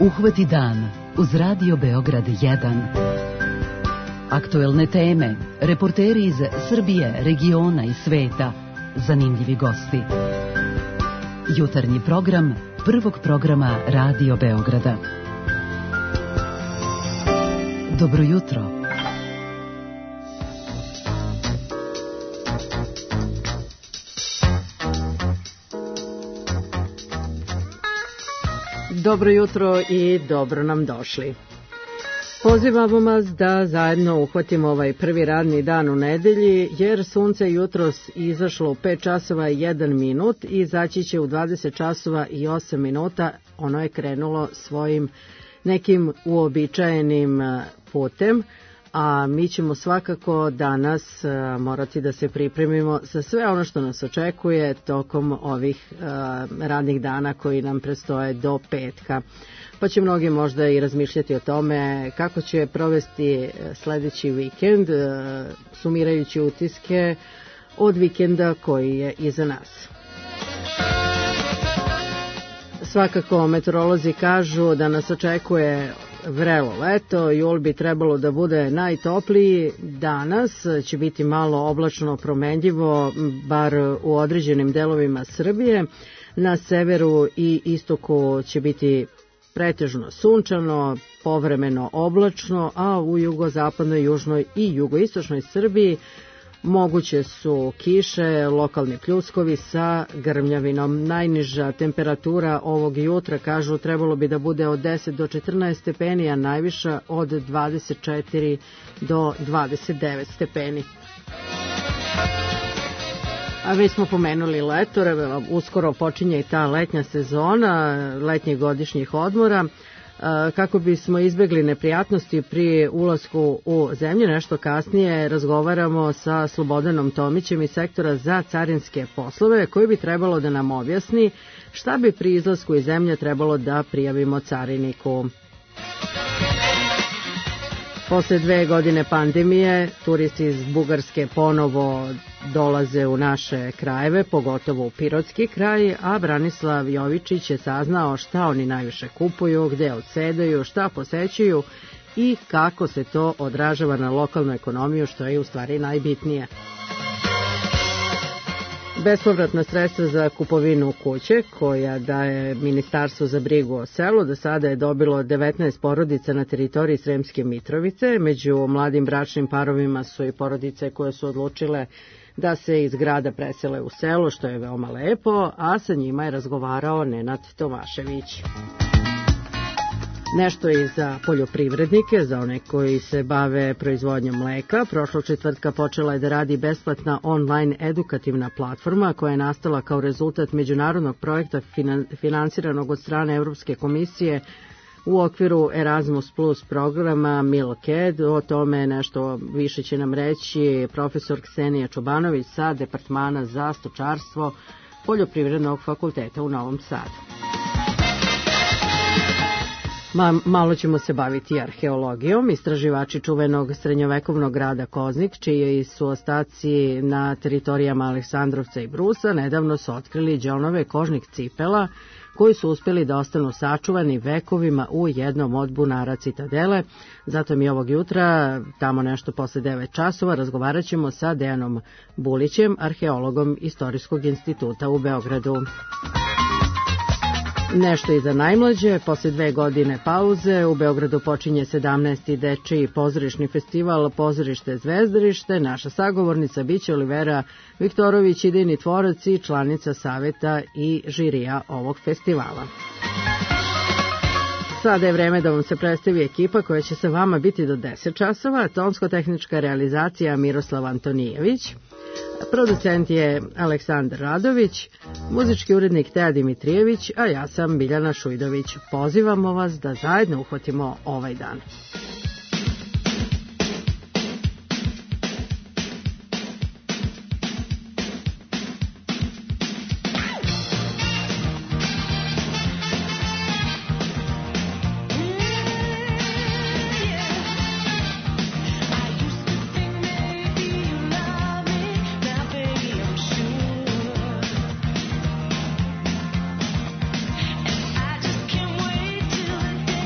Uhvati dan uz Radio Beograd 1. Aktuelne teme, reporteri iz Srbije, regiona i sveta, zanimljivi gosti. Jutarnji program prvog programa Radio Beograda. Dobro jutro. Dobro jutro i dobro nam došli. Pozivamo vas da zajedno uhvatimo ovaj prvi radni dan u nedelji, jer sunce jutros izašlo u 5 časova i 1 minut i izaći će u 20 časova i 8 minuta. Ono je krenulo svojim nekim uobičajenim putem, a mi ćemo svakako danas morati da se pripremimo za sve ono što nas očekuje tokom ovih radnih dana koji nam predstoje do petka. Pa će mnogi možda i razmišljati o tome kako će provesti sledeći vikend, sumirajući utiske od vikenda koji je iza nas. Svakako meteorolozi kažu da nas očekuje vrelo leto, jul bi trebalo da bude najtopliji, danas će biti malo oblačno promenljivo, bar u određenim delovima Srbije, na severu i istoku će biti pretežno sunčano, povremeno oblačno, a u jugozapadnoj, južnoj i jugoistočnoj Srbiji moguće su kiše, lokalni pljuskovi sa grmljavinom. Najniža temperatura ovog jutra, kažu, trebalo bi da bude od 10 do 14 stepeni, a najviša od 24 do 29 stepeni. A već smo pomenuli leto, uskoro počinje i ta letnja sezona, letnjih godišnjih odmora. Kako bismo izbjegli neprijatnosti pri ulasku u zemlju, nešto kasnije razgovaramo sa Slobodanom Tomićem iz sektora za carinske poslove, koji bi trebalo da nam objasni šta bi pri izlasku iz zemlje trebalo da prijavimo cariniku. Posle 2 godine pandemije, turisti iz Bugarske ponovo dolaze u naše krajeve, pogotovo u Pirotski kraj, a Branislav Jovičić je saznao šta oni najviše kupuju, gde odsedaju, šta posećuju i kako se to odražava na lokalnu ekonomiju, što je u stvari najbitnije. Bespovratna sredstva za kupovinu kuće, koja daje Ministarstvo za brigu o selu, do sada je dobilo 19 porodica na teritoriji Sremske Mitrovice. Među mladim bračnim parovima su i porodice koje su odlučile da se iz grada presele u selo, što je veoma lepo, a sa njima je razgovarao Nenad Tomašević. Nešto i za poljoprivrednike, za one koji se bave proizvodnjom mleka. Prošlog četvrtka počela je da radi besplatna online edukativna platforma koja je nastala kao rezultat međunarodnog projekta finansiranog od strane Evropske komisije u okviru Erasmus Plus programa Milked. O tome nešto više će nam reći profesor Ksenija Čobanović sa Departmana za stočarstvo Poljoprivrednog fakulteta u Novom Sadu. Malo ćemo se baviti arheologijom. Istraživači čuvenog srednjovekovnog grada Koznik, čiji su ostaci na teritorijama Aleksandrovca i Brusa, nedavno su otkrili đonove kožnih cipela koji su uspjeli da ostanu sačuvani vekovima u jednom od bunara citadele. Zato mi ovog jutra, tamo nešto posle 9 časova, razgovarat ćemo sa Dejanom Bulićem, arheologom Istorijskog instituta u Beogradu. Nešto i za najmlađe, posle 2 godine pauze, u Beogradu počinje 17. dečiji pozorišni festival Pozorište Zvezdarište. Naša sagovornica biće Olivera Viktorović, idejni tvorac i članica saveta i žirija ovog festivala. Sada je vreme da vam se predstavi ekipa koja će sa vama biti do 10 časova. Tonsko-tehnička realizacija Miroslav Antonijević. Producent je Aleksandar Radović, muzički urednik Teja Dimitrijević, a ja sam Biljana Šujdović. Pozivamo vas da zajedno uhvatimo ovaj dan. I just can't wait till the day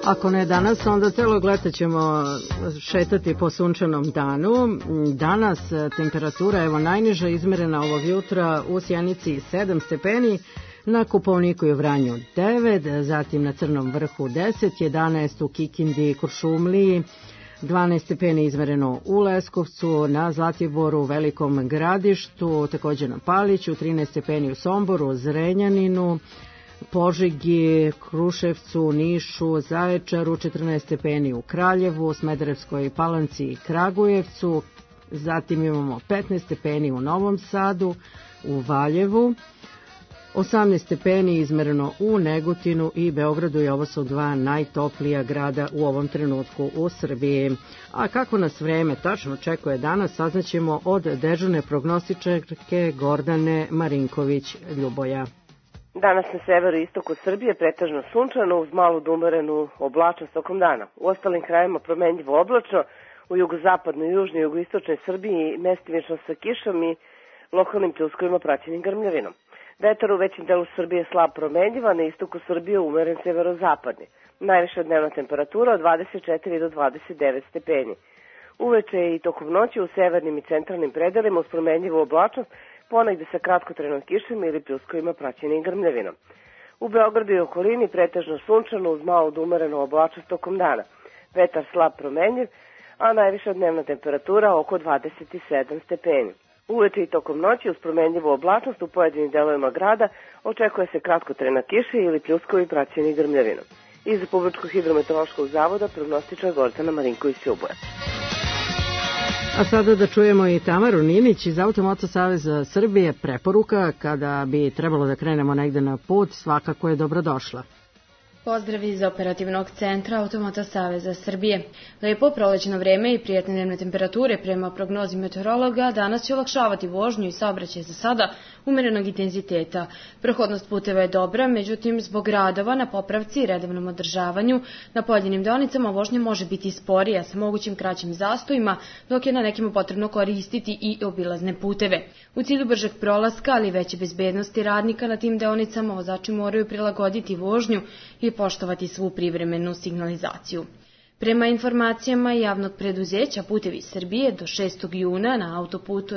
Ako ne danas, onda celog leta ćemo šetati po sunčanom danu. Danas temperatura, evo najniža izmerena ovog jutra u Sjenici 7 stepeni, na Kopaoniku i Vranju 9, zatim na Crnom vrhu 10, 11 u Kikindi i Kuršumliji, 12 stepeni izmereno u Leskovcu, na Zlatiboru, Velikom Gradištu, također na Paliću, 13 stepeni u Somboru, Zrenjaninu, Požegi, Kruševcu, Nišu, Zaječaru, 14 stepeni u Kraljevu, Smederevskoj Palanci i Kragujevcu, zatim imamo 15 stepeni u Novom Sadu, u Valjevu, 18 stepeni izmereno u Negotinu i Beogradu, i ovo su dva najtoplija grada u ovom trenutku u Srbiji. A kako nas vreme tačno očekuje danas, saznaćemo od dežurne prognostičarke Gordane Marinković-Ljuboja. Danas na severu i istoku Srbije pretežno sunčano uz malu da umerenu oblačnost tokom dana. U ostalim krajima promenljivo oblačno, u jugozapadnoj, južnoj i jugoistočnoj Srbiji mestimično sa kišom i lokalnim pljuskovima praćenim grmljavinom. Vetar u većem delu Srbije slab promenljiva, na istoku Srbije umeren severozapadni. Najviša dnevna temperatura od 24 do 29 stepeni. Uveče i tokom noći u severnim i centralnim predelima uz promenljivu oblačnost, ponegde sa kratkotrenom kišom ili pljuskovima praćenim grmljavinom. U Beogradu i okolini pretežno sunčano uz malo da umerenu oblačnost tokom dana. Vetar slab promenljiv, a najviša dnevna temperatura oko 27 stepeni. Uveče i tokom noći uz promenljivu oblačnost u pojedinim delovima grada očekuje se kratkotrena kiša ili pljuskovi praćeni grmljavinom. Iz Republičkog hidrometeorološkog zavoda prognostičar Gordana Marinković-Ljuboja. A sada da čujemo i Tamaru Ninić iz Automoto Saveza Srbije. Preporuka kada bi trebalo da krenemo negde na put svakako je dobrodošla. Pozdrav iz operativnog centra Automoto Saveza Srbije. Lepo prolećno vreme i prijatne dnevne temperature prema prognozi meteorologa danas će olakšavati vožnju i saobraćaj za sada umerenog intenziteta. Prohodnost puteva je dobra, međutim zbog radova na popravci i redovnom održavanju na pojedinim deonicama vožnja može biti sporija sa mogućim kraćim zastojima, dok je na nekima potrebno koristiti i obilazne puteve. U cilju bržeg prolaska, ali veće bezbednosti radnika na tim deonicama, vozači moraju prilagoditi vožnju i poštovati svu privremenu signalizaciju. Prema informacijama javnog preduzeća Putevi Srbije, do 6. juna na autoputu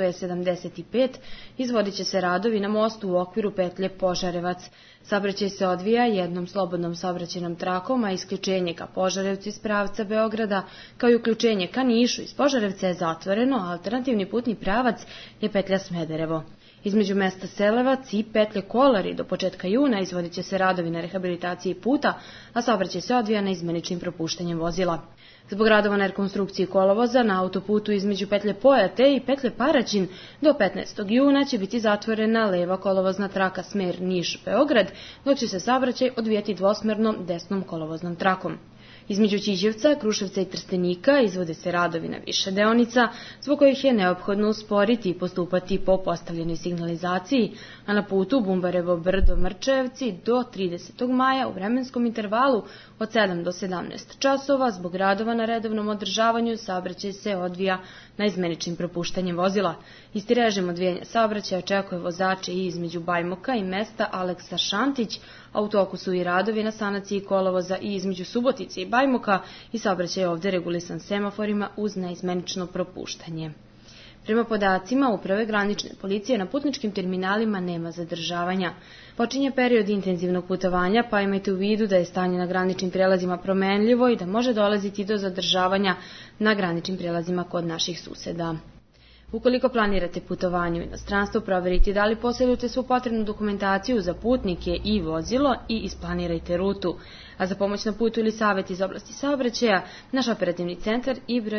E75 izvodit će se radovi na mostu u okviru petlje Požarevac. Saobraćaj se odvija jednom slobodnom saobraćajnom trakom, a isključenje ka Požarevcu iz pravca Beograda, kao i uključenje ka Nišu iz Požarevca je zatvoreno, a alternativni putni pravac je petlja Smederevo. Između mesta Selevac i petlje Kolari do početka juna izvodit će se radovi na rehabilitaciji puta, a saobraćaj se odvija na izmeničnim propuštanjem vozila. Zbog radova na rekonstrukciji kolovoza na autoputu između petlje Pojate i petlje Paraćin do 15. juna će biti zatvorena leva kolovozna traka smer Niš-Beograd, dok će se saobraćaj odvijati dvosmernom desnom kolovoznom trakom. Između Ćićevca, Kruševca i Trstenika izvode se radovi na više deonica, zbog kojih je neophodno usporiti i postupati po postavljenoj signalizaciji, a na putu Bumbarevo Brdo-Mrčevci do 30. maja u vremenskom intervalu od 7 do 17 časova zbog radova na redovnom održavanju saobraćaj se odvija na izmeničnim propuštanjem vozila. Isti režim odvijanja saobraćaja očekuje vozače i između Bajmoka i mesta Aleksa Šantić, a u toku su i radovi na sanaciji kolovoza i između Subotice i Bajmoka i saobraćaj je ovde regulisan semaforima uz neizmenično propuštanje. Prema podacima Uprave granične policije na putničkim terminalima nema zadržavanja. Počinje period intenzivnog putovanja, pa imajte u vidu da je stanje na graničnim prelazima promenljivo i da može dolaziti do zadržavanja na graničnim prelazima kod naših suseda. Ukoliko planirate putovanje u inostranstvo, proverite da li posjedujete svu potrebnu dokumentaciju za putnike i vozilo i isplanirajte rutu. A za pomoć na putu ili savjet iz oblasti saobraćaja, naš operativni centar i broj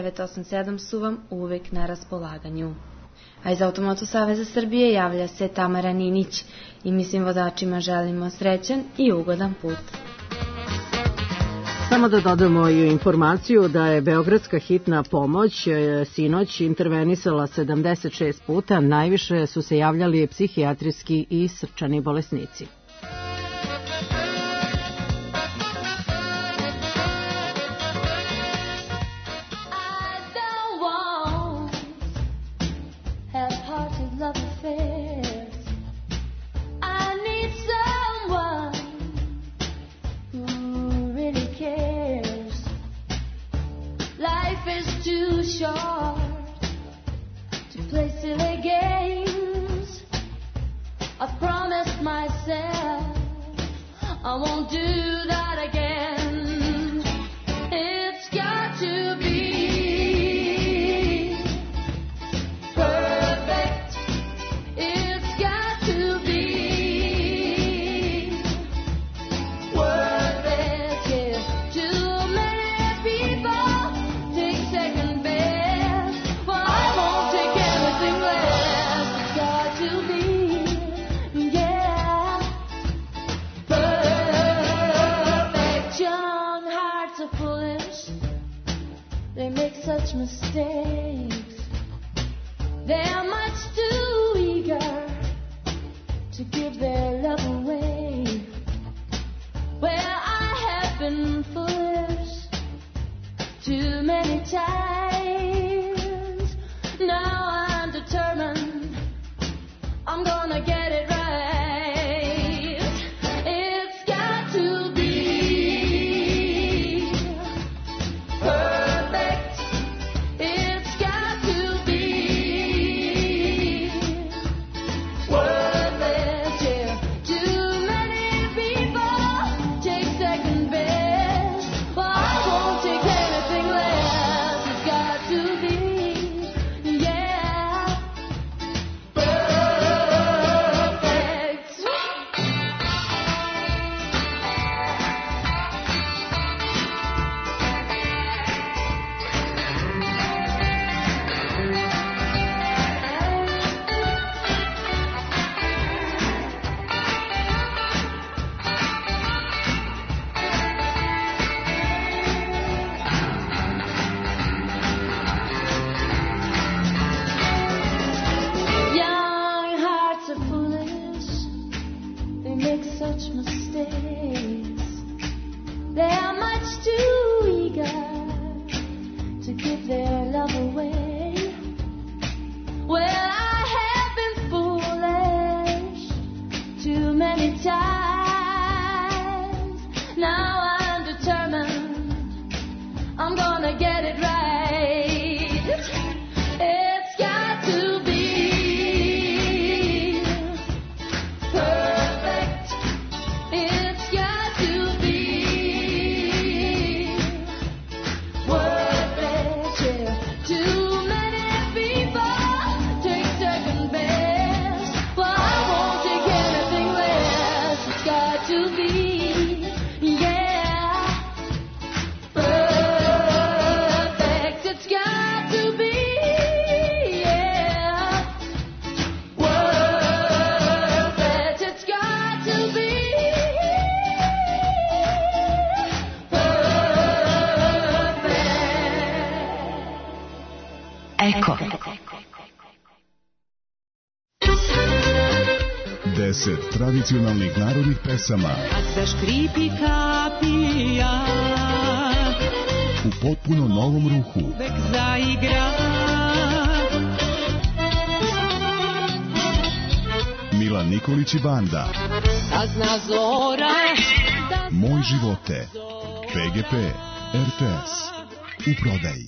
1987 su vam uvek na raspolaganju. A iz Automoto Saveza Srbije javlja se Tamara Ninić i mi svim vozačima želimo srećan i ugodan put. Samo da dodamo i informaciju da je Beogradska hitna pomoć sinoć intervenisala 76 puta, najviše su se javljali psihijatrijski i srčani bolesnici. I need someone who really cares. play silly games. I've promised myself I won't do that again. It's got to be perfect. It's got to be worth it. Yeah. Too many people take second best, but I won't take anything less. It's got to be, yeah, perfect. Young hearts are foolish. They make such mistakes. They're much too eager to give their love away. Well, I have been foolish too many times. Now I'm determined I'm gonna get it right. It's got to be perfect. It's got to be worth it. Yeah. Too many people take second best, but I won't take anything less. It's got to be, yeah, perfect. Young hearts are foolish. They make such mistakes. They are much too eager to give their love away. Well, I have been foolish too many times. Now I'm determined I'm gonna get it right. It's got to be perfect. It's got to be worth it. Yeah. Too many people take second best, but I won't take anything less. It's got to be, yeah, perfect. It's got to be, yeah, worth it. It's got to be perfect. Eko. 10 tradicionalnih narodnih pesama Kad zaškripi kapija, u potpuno novom ruhu. uvek zaigra. Milan Nikolić i banda. Kad zna zora, Moj živote. PGP. RTS. U prodaji.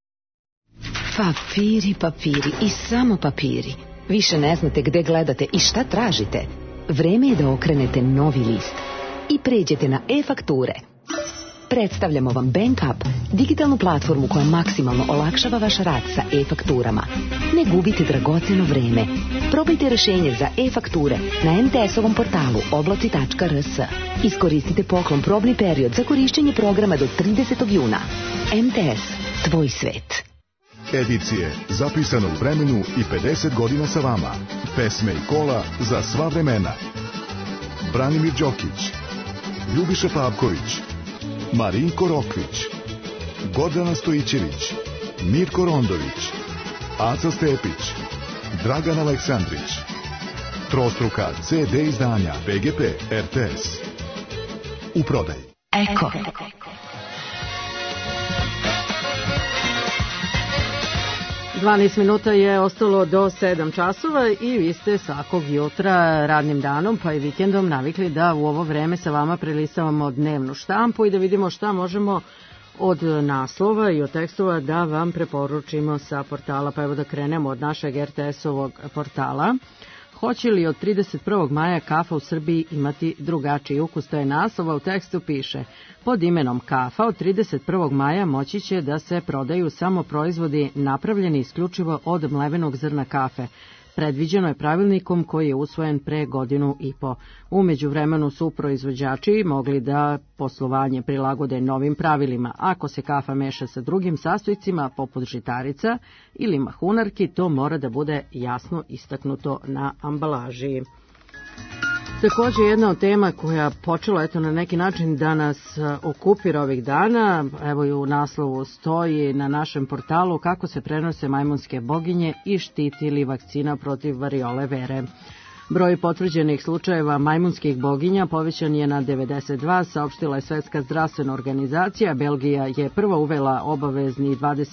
Papiri, papiri i samo papiri. Više ne znate gde gledate i šta tražite. Vreme je da okrenete novi list i pređete na e-fakture. Predstavljamo vam BankUp, digitalnu platformu koja maksimalno olakšava vaš rad sa e-fakturama. Ne gubite dragoceno vreme. Probajte rešenje za e-fakture na MTS-ovom portalu oblaci.rs. Iskoristite poklon probni period za korišćenje programa do 30. juna. MTS, tvoj svet. Edicije zapisano u vremenu i 50 godina sa vama. Pesme i kola za sva vremena. Branimir Đokić, Ljubiša Pavković, Marinko Rokvić, Gordana Stojićević, Mirko Rondović, Aca Stepić, Dragan Aleksandrić. Trostruka CD izdanja PGP RTS. U prodaji. Eko. Dvanaest minuta je ostalo do 7 časova i vi ste svakog jutra radnim danom pa i vikendom navikli da u ovo vreme sa vama prelistavamo dnevnu štampu i da vidimo šta možemo od naslova i od tekstova da vam preporučimo sa portala, pa evo da krenemo od našeg RTS-ovog portala. Hoće li od 31. maja kafa u Srbiji imati drugačiji ukus? To je naslov, a u tekstu piše: pod imenom kafa od 31. maja moći će da se prodaju samo proizvodi napravljeni isključivo od mlevenog zrna kafe. Predviđeno je pravilnikom koji je usvojen pre godinu i po. U međuvremenu su proizvođači mogli da poslovanje prilagode novim pravilima. Ako se kafa meša sa drugim sastojcima poput žitarica ili mahunarki, to mora da bude jasno istaknuto na ambalaži. Također jedna od tema koja počela na neki način da nas okupira ovih dana, evo i u naslovu stoji na našem portalu kako se prenose majmunske boginje i štiti li vakcina protiv variole vere. Broj potvrđenih slučajeva majmunskih boginja povećan je na 92, saopštila je Svetska zdravstvena organizacija. Belgija je prva uvela obavezni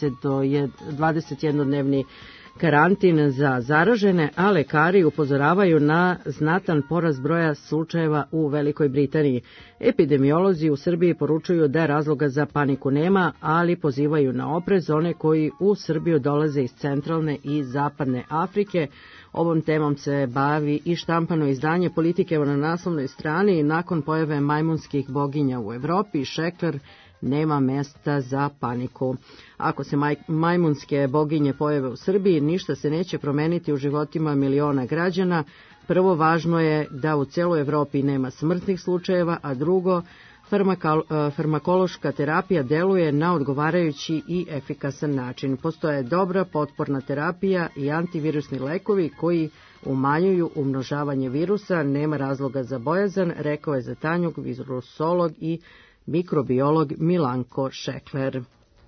21-dnevni karantin za zaražene, a lekari upozoravaju na znatan porast broja slučajeva u Velikoj Britaniji. Epidemiolozi u Srbiji poručuju da razloga za paniku nema, ali pozivaju na oprez one koji u Srbiju dolaze iz centralne i zapadne Afrike. Ovom temom se bavi i štampano izdanje Politike na naslovnoj strani. Nakon pojave majmunskih boginja u Evropi, Šekler nema mesta za paniku. Ako se majmunske boginje pojave u Srbiji, ništa se neće promeniti u životima miliona građana. Prvo, važno je da u celoj Evropi nema smrtnih slučajeva, a drugo, farmakološka terapija deluje na odgovarajući i efikasan način. Postoje dobra potporna terapija i antivirusni lekovi koji umanjuju umnožavanje virusa. Nema razloga za bojazan, rekao je za Tanjug virusolog i mikrobiolog Milanko Šekler.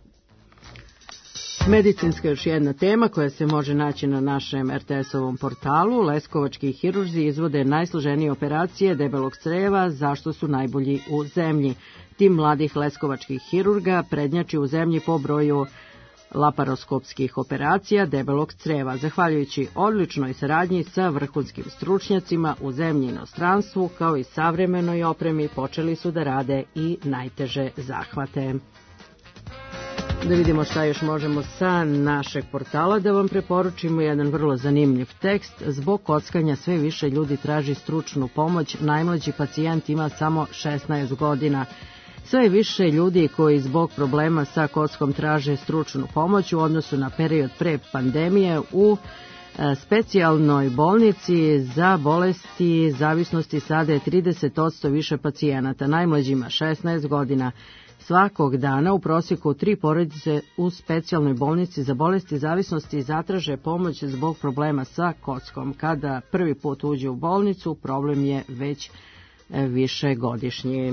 Medicinska još jedna tema koja se može naći na našem RTS-ovom portalu. Leskovački hirurzi izvode najsloženije operacije debelog creva, zašto su najbolji u zemlji. Tim mladih leskovačkih hirurga prednjači u zemlji po broju laparoskopskih operacija debelog creva. Zahvaljujući odličnoj saradnji sa vrhunskim stručnjacima u zemlji i inostranstvu, kao i savremenoj opremi, počeli su da rade i najteže zahvate. Da vidimo šta još možemo sa našeg portala da vam preporučimo. Jedan vrlo zanimljiv tekst. Zbog kockanja sve više ljudi traži stručnu pomoć. Najmlađi pacijent ima samo 16 godina. Sve više ljudi koji zbog problema sa kockom traže stručnu pomoć u odnosu na period pre pandemije. U specijalnoj bolnici za bolesti zavisnosti sada je 30% više pacijenata. Najmlađima 16 godina. Svakog dana u prosjeku 3 porodice u specijalnoj bolnici za bolesti zavisnosti zatraže pomoć zbog problema sa kockom. Kada prvi put uđe u bolnicu, problem je već višegodišnji.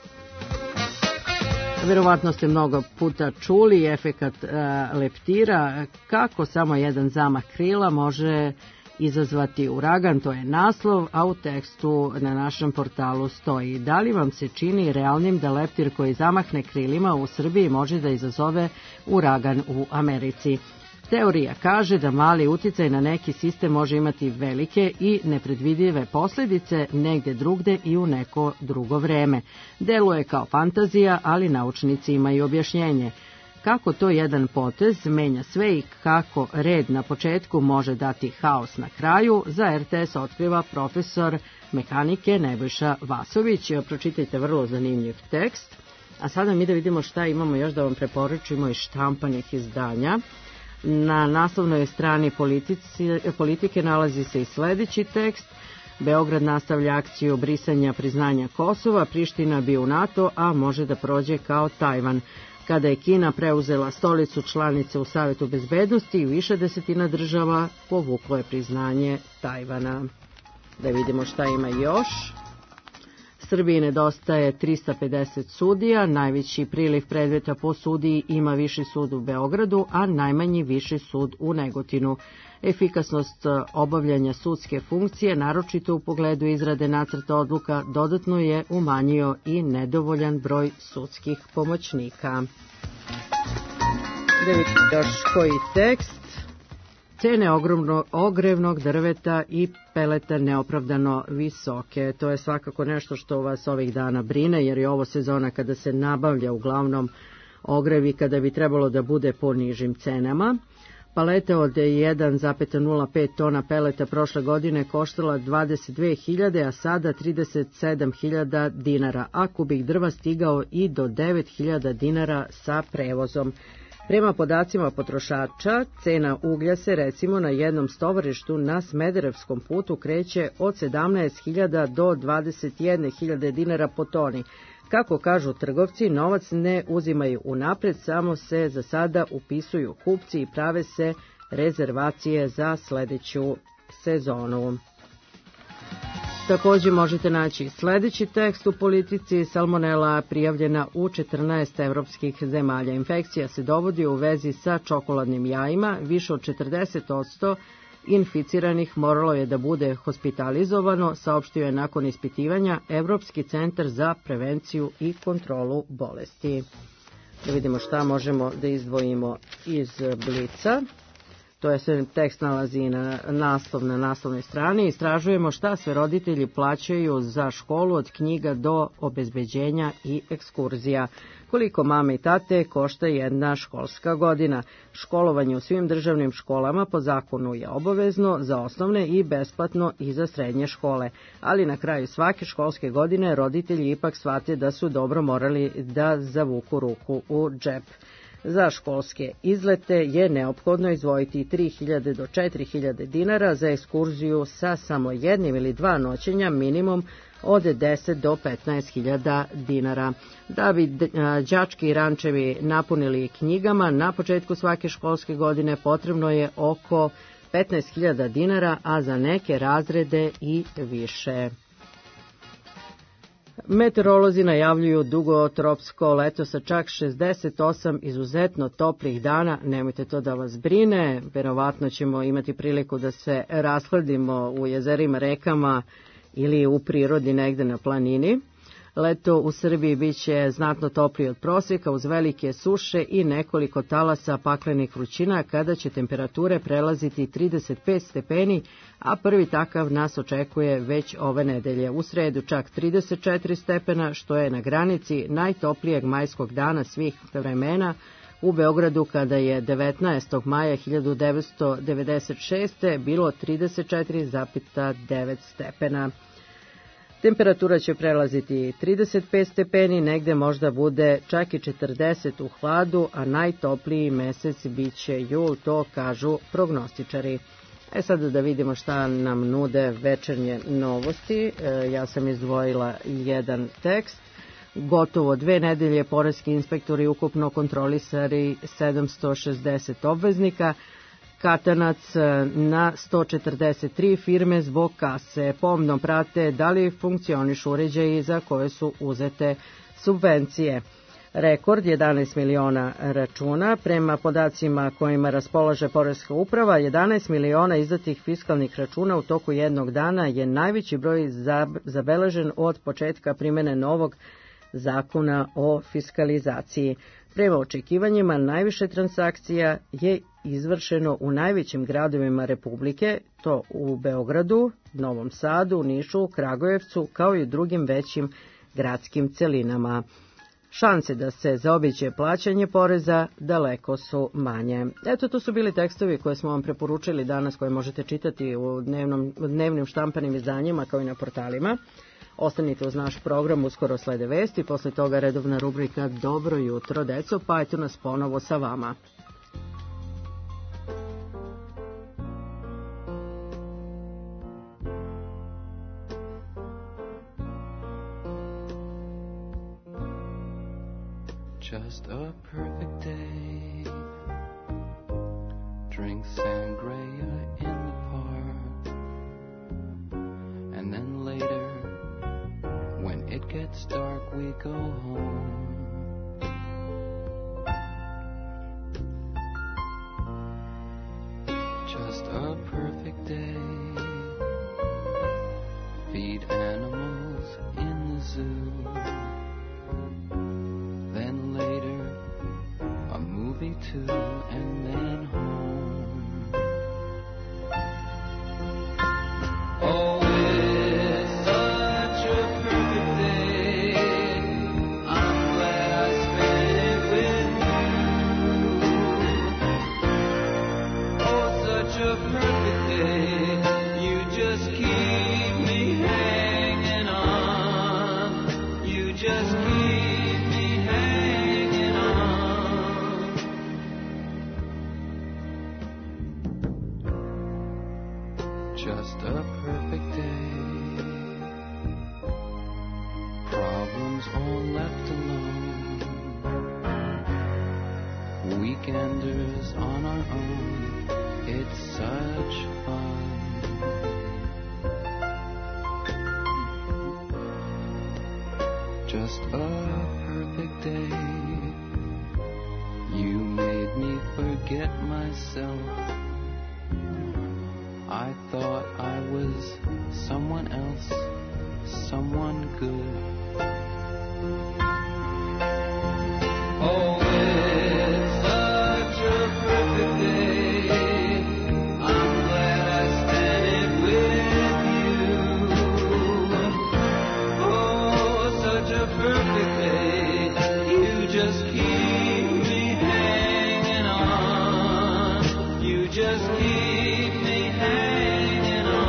Verovatno ste mnogo puta čuli efekat leptira, kako samo jedan zamah krila može izazvati uragan, to je naslov, a u tekstu na našem portalu stoji: da li vam se čini realnim da leptir koji zamahne krilima u Srbiji može da izazove uragan u Americi? Teorija kaže da mali uticaj na neki sistem može imati velike i nepredvidive posljedice negde drugde i u neko drugo vreme. Deluje kao fantazija, ali naučnici imaju objašnjenje. Kako to jedan potez menja sve i kako red na početku može dati haos na kraju, za RTS otkriva profesor mehanike Nebojša Vasović. Pročitajte vrlo zanimljiv tekst. A sada mi da vidimo šta imamo još da vam preporučimo iz štampanih izdanja. Na naslovnoj strani Politike nalazi se i sljedeći tekst. Beograd nastavlja akciju brisanja priznanja Kosova, Priština bi u NATO, a može da prođe kao Tajvan. Kada je Kina preuzela stolicu članice u Savetu bezbednosti, više desetina država povuklo je priznanje Tajvana. Da vidimo šta ima još. Srbiji nedostaje 350 sudija, najveći priliv predmeta po sudiji ima Viši sud u Beogradu, a najmanji Viši sud u Negotinu. Efikasnost obavljanja sudske funkcije, naročito u pogledu izrade nacrta odluka, dodatno je umanjio i nedovoljan broj sudskih pomoćnika. Da vidimo još koji tekst. Cene ogrevnog drveta i peleta neopravdano visoke. To je svakako nešto što vas ovih dana brine, jer je ovo sezona kada se nabavlja uglavnom ogrev i kada bi trebalo da bude po nižim cenama. Paleta od 1,05 tona peleta prošle godine koštala 22.000, a sada 37.000 dinara, a kubik drva stigao i do 9.000 dinara sa prevozom. Prema podacima potrošača, cena uglja se recimo na jednom stovarištu na Smederevskom putu kreće od 17.000 do 21.000 dinara po toni. Kako kažu trgovci, novac ne uzimaju unapred, samo se za sada upisuju kupci i prave se rezervacije za sledeću sezonu. Takođe možete naći sledeći tekst u politici. Salmonela prijavljena u 14 evropskih zemalja. Infekcija se dovodi u vezi sa čokoladnim jajima. Više od 40% inficiranih moralo je da bude hospitalizovano, saopštio je nakon ispitivanja Evropski centar za prevenciju i kontrolu bolesti. Da vidimo šta možemo da izdvojimo iz Blica. To je sve, tekst nalazi na naslovnoj strani. Istražujemo šta sve roditelji plaćaju za školu od knjiga do obezbeđenja i ekskurzija. Koliko mame i tate košta jedna školska godina. Školovanje u svim državnim školama po zakonu je obavezno za osnovne i besplatno i za srednje škole. Ali na kraju svake školske godine roditelji ipak shvate da su dobro morali da zavuku ruku u džep. Za školske izlete je neophodno izdvojiti 3.000 do 4.000 dinara, za ekskurziju sa samo jednim ili dva noćenja minimum od 10 do 15.000 dinara. Da bi đački rančevi napunili knjigama, na početku svake školske godine potrebno je oko 15.000 dinara, a za neke razrede i više. Meteorolozi najavljuju dugotropsko leto sa čak 68 izuzetno toplih dana. Nemojte to da vas brine, verovatno ćemo imati priliku da se rashladimo u jezerima, rekama ili u prirodi negde na planini. Leto u Srbiji biće znatno toplije od prosjeka uz velike suše i nekoliko talasa paklenih vrućina kada će temperature prelaziti 35 stepeni, a prvi takav nas očekuje već ove nedelje. U sredu čak 34 stepena, što je na granici najtoplijeg majskog dana svih vremena u Beogradu kada je 19. maja 1996. bilo 34,9 stepena. Temperatura će prelaziti 35 stepeni, negde možda bude čak i 40 u hladu, a najtopliji mesec biće jul, to kažu prognostičari. Sada da vidimo šta nam nude večernje novosti. Ja sam izdvojila jedan tekst. Gotovo 2 nedelje poreski inspektori ukupno kontrolisali 760 obveznika, katanac na 143 firme zbog kase. Pomno prate da li funkcionišu uređaji za koje su uzete subvencije. Rekord 11 miliona računa. Prema podacima kojima raspolaže Poreska uprava, 11 miliona izdatih fiskalnih računa u toku jednog dana je najveći broj zabeležen od početka primene novog zakona o fiskalizaciji. Prema očekivanjima, najviše transakcija je izvršeno u najvećim gradovima Republike, to u Beogradu, Novom Sadu, Nišu, Kragujevcu, kao i u drugim većim gradskim celinama. Šanse da se zaobiđe plaćanje poreza daleko su manje. Eto, to su bili tekstovi koje smo vam preporučili danas, koje možete čitati u dnevnim štampanim izdanjima kao i na portalima. Ostanite uz naš program, uskoro slede vesti, posle toga redovna rubrika Dobro jutro, deco, pa eto nas ponovo sa vama. Just a perfect day. Drink sangria in the park. And then later, when it gets dark, we go home. Just a perfect day. Feed animals in the zoo. Then later, a movie too, and then home. Oh, it's such a perfect day. I'm glad just a perfect day. Problems all left alone. Weekenders on our own. It's such fun. Just a perfect day. You made me forget myself. I thought I was someone else, someone good. Oh, it's such a perfect day. I'm glad I spent it with you. Oh, such a perfect day. You just keep me hanging on. You just keep me hanging on.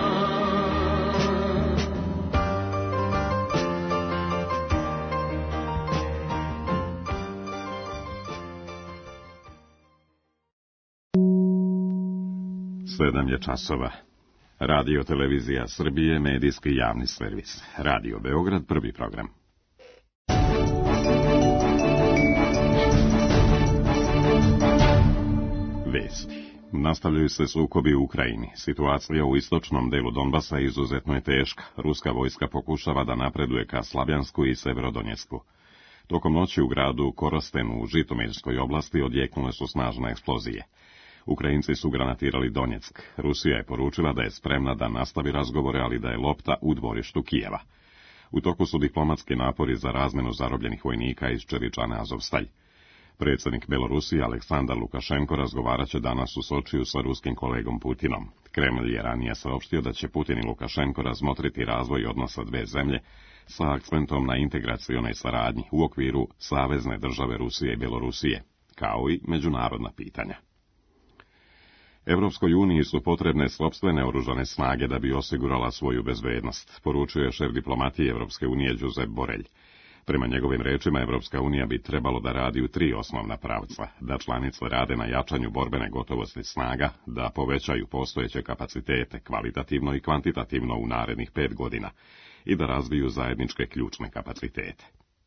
Sedam je časova. Radio Televizija Srbije, medijski javni servis. Radio Beograd, prvi program. Vesti. Nastavljaju se sukobi u Ukrajini. Situacija u istočnom delu Donbasa izuzetno je teška. Ruska vojska pokušava da napreduje ka Slavjansku i Severodonjecku. Tokom noći u gradu Korostenu u Žitomirskoj oblasti odjeknule su snažne eksplozije. Ukrajinci su granatirali Donjeck. Rusija je poručila da je spremna da nastavi razgovore, ali da je lopta u dvorištu Kijeva. U toku su diplomatski napori za razmenu zarobljenih vojnika iz Čeričane Azovstalj. Predsjednik Belorusije Aleksandar Lukašenko razgovarat će danas u Sočiju sa ruskim kolegom Putinom. Kremlj je ranije saopštio da će Putin i Lukašenko razmotriti razvoj odnosa dve zemlje sa akcentom na integracionoj saradnji u okviru Savezne države Rusije i Belorusije, kao i međunarodna pitanja. Evropskoj uniji su potrebne sopstvene oružane snage da bi osigurala svoju bezbednost, poručuje šef diplomatije Evropske unije Josep Borrell. Prema njegovim rečima, Evropska unija bi trebalo da radi u tri osnovna pravca, da članice rade na jačanju borbene gotovosti snaga, da povećaju postojeće kapacitete kvalitativno i kvantitativno u narednih 5 godina i da razviju zajedničke ključne kapacitete.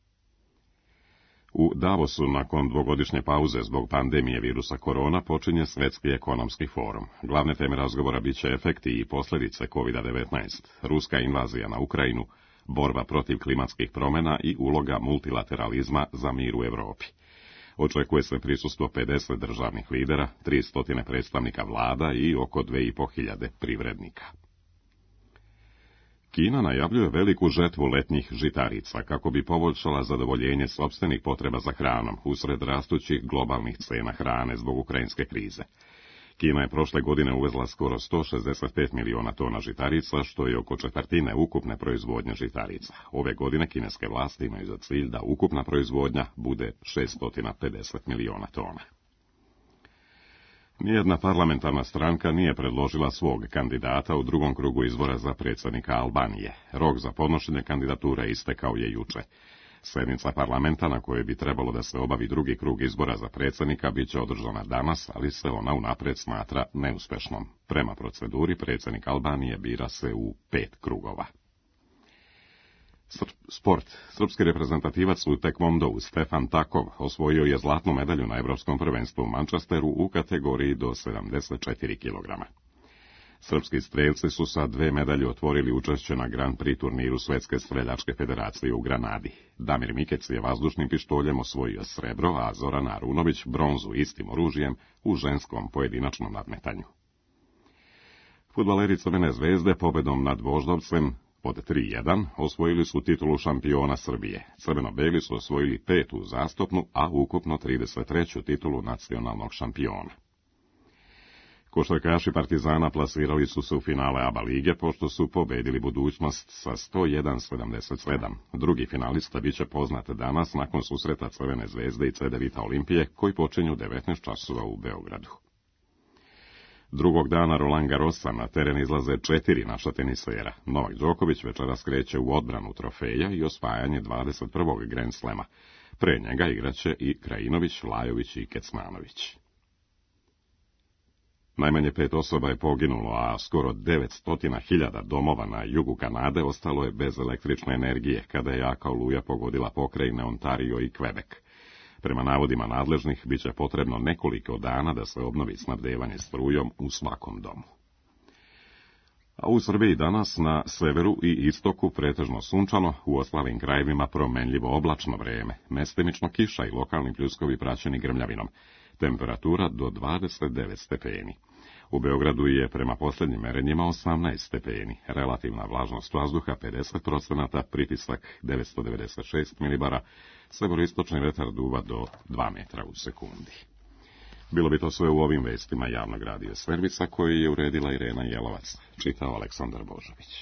U Davosu, nakon dvogodišnje pauze zbog pandemije virusa korona, počinje Svetski ekonomski forum. Glavne teme razgovora biće efekti i posljedice COVID-19, ruska invazija na Ukrajinu, borba protiv klimatskih promjena i uloga multilateralizma za mir u Europi. Očekuje se prisustvo 50 državnih lidera, 300 predstavnika vlada i oko 2500 privrednika. Kina najavljuje veliku žetvu letnjih žitarica kako bi poboljšala zadovoljenje sopstvenih potreba za hranom usred rastućih globalnih cena hrane zbog ukrajinske krize. Kina je prošle godine uvezla skoro 165 miliona tona žitarica, što je oko četvrtine ukupne proizvodnje žitarica. Ove godine kineske vlasti imaju za cilj da ukupna proizvodnja bude 650 miliona tona. Nijedna parlamentarna stranka nije predložila svog kandidata u drugom krugu izbora za predsjednika Albanije. Rok za podnošenje kandidature istekao je juče. Sjednica parlamenta na kojoj bi trebalo da se obavi drugi krug izbora za predsjednika bit će održana danas, ali se ona unaprijed smatra neuspešnom. Prema proceduri predsjednik Albanije bira se u 5 krugova. Sport. Srpski reprezentativac u tekvondou Stefan Takov osvojio je zlatnu medalju na Evropskom prvenstvu u Manchesteru u kategoriji do 74 kg. Srpski strelci su sa 2 medalje otvorili učešće na Grand Prix turniru Svetske streljačke federacije u Granadi. Damir Mikec je vazdušnim pištoljem osvojio srebro, a Zoran Arunović bronzu istim oružjem u ženskom pojedinačnom nadmetanju. Fudbaleri Crvene zvezde pobedom nad Voždovcem od 3:1 osvojili su titulu šampiona Srbije. Crveno-beli su osvojili 5. uzastopnu, a ukupno 33. titulu nacionalnog šampiona. Košarkaši Partizana plasirali su se u finale ABA lige, pošto su pobedili Budućnost sa 101-77. Drugi finalista biće poznat danas nakon susreta Crvene zvezde i Cedevita Olimpije, koji počinju 19 časova u Beogradu. Drugog dana Roland Garrosa na teren izlaze 4 naša tenisera. Novak Đoković večeras kreće u odbranu trofeja i osvajanje 21. Grand Slema. Pre njega igraće i Krajinović, Lajović i Kecmanović. Najmanje 5 osoba je poginulo, a skoro 900.000 domova na jugu Kanade ostalo je bez električne energije kada je jaka oluja pogodila pokrajine Ontario i Quebec. Prema navodima nadležnih, bit će potrebno nekoliko dana da se obnovi snabdevanje strujom u svakom domu. A u Srbiji danas na severu i istoku pretežno sunčano, u ostalim krajevima promenljivo oblačno vreme, mestimično kiša i lokalni pljuskovi praćeni grmljavinom. Temperatura do 29 stepeni. U Beogradu je prema posljednjim merenjima 18 stepeni, relativna vlažnost vazduha 50%, pritisak 996 milibara, severoistočni vetar duva do 2 metra u sekundi. Bilo bi to sve u ovim vestima javnog radija servisa koji je uredila Irena Jelovac, čitao Aleksandar Božović.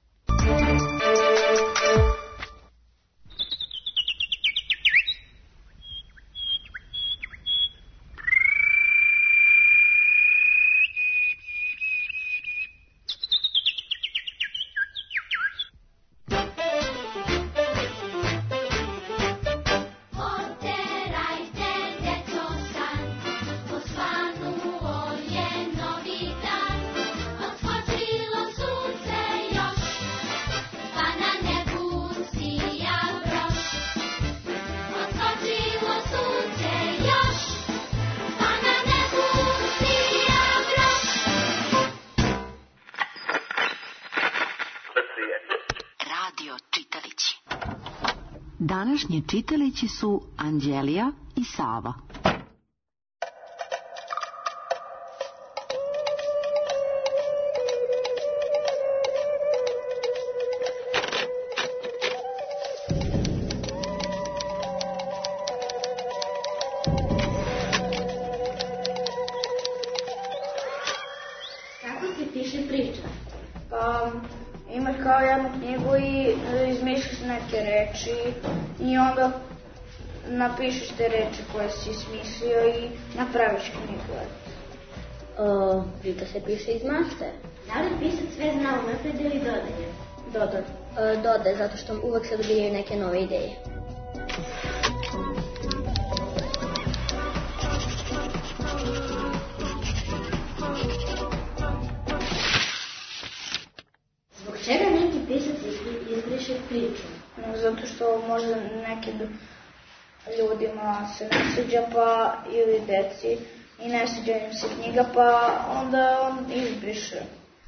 Današnji čitalići su Anđelija i Sava. Kako se piše priča? Pa, imaš kao jednu knjigu i izmišljaš neke reči i onda napišeš te reči koje si smislio i napraviš knjigu. Priča se piše iz mašte. Da li pisac sve zna unapred ili dodaje? Dodaje, zato što uvek se dobijaju neke nove ideje. Zbog čega neki pisac izbriše priču? Zato što možda nekim ljudima se ne sviđa pa ili deci i ne sviđa im se knjiga pa onda on izbriše.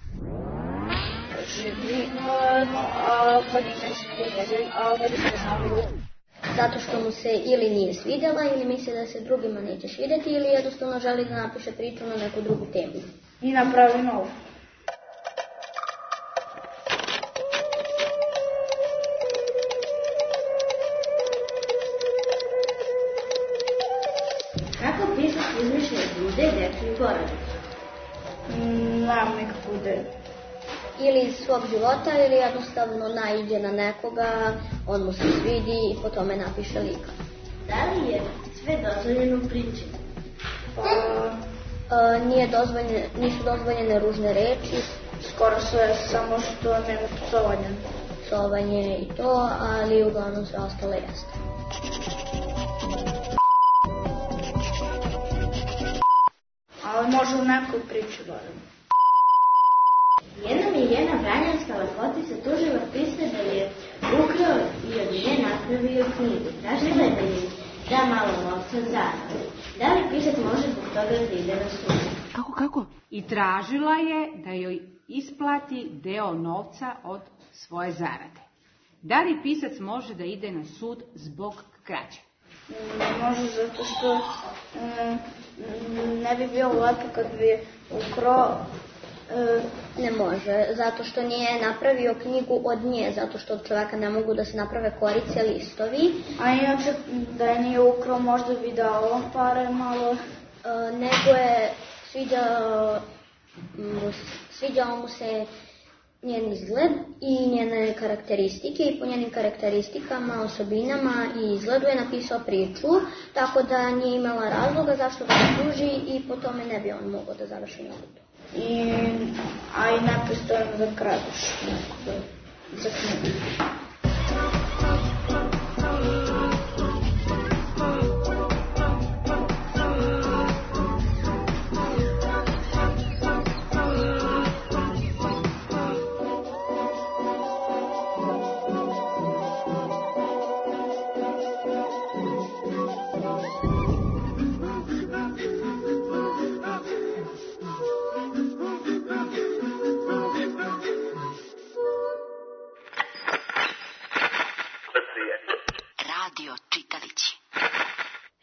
Zato što mu se ili nije svidjela ili misli da se drugima neće svidjeti ili jednostavno želi da napiše priču na neku drugu temu. I napravi novu. Kako pisac izmišlja ljude, decu i porodicu? Nemam nikakvu ideju. Ili iz svog života ili jednostavno naiđe na nekoga, on mu se svidi i po tome napiše lika. Da li je sve dozvoljeno u priči? Nisu dozvoljene ružne reči. Skoro sve, samo što nema psovanja. Psovanje i to, ali uglavnom sve ostalo jeste. Ali može u nekoj priči barem. Jedna Miljana Vranjanska lepotica tužila pisma da je ukrao i od nje napravio knjigu. Tražila je da je da malo novca zarade. Da li pisac može zbog toga da ide na sud? Kako? I tražila je da joj isplati deo novca od svoje zarade. Da li pisac može da ide na sud zbog krađe? Ne može, zato što ne bi bilo lepo kad bi ukrao. Ne može, zato što nije napravio knjigu od nje, zato što od čoveka ne mogu da se naprave korice listovi. A inače, da je nije ukrao, možda bi dao pare malo. Nego je sviđao mu se njen izgled i njene karakteristike i po njenim karakteristikama, osobinama i izgledu je napisao priču, tako da nije imala razloga zašto da ga tuži i po tome ne bi on mogao da završi na sudu. A i nepristojno da kradeš nekoga za knjigu.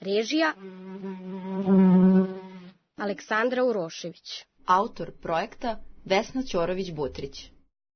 Režija Aleksandra Urošević. Autor projekta Vesna Ćorović-Butrić.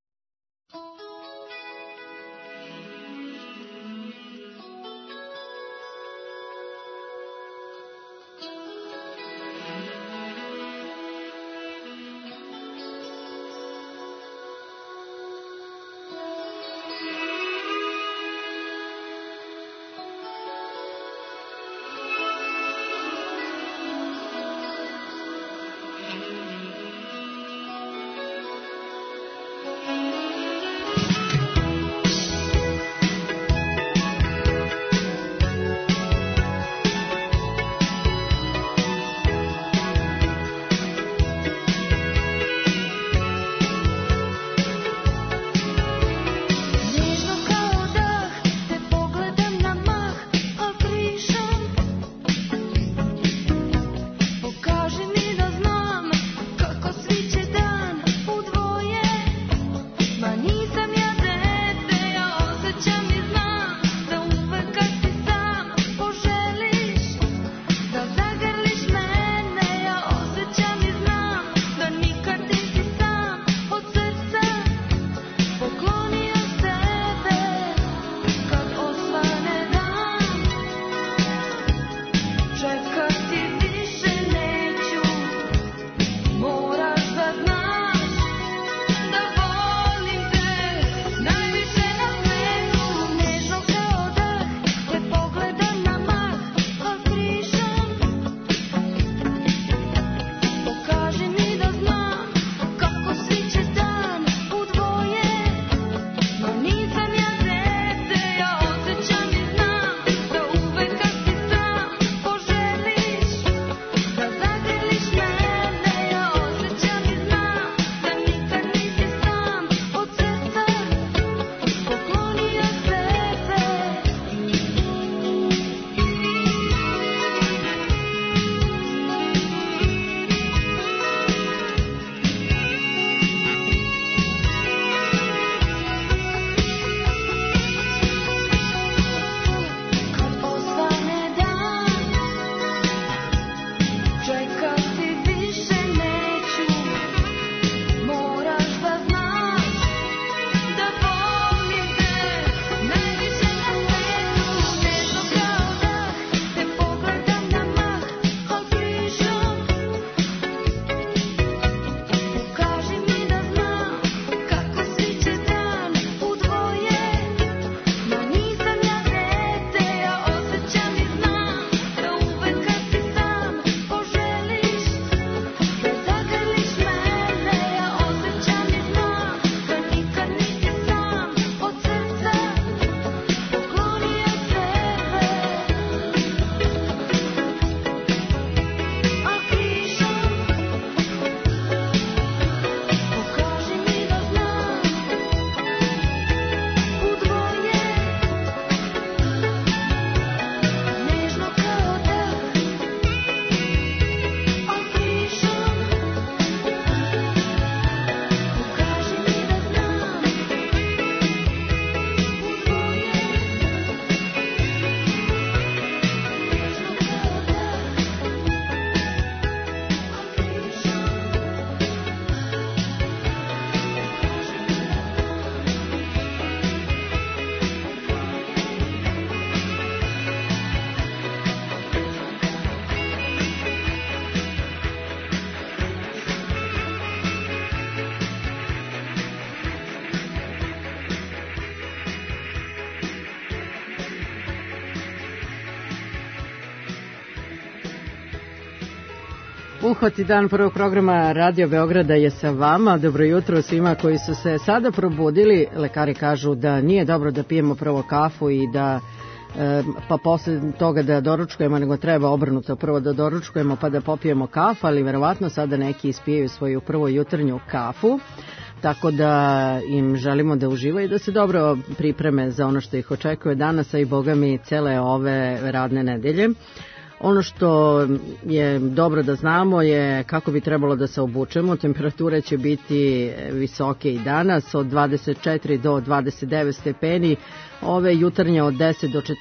Uhvati dan prvog programa Radio Beograda je sa vama. Dobro jutro svima koji su se sada probudili. Lekari kažu da nije dobro da pijemo prvo kafu i da pa posle toga da doručkujemo, nego treba obrnuto, prvo da doručkujemo pa da popijemo kafu, ali verovatno sada neki ispijaju svoju prvu jutarnju kafu, tako da im želimo da uživaju i da se dobro pripreme za ono što ih očekuje danas, a i boga mi cele ove radne nedelje. Ono što je dobro da znamo je kako bi trebalo da se obučemo. Temperature će biti visoke i danas, od 24 do 29 stepeni. Ove jutarnje od 10 do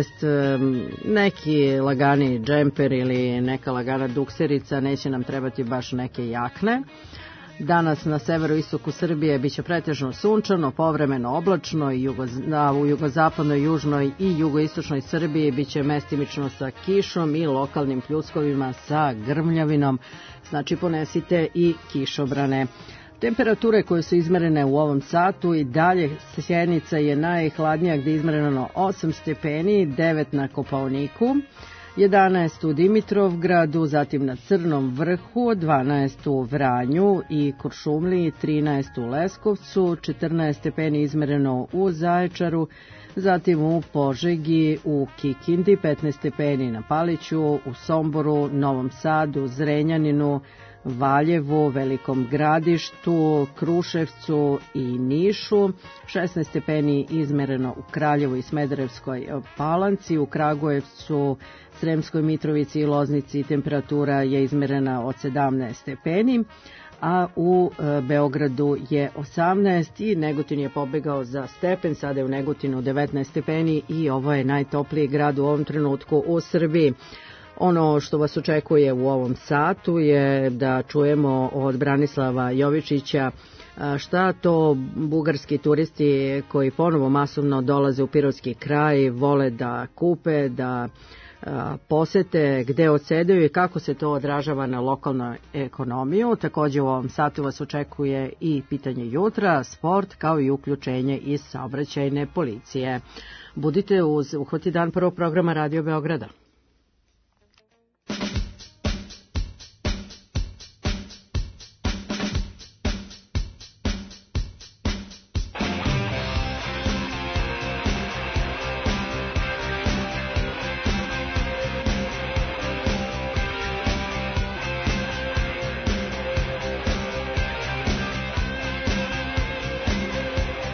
14, neki lagani džemper ili neka lagana dukserica, neće nam trebati baš neke jakne. Danas na severoistoku Srbije biće pretežno sunčano, povremeno oblačno i u jugozapadnoj, južnoj i jugoistočnoj Srbiji biće mestimično sa kišom i lokalnim pljuskovima sa grmljavinom, znači ponesite i kišobrane. Temperature koje su izmerene u ovom satu i dalje Sjenica je najhladnija gde je izmereno 8 stepeni, 9 na Kopaoniku, 11 u Dimitrovgradu, zatim na Crnom vrhu, 12 u Vranju i Kuršumliji, 13 u Leskovcu, 14 stepeni izmereno u Zaječaru, zatim u Požegi, u Kikindi, 15 stepeni na Paliću, u Somboru, Novom Sadu, Zrenjaninu, Valjevu, Velikom Gradištu, Kruševcu i Nišu, 16 stepeni izmereno u Kraljevu i Smederevskoj Palanci, u Kragujevcu, Sremskoj Mitrovici i Loznici temperatura je izmerena od 17 stepeni, a u Beogradu je 18 i Negotin je pobegao za stepen, sada je u Negotinu 19 stepeni i ovo je najtopliji grad u ovom trenutku u Srbiji. Ono što vas očekuje u ovom satu je da čujemo od Branislava Jovičića šta to bugarski turisti koji ponovo masovno dolaze u Pirotski kraj vole da kupe, da posete, gde odsedaju i kako se to odražava na lokalnu ekonomiju. Takođe u ovom satu vas očekuje i pitanje jutra, sport, kao i uključenje iz saobraćajne policije. Budite uz Uhvati dan prvog programa Radio Beograda.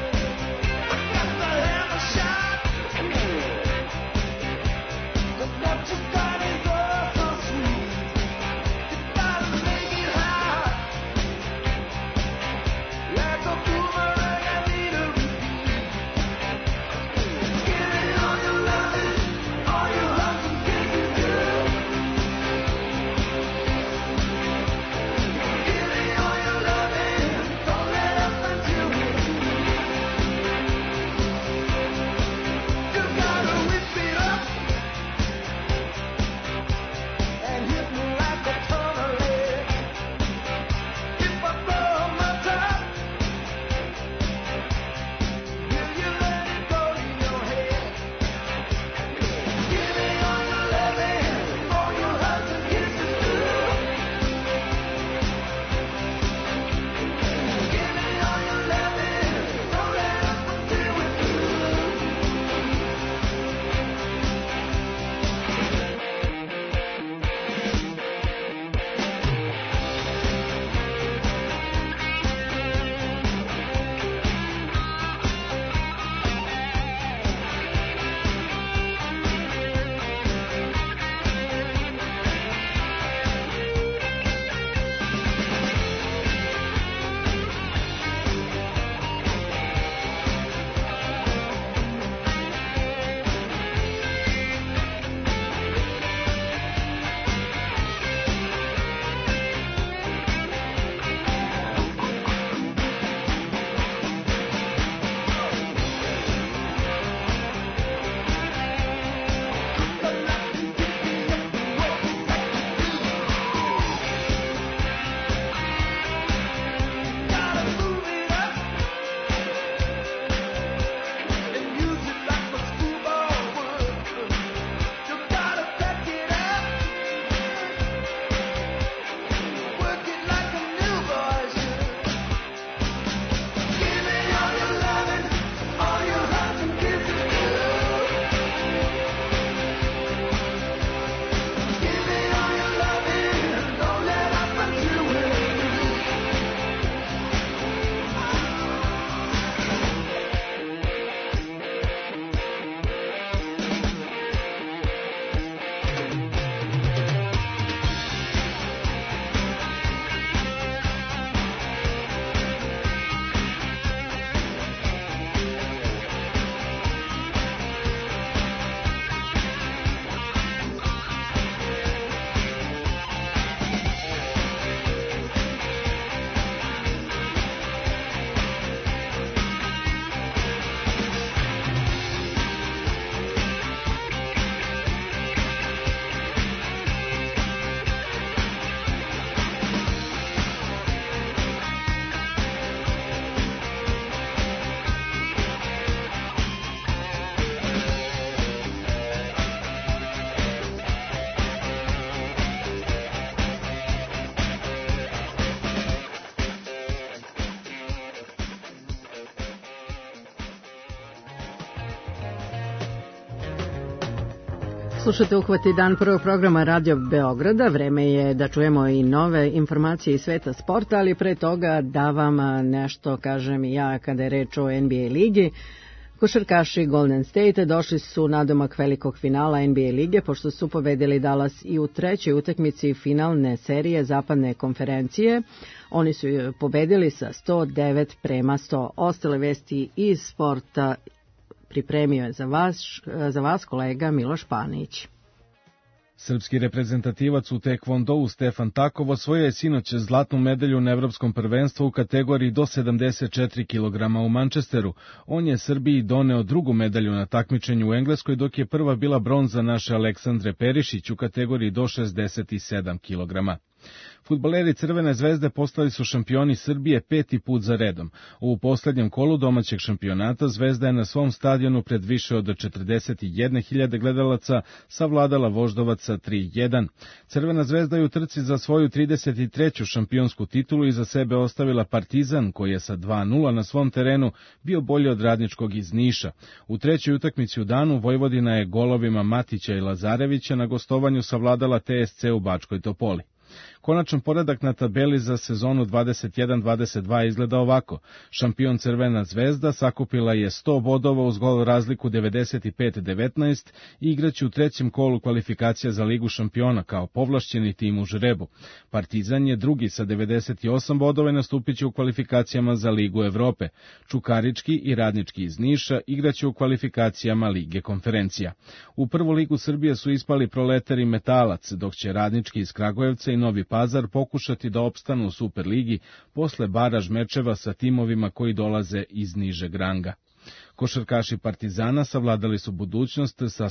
The Slušate Uhvati dan prvog programa Radio Beograda. Vreme je da čujemo i nove informacije iz sveta sporta, ali pre toga da vam nešto kažem i ja kada je reč o NBA ligi. Košarkaši Golden State došli su nadomak velikog finala NBA lige pošto su pobedili Dallas i u trećoj utakmici finalne serije zapadne konferencije. Oni su pobedili sa 109-100. Ostale vesti iz sporta pripremio je za vas kolega Miloš Panić. Srpski reprezentativac u tekvondou Stefan Takov osvojio je sinoć zlatnu medalju na evropskom prvenstvu u kategoriji do 74 kg u Manchesteru. On je Srbiji doneo drugu medalju na takmičenju u Engleskoj, dok je prva bila bronza naše Aleksandre Perišić u kategoriji do 67 kg. Fudbaleri Crvene zvezde postali su šampioni Srbije 5. put za redom. U poslednjem kolu domaćeg šampionata Zvezda je na svom stadionu pred više od 41.000 gledalaca savladala Voždovaca 3-1. Crvena zvezda je u trci za svoju 33. šampionsku titulu iza sebe ostavila Partizan, koji je sa 2-0 na svom terenu bio bolji od Radničkog iz Niša. U trećoj utakmici u danu Vojvodina je golovima Matića i Lazarevića na gostovanju savladala TSC u Bačkoj Topoli. Konačan poredak na tabeli za sezonu 21-22 izgleda ovako. Šampion Crvena zvezda sakupila je 100 bodova uz gol razliku 95-19 i igraće u trećem kolu kvalifikacija za Ligu šampiona kao povlašćeni tim u žrebu. Partizan je drugi sa 98 bodova i nastupit će u kvalifikacijama za Ligu Evrope. Čukarički i Radnički iz Niša igraće u kvalifikacijama Lige konferencija. U prvu ligu Srbije su ispali Proletar i Metalac, dok će Radnički iz Kragujevca i Novi Pazar pokušati da opstanu u Superligi posle baraž mečeva sa timovima koji dolaze iz nižeg ranga. Košarkaši Partizana savladali su Budućnost sa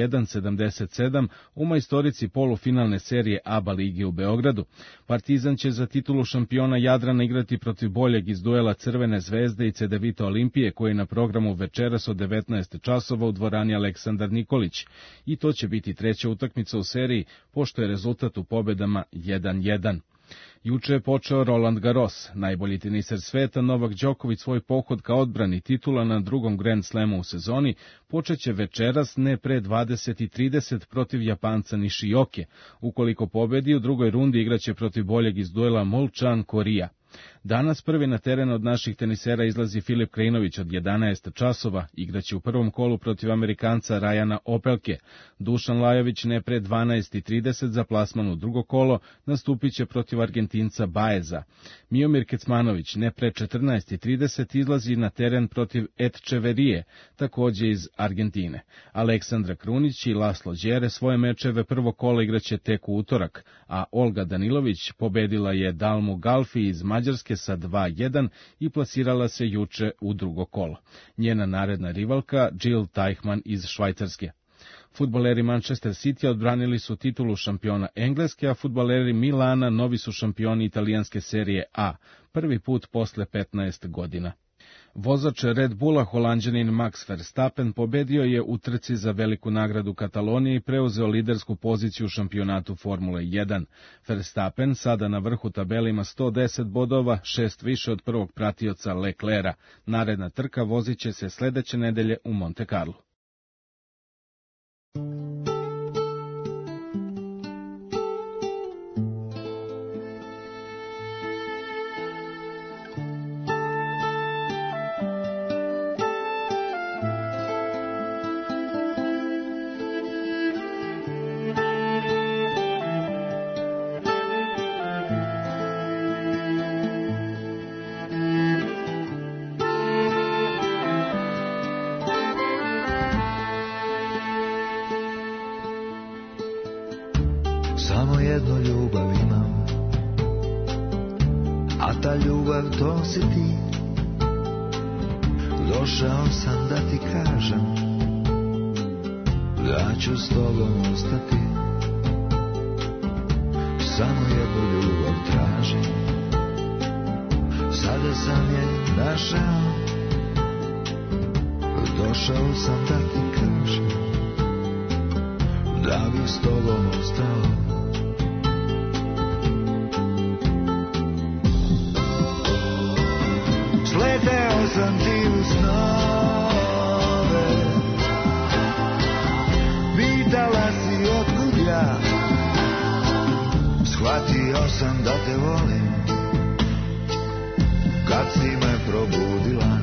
101-77 u majstorici polufinalne serije ABA lige u Beogradu. Partizan će za titulu šampiona Jadrana igrati protiv boljeg iz duela Crvene zvezde i Cedevita Olimpije, koji je na programu večeras od 19 časova u dvorani Aleksandar Nikolić. I to će biti treća utakmica u seriji, pošto je rezultat u pobedama 1-1. Juče je počeo Roland Garros. Najbolji teniser sveta Novak Đoković svoj pohod ka odbrani titula na drugom Grand Slamu u sezoni počeće večeras ne pre 20:30 protiv Japanca Nishioke. Ukoliko pobedi, u drugoj rundi igraće protiv boljeg iz duela Molchan Korija. Danas prvi na teren od naših tenisera izlazi Filip Krajinović od 11 časova, igraće u prvom kolu protiv Amerikanca Rajana Opelke. Dušan Lajović ne pre 12:30 za plasman u drugo kolo nastupit će protiv Argentinca Baeza. Miomir Kecmanović ne pre 14:30 izlazi na teren protiv Etcheverije, takođe iz Argentine. Aleksandra Krunić i Laslo Đere svoje mečeve prvo kola igraće tek u utorak, a Olga Danilović pobedila je Dalmu Galfi iz Mađarske sa 2-1 i plasirala se juče u drugo kolo. Njena naredna rivalka Jill Teichmann iz Švajcarske. Fudbaleri Manchester City odbranili su titulu šampiona Engleske, a fudbaleri Milana novi su šampioni italijanske serije A, prvi put posle 15 godina. Vozač Red Bulla, Holanđanin Max Verstappen, pobedio je u trci za veliku nagradu Katalonije i preuzeo lidersku poziciju u šampionatu Formule 1. Verstappen sada na vrhu tabele ima 110 bodova, 6 više od prvog pratioca Leclerca. Naredna trka vozit će se sledeće nedelje u Monte Carlo. Samo jednu ljubav imam, a ta ljubav to si ti. Došao sam da ti kažem da ću s tobom ostati. Samo jednu ljubav tražim, sada sam je našao. Došao sam da ti kažem da bih s tobom ostao. Sleteo sam ti u snove, pitala si Shvatio sam da te volim kad si me probudila.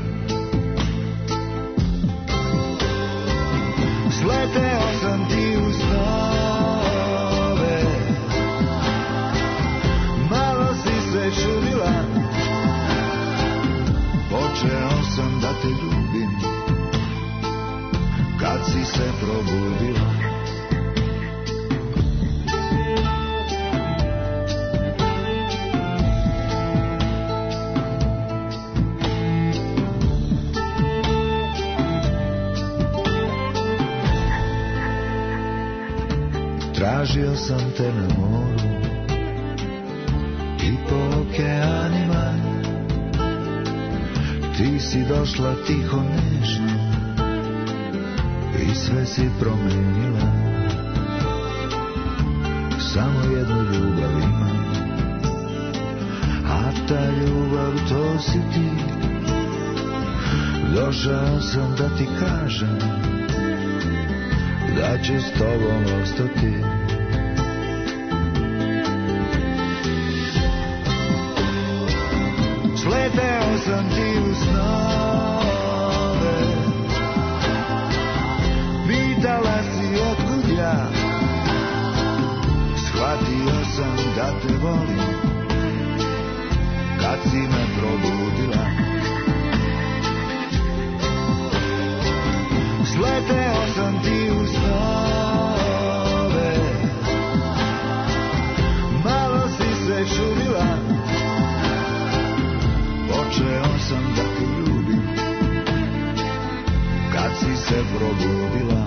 Sleteo sam ti u snove, malo si se čudila. Počeo sam da te ljubim kad si se probudila. Tražio sam te na moru i po okeanima. Ti si došla tiho nežno i sve si promenila. Samo jednu ljubav imam, a ta ljubav to si ti. Došao sam da ti kažem da ću s tobom ostati. Sleteo sam ti u snove, pitala si otkud ja. Shvatio sam da te volim kad si me probudila. Sleteo sam ti u snove, malo si se čudila. Počeo sam da te ljubim kad si se probudila.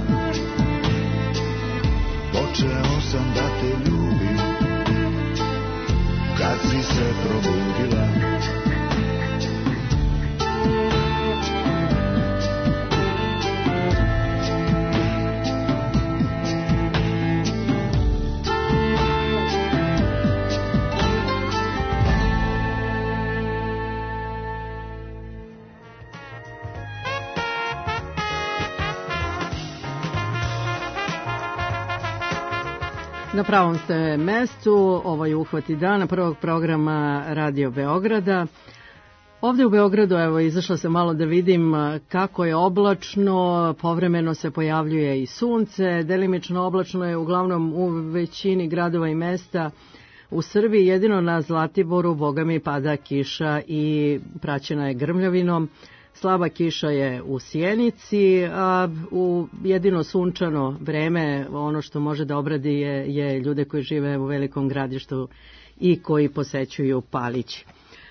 Počeo sam da te ljubim kad si se probudila. Na pravom ste mestu, ovo je Uhvati dana prvog programa Radio Beograda. Ovde u Beogradu, evo, izašla sam malo da vidim kako je oblačno, povremeno se pojavljuje i sunce, delimično oblačno je uglavnom u većini gradova i mesta u Srbiji, jedino na Zlatiboru, bogami, pada kiša i praćena je grmljavinom. Slaba kiša je u Sjenici, a u jedino sunčano vreme ono što može da obradi je ljude koji žive u Velikom Gradištu i koji posećuju Palić.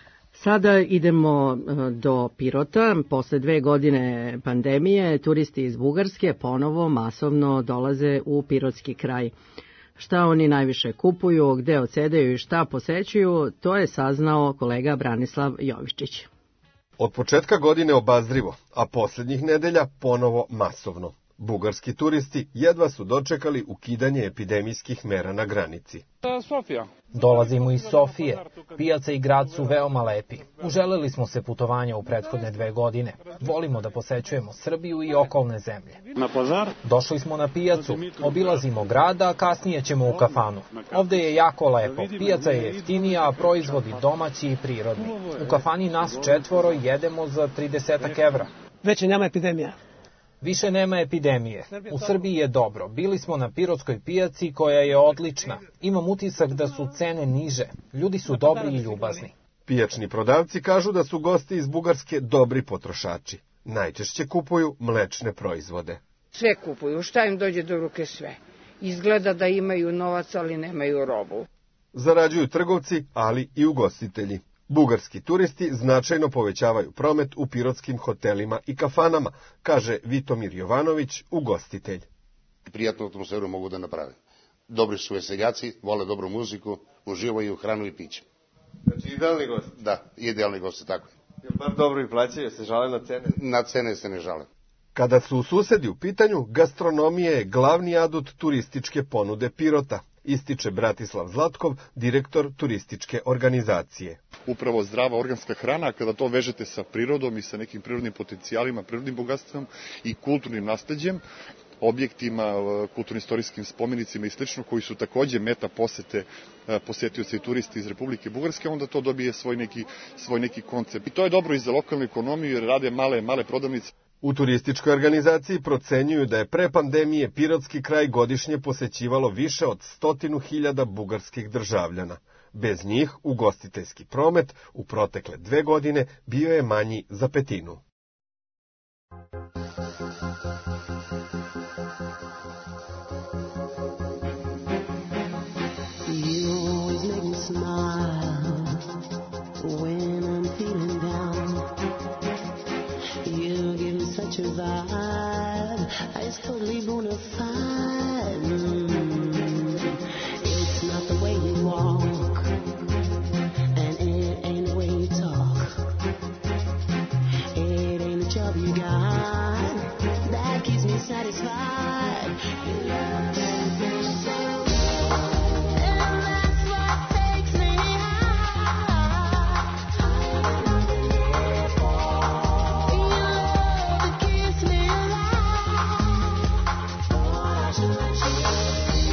Sada idemo do Pirota. Posle 2 godine pandemije, turisti iz Bugarske ponovo masovno dolaze u pirotski kraj. Šta oni najviše kupuju, gde odsedaju i šta posećuju, to je saznao kolega Branislav Jovičić. Od početka godine obazrivo, a posljednjih nedelja ponovo masovno. Bugarski turisti jedva su dočekali ukidanje epidemijskih mera na granici. Sofija. Dolazimo iz Sofije. Pijaca i grad su veoma lepi. Uželeli smo se putovanja u prethodne 2 godine. Volimo da posećujemo Srbiju i okolne zemlje. Na pazar? Došli smo na pijacu, obilazimo grada, a kasnije ćemo u kafanu. Ovde je jako lepo. Pijaca je jeftinija, a proizvodi domaći i prirodni. U kafani nas 4 jedemo za 30 evra. Već nema epidemija. Više nema epidemije. U Srbiji je dobro. Bili smo na pirotskoj pijaci koja je odlična. Imam utisak da su cene niže. Ljudi su dobri i ljubazni. Pijačni prodavci kažu da su gosti iz Bugarske dobri potrošači. Najčešće kupuju mlečne proizvode. Sve kupuju, šta im dođe do ruke sve. Izgleda da imaju novac, ali nemaju robu. Zarađuju trgovci, ali i ugostitelji. Bugarski turisti značajno povećavaju promet u pirotskim hotelima i kafanama, kaže Vitomir Jovanović, ugostitelj. Prijatnu atmosferu mogu da naprave. Dobri su veseljaci, vole dobru muziku, uživaju hranu i piće. Znači idealni gost? Da, idealni gosti, tako je. Jel bar dobro i plaćaju, se žale na cene? Na cene se ne žale. Kada su susedi u pitanju, gastronomija je glavni adut turističke ponude Pirota, ističe Bratislav Zlatkov, direktor turističke organizacije. Upravo zdrava organska hrana, kada to vežete sa prirodom i sa nekim prirodnim potencijalima, prirodnim bogatstvom i kulturnim nasleđem, objektima, kulturno-istorijskim spomenicima i slično, koji su takođe meta posete posetioci i turisti iz Republike Bugarske, onda to dobije svoj neki koncept. I to je dobro i za lokalnu ekonomiju, jer rade male prodavnice. U turističkoj organizaciji procenjuju da je pre pandemije pirotski kraj godišnje posećivalo više od 100.000 bugarskih državljana. Bez njih ugostiteljski promet u protekle 2 godine bio je manji za 1/5. It's not the way you walk, and it ain't the way you talk. It ain't the job you got that keeps me satisfied. You love me so, and that's what takes me high. You love that keeps me alive. I should let you know.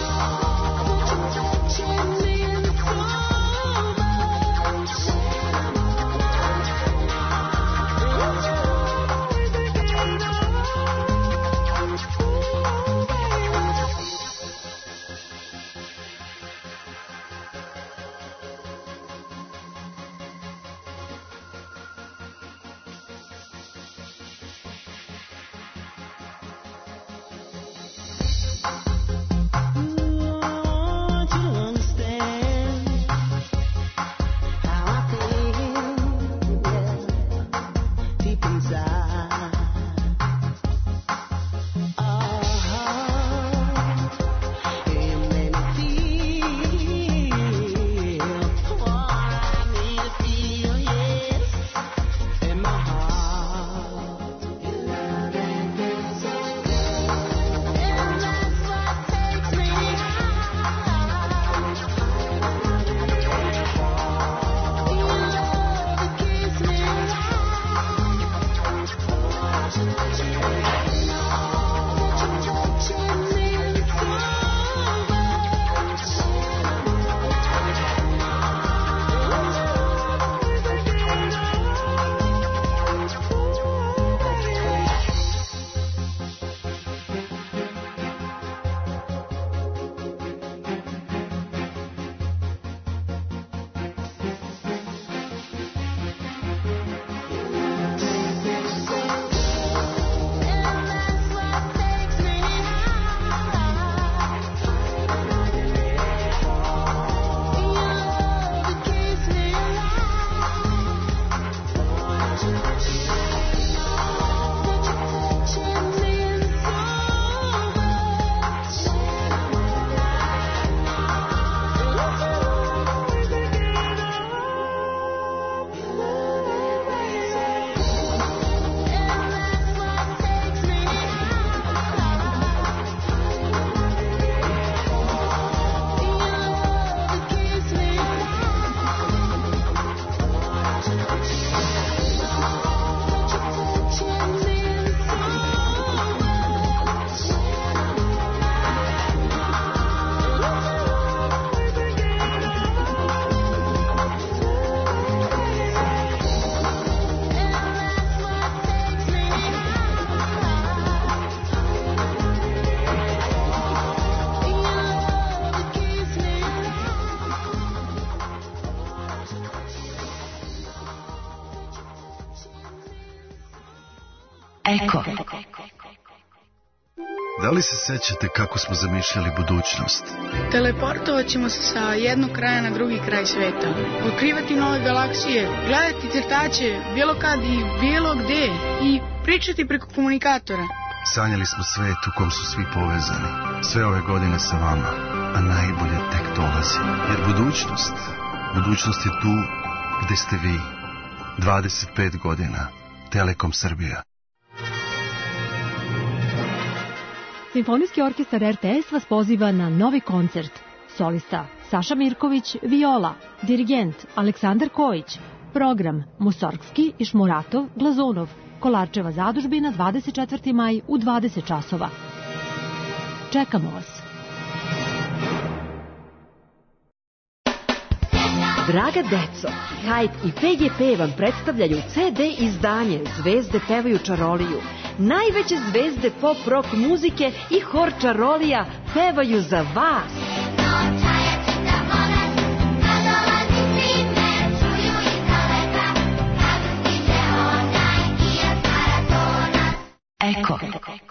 Eko. Da li se sećate kako smo zamišljali budućnost? Teleportovat ćemo se sa jednog kraja na drugi kraj sveta. Otkrivati nove galaksije, gledati crtaće, bilo kad i bilo gde i pričati preko komunikatora. Sanjali smo svet u kom su svi povezani. Sve ove godine sa vama, a najbolje tek dolazi. Jer budućnost je tu gde ste vi. 25 godina. Telekom Srbija. Simfonijski orkestar RTS vas poziva na novi koncert. Solista Saša Mirković, viola, dirigent Aleksandar Kojić, program Musorgski, Išmuratov, Glazunov, Kolarčeva zadužbina 24. maj u 20 časova. Čekamo vas. Draga deco, Hype i PGP vam predstavljaju CD izdanje Zvezde pevaju čaroliju. Najveće zvezde pop rock muzike i hor čarolija pevaju za vas. Eko.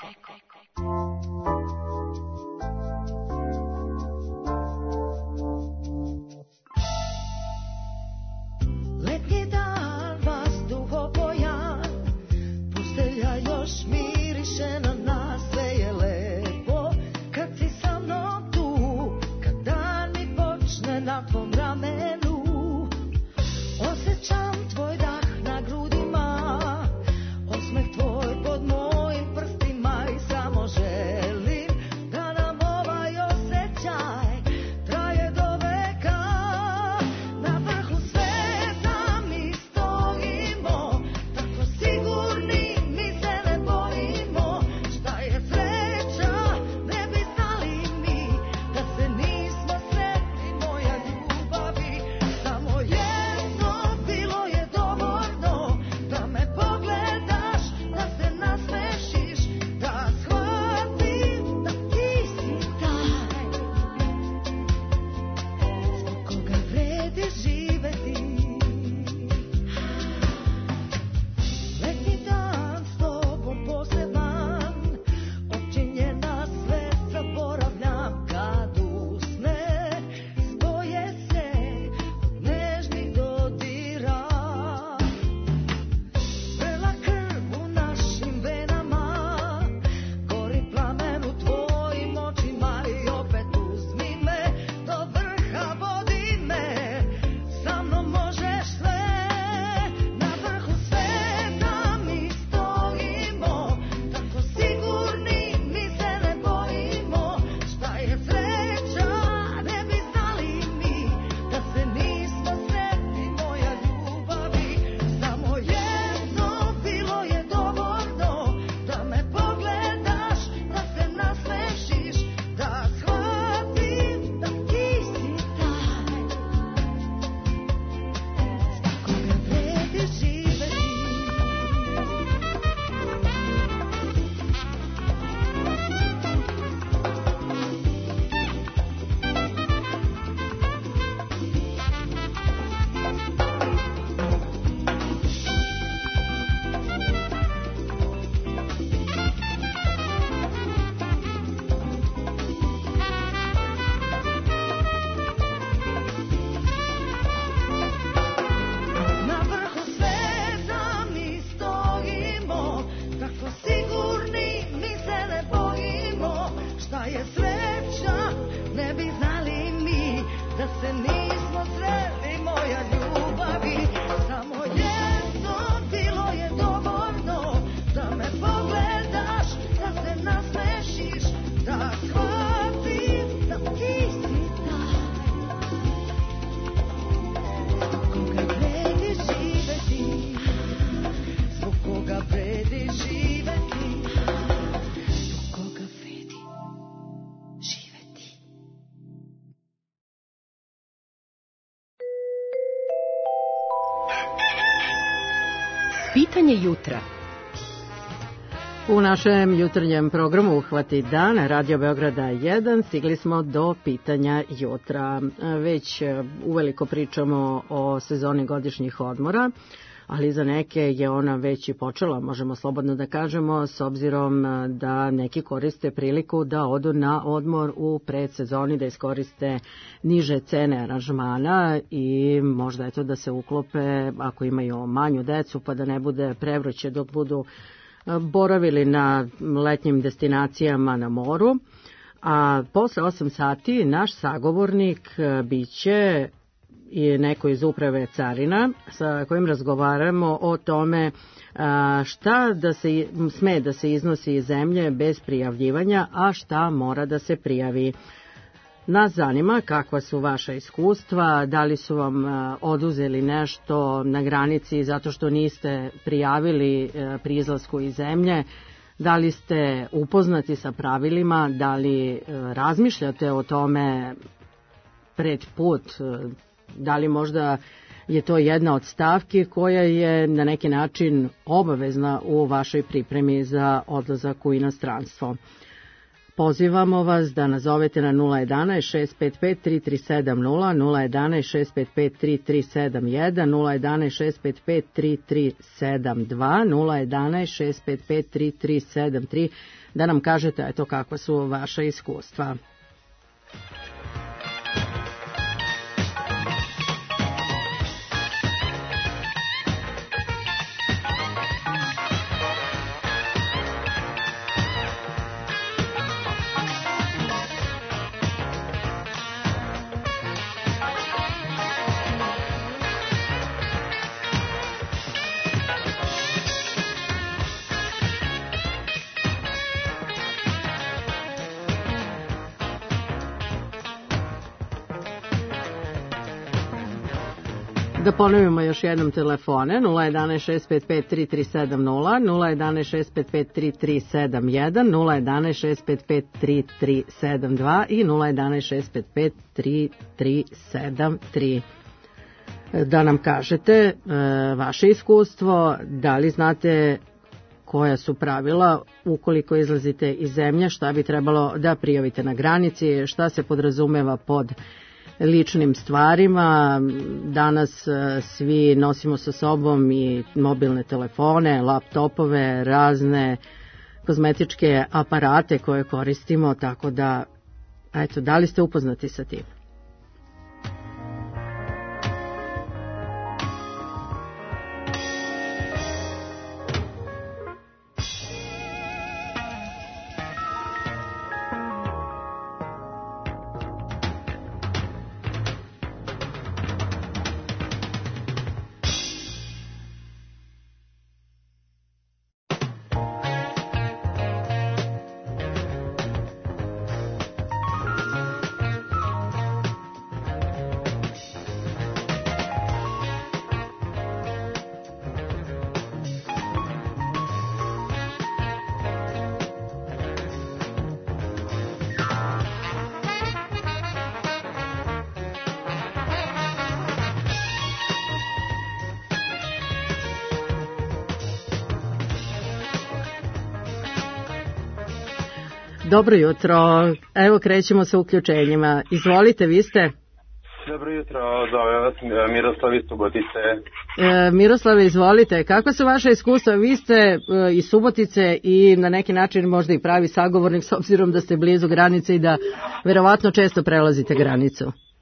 Letnji dan, vazduh opojan, pustelja još miriše na nas, sve je lepo kad si sa mnom tu, kad dan mi počne na tvom ramenu, osjećam tvoj dah na grudima, osmeh tvoj pod mojim prstima i samo želim da nam ovaj osjećaj traje do veka. Na vrhu sveta mi stojimo, tako sigurni mi se ne bojimo. Šta je sreća, ne bi znali mi da se nismo sretni, moja ljubavi. Samo jedno bilo je dovoljno, da me pogledaš, da se nasmešiš, da shvatim da ti si taj zbog koga vredi živeti. Letnji dan s tobom poseban, općenjena sve zaboravljam kad usne, spoje se od nežnih dodira. Vrela krv u našim venama, gori plamen u tvojim očima i opet uzmi me do vrha, vodi me, sa mnom možeš sve. Na vrhu sveta mi stojimo, tako sigurni mi se ne bojimo. Šta je sreća, ne bi znali mi da se nismo sretni, moja ljubavi. Samo jedno bilo je dovoljno, da me pogledaš, da se nasmešiš, da shvatim da ti si taj zbog koga vredi živeti. Na vrhu sveta mi stojimo, tako sigurni mi se ne bojimo. Šta je sreća, ne bi znali mi da se nismo sreli, moja ljubavi. Samo jedno bilo je dovoljno, da me pogledaš, da se nasmešiš, da shvatim da ti si taj zbog koga vredi živeti, zbog koga vredi živeti, zbog koga vredi živeti. Pitanje jutra. U našem jutarnjem programu Uhvati dan Radio Beograda 1 stigli smo do pitanja jutra. Već uveliko pričamo o sezoni godišnjih odmora, ali za neke je ona već i počela, možemo slobodno da kažemo, s obzirom da neki koriste priliku da odu na odmor u predsezoni, da iskoriste niže cene aranžmana i možda eto da se uklope ako imaju manju decu, pa da ne bude prevruće dok budu boravili na letnjim destinacijama na moru. A posle 8 sati naš sagovornik biće i neko iz uprave carina sa kojim razgovaramo o tome šta da se sme da se iznosi iz zemlje bez prijavljivanja, a šta mora da se prijavi. Nas zanima kakva su vaša iskustva, da li su vam oduzeli nešto na granici zato što niste prijavili pri izlasku iz zemlje, Da li ste upoznati sa pravilima, da li razmišljate o tome pred put, da li možda je to jedna od stavki koja je na neki način obavezna u vašoj pripremi za odlazak u inostranstvo. Pozivamo vas da nazovete na 011 655 3370, 011 655 3371, 011 655 3372, 011 655 3373, da nam kažete eto kakva su vaša iskustva. Da ponovimo još jednom telefone, 011 655 3370, 011 655 3371, 011 655 3372 i 011 655 3373. Da nam kažete vaše iskustvo, da li znate koja su pravila ukoliko izlazite iz zemlje, šta bi trebalo da prijavite na granici, šta se podrazumeva pod ličnim stvarima. Danas svi nosimo sa sobom i mobilne telefone, laptopove, razne kozmetičke aparate koje koristimo, tako da, eto, da li ste upoznati sa tim? Dobro jutro, evo krećemo sa uključenjima. Izvolite, vi ste? Dobro jutro, zove vas Miroslav iz Subotice. Miroslave, izvolite, kakva su vaše iskustva? Vi ste iz Subotice i na neki način možda i pravi sagovornik s obzirom da ste blizu granice i da verovatno često prelazite granicu.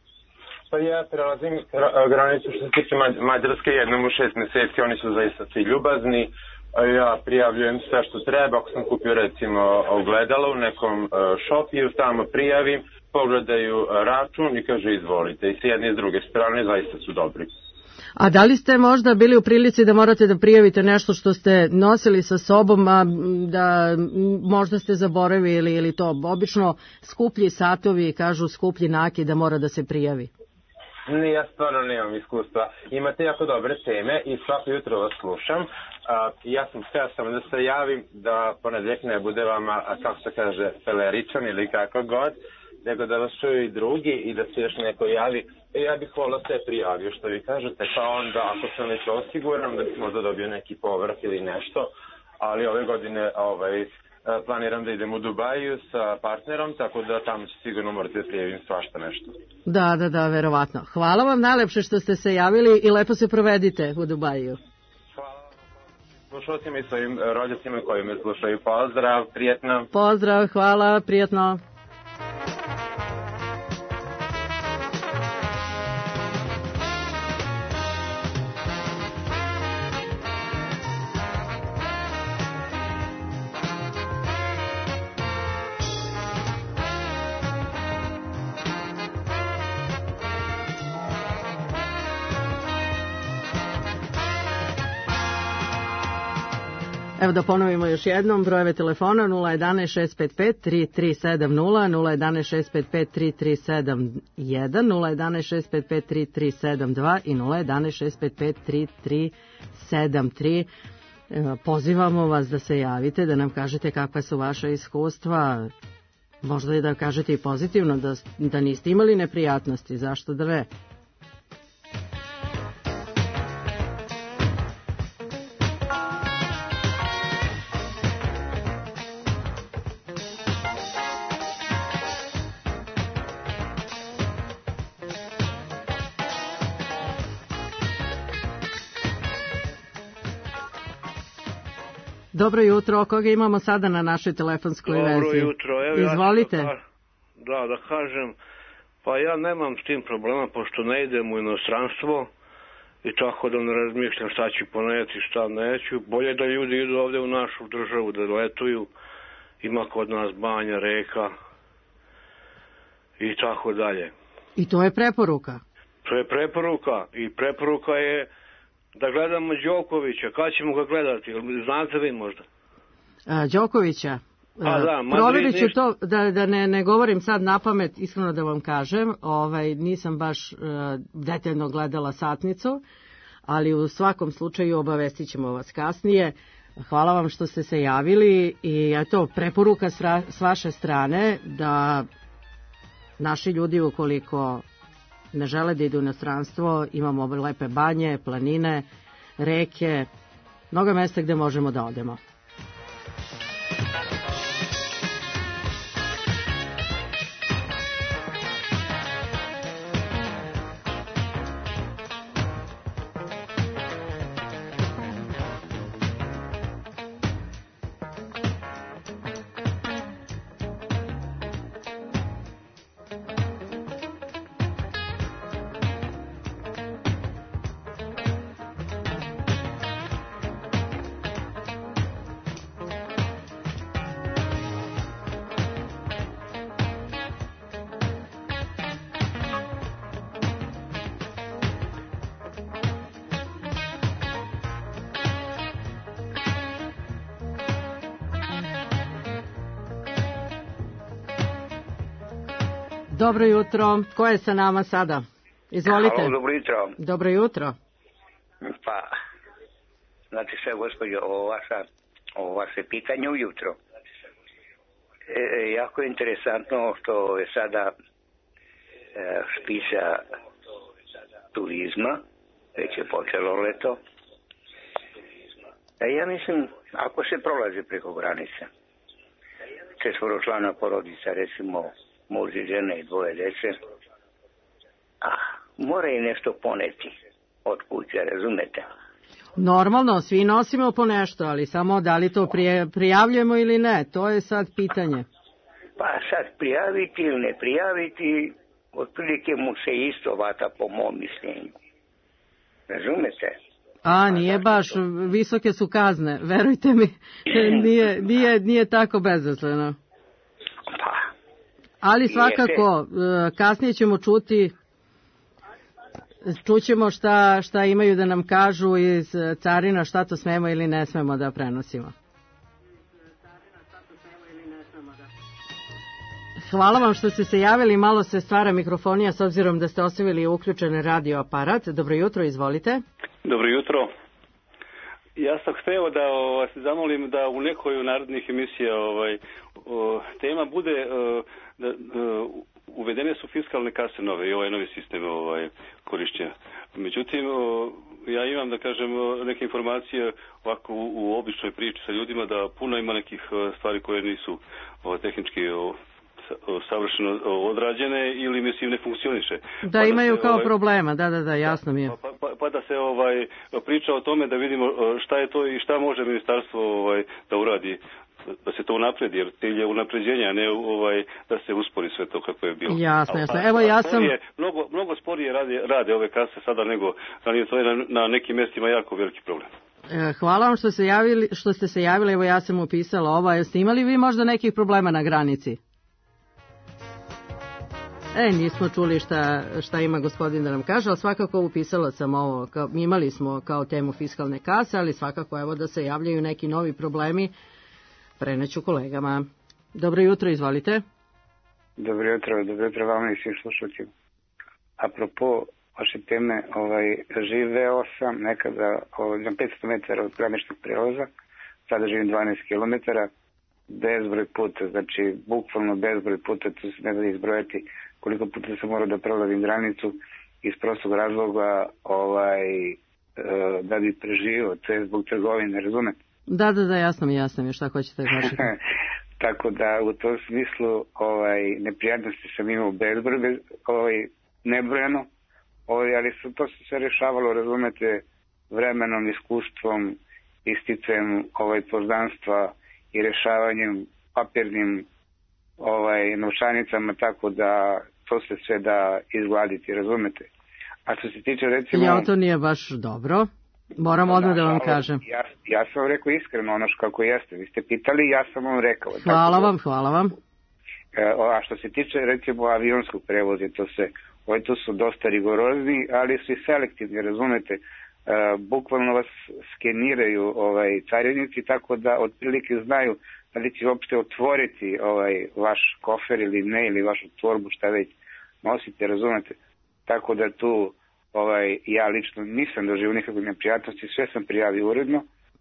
Pa ja prelazim granicu što se tiče Mađarske jednom u 6 meseci, oni su zaista svi ljubazni. Ja prijavljujem sve što treba, ako sam kupio recimo ogledalo u nekom šopiju, tamo prijavim, pogledaju račun i kaže izvolite. I s jedne i s druge strane zaista su dobri. A da li ste možda bili u prilici da morate da prijavite nešto što ste nosili sa sobom, a da možda ste zaboravili ili to obično skuplji satovi, kažu skuplji nakit da mora da se prijavi? Ne, ja stvarno nemam iskustva. Imate jako dobre teme i svako jutro vas slušam. Ja sam htio samo da se javim da ponedjeljak ne bude vama, kako se kaže, feleričan ili kako god, nego da vas čuju i drugi i da se još neko javi. Ja bih volio se prijavio što vi kažete, pa onda ako sam već osiguran da bih možda dobio neki povrat ili nešto, ali ove godine planiram da idem u Dubaju sa partnerom, tako da tamo će sigurno morati da prijavim svašta nešto. Da, verovatno. Hvala vam najlepše što ste se javili i lepo se provedite u Dubaju. Slušalcima i svojim rođacima koji me slušaju. Pozdrav, prijetno. Pozdrav, hvala, prijetno. Evo da ponovimo još jednom, brojeve telefona 011 655 3370, 011 655 3371, 011 655 3372 i 011 655 3373. Pozivamo vas da se javite, da nam kažete kakva su vaša iskustva, možda i da kažete i pozitivno, da niste imali neprijatnosti, zašto da ne? Dobro jutro, koga imamo sada na našoj telefonskoj vezi? Dobro jutro. Evo izvolite. Da kažem, pa ja nemam s tim problema, pošto ne idem u inostranstvo i tako da ne razmišljam šta ću poneti, šta neću. Bolje da ljudi idu ovde u našu državu, da letuju. Ima kod nas banja, reka i tako dalje. I to je preporuka? To je preporuka i preporuka je da gledamo Đokovića. Kad ćemo ga gledati? Znate vi možda? Đokovića? Provjerit ću to, da ne govorim sad na pamet, iskreno da vam kažem. Nisam baš detaljno gledala satnicu, ali u svakom slučaju obavestit ćemo vas kasnije. Hvala vam što ste se javili i eto, preporuka s vaše strane da naši ljudi, ukoliko ne žele da idu u inostranstvo, imamo lepe banje, planine, reke, mnogo mesta gde možemo da odemo. Dobro jutro. Ko je sa nama sada? Izvolite. Halo, dobro jutro. Dobro jutro. Pa, znači sve, gospođo, ovo vaše pitanje ujutro. Jako je interesantno što je sada špica turizma, već je počelo leto. Ja mislim, ako se prolazi preko granice, 4-člana porodica, recimo, muž i žene i 2 dece, mora i nešto poneti od kuće, razumete? Normalno, svi nosimo po nešto, ali samo da li to prijavljujemo ili ne, to je sad pitanje. Pa sad prijaviti ili ne prijaviti, otprilike mu se isto vata po mom mišljenju. Razumete? Nije baš, visoke su kazne, verujte mi, nije tako bezasleno. Ali svakako, kasnije ćemo čućemo šta imaju da nam kažu iz carina, šta to smemo ili ne smemo da prenosimo. Hvala vam što ste se javili, malo se stvara mikrofonija s obzirom da ste ostavili uključen radio aparat. Dobro jutro, izvolite. Dobro jutro. Ja sam hteo da vas zamolim da u nekoj narodnih emisija tema bude da uvedene su fiskalne kase nove i ovaj novi sistem korišćenja. Međutim, ja imam da kažem neke informacije ovako u običnoj priči sa ljudima da puno ima nekih stvari koje nisu tehnički savršeno odrađene ili mislim ne funkcioniše. Da imaju kao problema, da, jasno mi je. Pa da se priča o tome da vidimo šta je to i šta može ministarstvo da uradi da se to unapredi, jer cilj je unapređenja, a ne da se uspori sve to kako je bilo. Jasno. Evo ja sam... Mnogo sporije rade ove kase sada nego ranije, to je na nekim mjestima jako veliki problem. Hvala vam što ste se javili, evo ja sam upisala ovo. Jeste imali vi možda nekih problema na granici? Nismo čuli šta ima gospodin da nam kaže, ali svakako upisala sam ovo. Imali smo kao temu fiskalne kase, ali svakako evo da se javljaju neki novi problemi. Preneću kolegama. Dobro jutro, izvolite. Dobro jutro vama i svim slušateljima. Apropo vaše teme. Živeo sam nekada na 500 metara od graničnog prelaza, sada živim 12 km, bezbroj puta, znači bukvalno bezbroj puta, tu se ne da izbrojati koliko puta sam morao da prelazim granicu iz prostog razloga da bi preživio, to je zbog trgovine, razumete? Da, jasno mi je šta hoćete kažete. Tako da u tom smislu neprijatnosti sam imao bezbroj, nebrojeno, ali to se sve rešavalo, razumete, vremenom, iskustvom, isticajem poznanstva i rešavanjem papirnim novčanicama, tako da to se sve da izgladiti, razumete. A što se tiče recimo... Ja, to nije baš dobro, moram odmah da vam kažem. Ja sam vam rekao iskreno ono kako jeste, vi ste pitali, ja sam vam rekao. Hvala vam. A što se tiče recimo avionskog prevoza, to se... tu su dosta rigorozni, ali su i selektivni, razumete. Bukvalno vas skeniraju carinici, tako da otprilike znaju da li će uopšte otvoriti vaš kofer ili ne, ili vašu torbu, šta već nosite, razumete. Tako da tu ja lično nisam doživio nikakve neprijatnosti, sve sam prijavio uredno,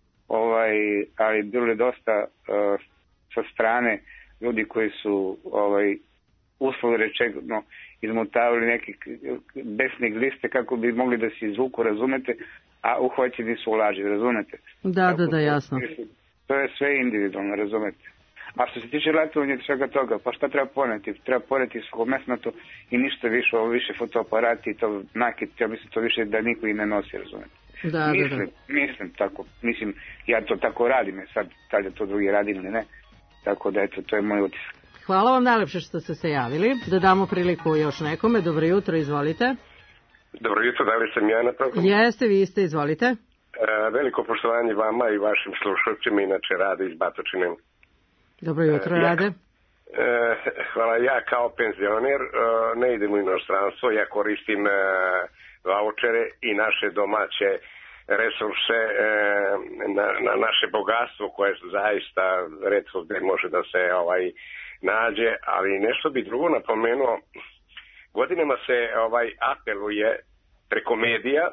ali bilo je dosta sa strane ljudi koji su uslovno rečeno izmotavili neke besne gliste kako bi mogli da se izvuku, razumete, a uhvaćeni su u laži, razumete? Da, jasno. To je sve individualno, razumete. A što se tiče letovanja i svega toga, pa šta treba poneti? Treba poneti suhomesnato i ništa više, više fotoaparati i to nakit, ja mislim to više da niko i ne nosi, razumete. Mislim tako, ja to tako radim, sad da to drugi radim ili ne, tako da eto, to je moj utisak. Hvala vam najlepše što ste se javili. Da damo priliku još nekome. Dobro jutro, izvolite. Dobro jutro, da li sam ja na programu? Jeste, vi ste, izvolite. Veliko poštovanje vama i vašim slušalcima, inače Rade iz Batočine. Dobro jutro, Rade. Hvala, ja kao penzioner ne idem u inostranstvo, ja koristim vaučere i naše domaće resurse na naše bogatstvo koje su zaista retko gde može da se nađe, ali nešto bi drugo napomenuo. Godinama se apeluje preko medija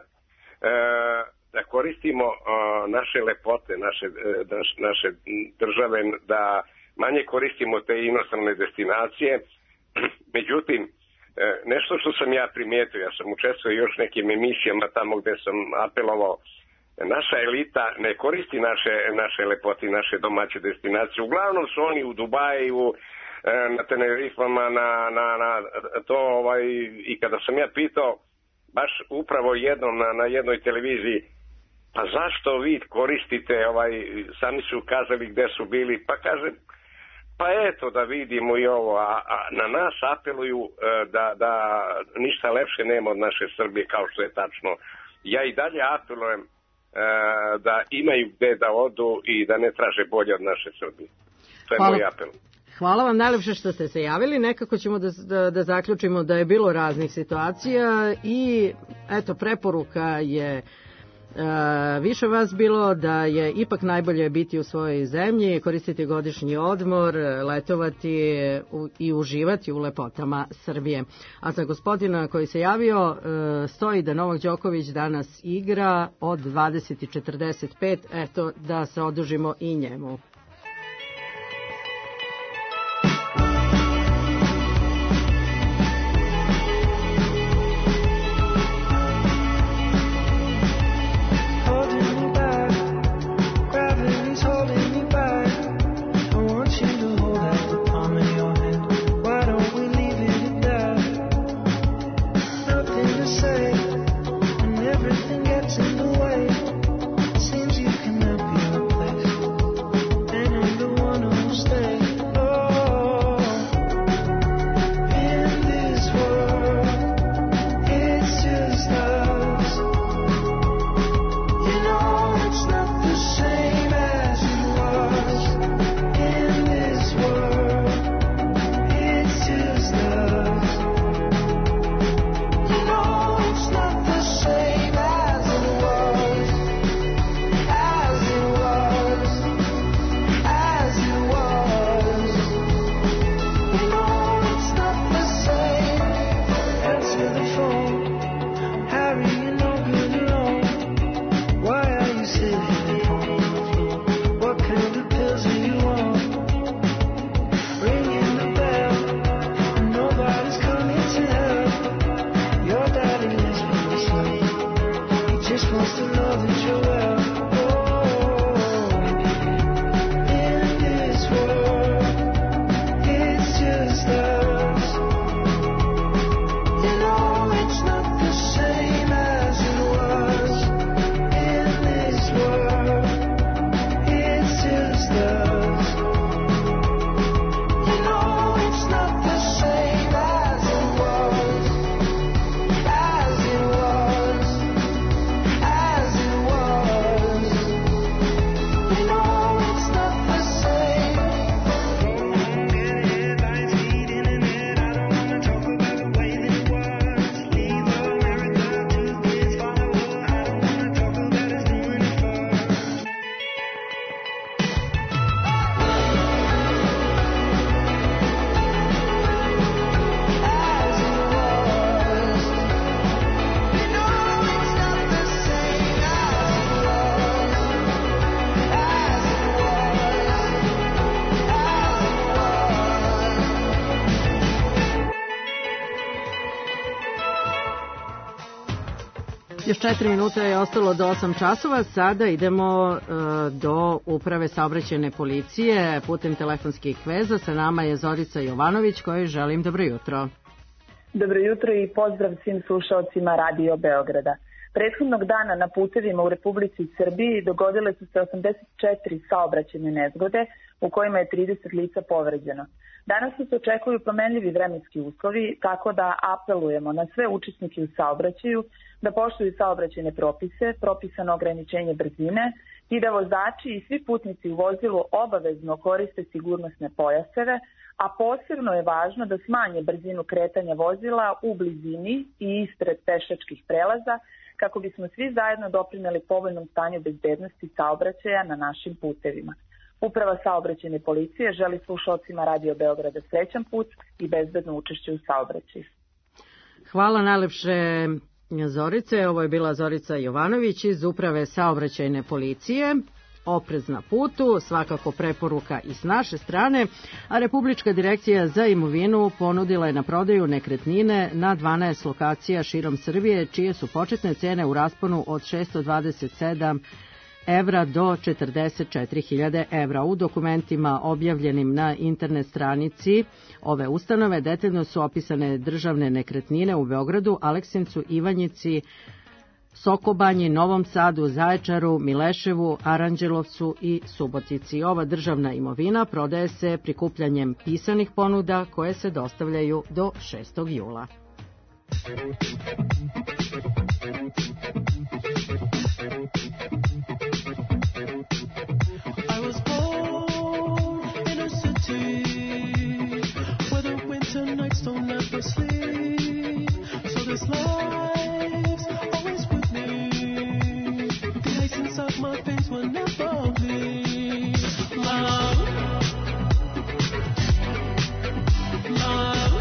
da koristimo naše lepote, naše države, da manje koristimo te inostrane destinacije. Međutim, nešto što sam ja primijetio, ja sam učestvovao još nekim emisijama tamo gde sam apelovao, naša elita ne koristi naše lepote i naše domaće destinacije. Uglavnom su oni u Dubaju, na Tenerifama, na to, i kada sam ja pitao, baš upravo jednom na jednoj televiziji, pa zašto vi koristite, sami su ukazali gde su bili, pa kaže, pa eto da vidimo i ovo, a na nas apeluju da ništa lepše nema od naše Srbije, kao što je tačno. Ja i dalje apelujem da imaju gde da odu i da ne traže bolje od naše Srbije. To je moj apel. Hvala vam najlepše što ste se javili. Nekako ćemo da zaključimo da je bilo raznih situacija i eto, preporuka je više vas bilo da je ipak najbolje biti u svojoj zemlji, koristiti godišnji odmor, letovati i uživati u lepotama Srbije. A za gospodina koji se javio stoji da Novak Đoković danas igra od 20:45, eto da se odužimo i njemu. Everything gets in the way. Seems you cannot be replaced. Još 4 minuta je ostalo do 8 časova. Sada idemo do Uprave saobraćajne policije putem telefonskih veza. Sa nama je Zorica Jovanović, kojoj želim dobro jutro. Dobro jutro i pozdrav svim slušalcima Radio Beograda. Prethodnog dana na putevima u Republici Srbiji dogodile su se 84 saobraćajne nezgode u kojima je 30 lica povređeno. Danas se očekuju promenljivi vremenski uslovi, tako da apelujemo na sve učesnike u saobraćaju da poštuju saobraćajne propise, propisano ograničenje brzine i da vozači i svi putnici u vozilu obavezno koriste sigurnosne pojaseve, a posebno je važno da smanje brzinu kretanja vozila u blizini i ispred pešačkih prelaza, kako bismo svi zajedno doprineli povoljnom stanju bezbednosti saobraćaja na našim putevima. Uprava saobraćajne policije želi slušalcima Radio Beograda srećan put i bezbedno učešće u saobraćaju. Hvala najlepše, Zorice. Ovo je bila Zorica Jovanović iz Uprave saobraćajne policije. Oprez na putu, svakako preporuka i s naše strane, a Republička direkcija za imovinu ponudila je na prodaju nekretnine na 12 lokacija širom Srbije, čije su početne cene u rasponu od 627 evra do 44.000 evra. U dokumentima objavljenim na internet stranici ove ustanove detaljno su opisane državne nekretnine u Beogradu, Aleksincu, Ivanjici, Sokobanji, Novom Sadu, Zaječaru, Mileševu, Aranđelovcu i Subotici. Ova državna imovina prodaje se prikupljanjem pisanih ponuda koje se dostavljaju do 6. jula. My face will never bleed. Love, love.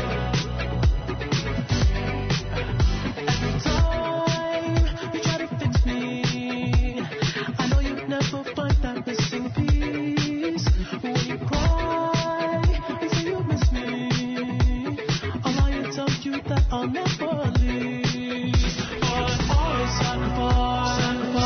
Every time you try to fix me, I know you'd never find that missing piece. When you cry and say you miss me, I'll lie and tell you that I'll never leave. But I sacrifice.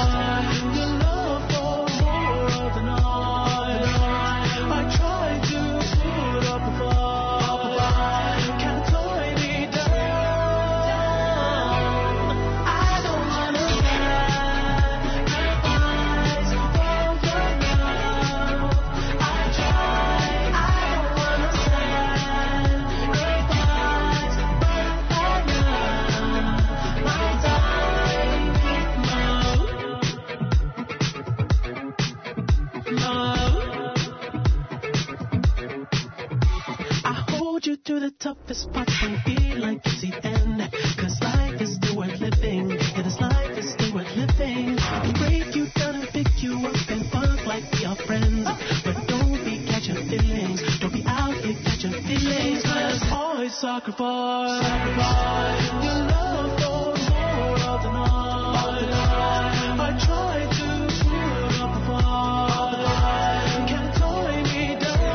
To the toughest part when feel like it's the end. Cause life is still worth living. Yeah, this life is still worth living. I'll break you down and pick you up and fuck like we are friends. But don't be catching feelings. Don't be out here catching feelings. Cause I sacrifice your love for more of the night. I try to put up a fight. Can't tie me down.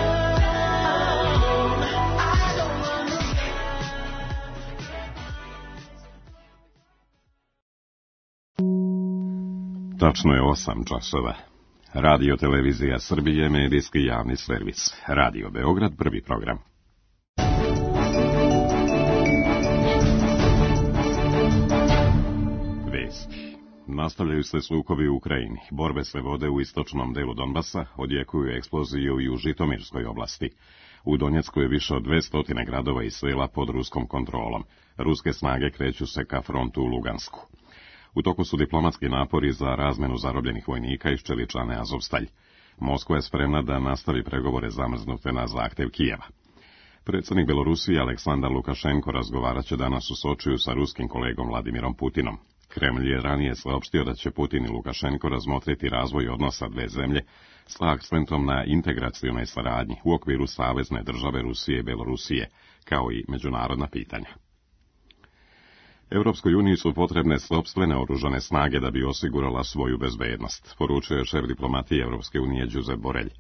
Tačno je 8 časova. Radio Televizija Srbije, medijski javni servis. Radio Beograd, prvi program. Vesti. Nastavljaju se sukobi u Ukrajini. Borbe se vode u istočnom delu Donbasa, odjekuju eksploziju i u Žitomirskoj oblasti. U Donjecku je više od 200 gradova i sela pod ruskom kontrolom. Ruske snage kreću se ka frontu u Lugansku. U toku su diplomatski napori za razmenu zarobljenih vojnika iz Čeličane Azovstalj. Moskva je spremna da nastavi pregovore zamrznute na zahtev Kijeva. Predsjednik Belorusije Aleksandar Lukašenko razgovarat će danas u Sočiju sa ruskim kolegom Vladimirom Putinom. Kremlj je ranije saopštio da će Putin i Lukašenko razmotriti razvoj odnosa dve zemlje s akcentom na integracionoj saradnji u okviru savezne države Rusije i Belorusije, kao i međunarodna pitanja. Europskoj uniji su potrebne sopstvene oružane snage da bi osigurala svoju bezbednost, poručuje šef diplomatije Europske unije Josep Borrell.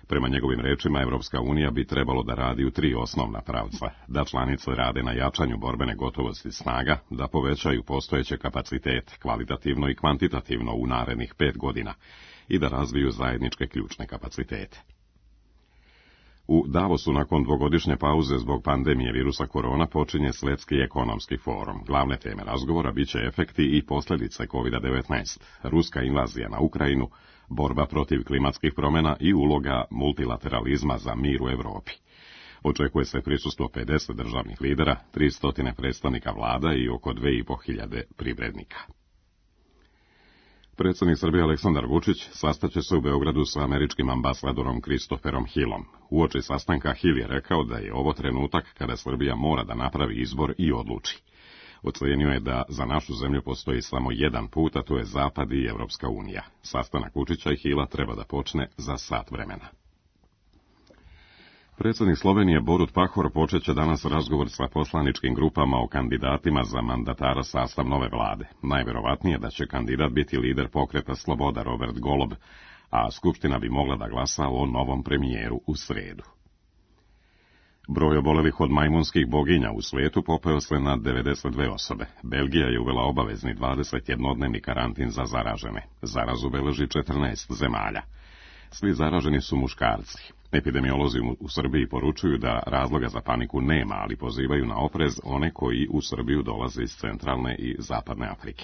Prema njegovim rečima, Evropska unija bi trebalo da radi u 3 osnovna pravca, da članice rade na jačanju borbene gotovosti snaga, da povećaju postojeće kapacitete kvalitativno i kvantitativno u narednih 5 godina i da razviju zajedničke ključne kapacitete. U Davosu nakon 2-godišnje pauze zbog pandemije virusa korona počinje Svetski ekonomski forum. Glavne teme razgovora biće efekti i posljedice COVID-19, ruska invazija na Ukrajinu, borba protiv klimatskih promjena i uloga multilateralizma za mir u Europi. Očekuje se prisustvo 50 državnih lidera, 300 predstavnika vlada i oko 2500 privrednika. Predsjednik Srbije Aleksandar Vučić sastaće se u Beogradu sa američkim ambasadorom Christopherom Hillom. Uoči sastanka Hill je rekao da je ovo trenutak kada Srbija mora da napravi izbor i odluči. Ocenio je da za našu zemlju postoji samo jedan put, a to je Zapad i Evropska unija. Sastanak Vučića i Hilla treba da počne za sat vremena. Predsjednik Slovenije Borut Pahor počeće danas razgovor sa poslaničkim grupama o kandidatima za mandatara sastav nove vlade. Najverovatnije da će kandidat biti lider pokreta Sloboda Robert Golob, a Skupština bi mogla da glasa o novom premijeru u sredu. Broj obolelih od majmunskih boginja u svijetu popeo se na 92 osobe. Belgija je uvela obavezni 21-dnevni karantin za zaražene. Zarazu beleži 14 zemalja. Svi zaraženi su muškarci. Epidemiolozi u Srbiji poručuju da razloga za paniku nema, ali pozivaju na oprez one koji u Srbiju dolaze iz centralne i zapadne Afrike.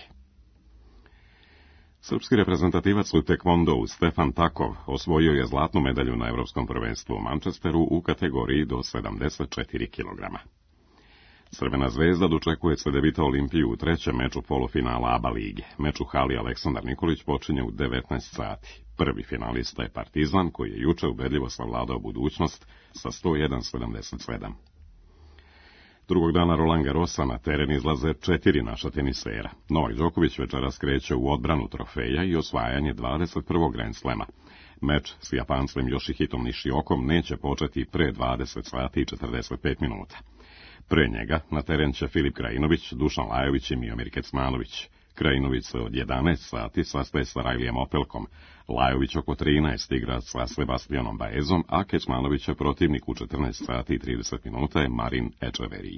Srpski reprezentativac u tekvondou Stefan Takov osvojio je zlatnu medalju na Evropskom prvenstvu u Manchesteru u kategoriji do 74 kg. Crvena zvezda dočekuje CDVita Olimpiju u 3. meču polufinala ABA lige. Meč u hali Aleksandar Nikolić počinje u 19 sati. Prvi finalista je Partizan, koji je juče ubedljivo savladao budućnost sa 101-77. Drugog dana Roland Garrosa na teren izlaze 4 naša tenisera. Novak Đoković večeras kreće u odbranu trofeja i osvajanje 21. Grand Slema. Meč s Japancem Yoshihitom Nishiokom neće početi pre 20 sati i 45 minuta. Pre njega na teren će Filip Krajinović, Dušan Lajović i Miomir Kecmanović. Krajinović se od 11 sati sastaje sa Rajlijem Opelkom. Lajović oko 13 igra sa Sebastianom Baezom, a Kecmanović je protivnik u 14 sati i 30 minuta je Marin Echeverry.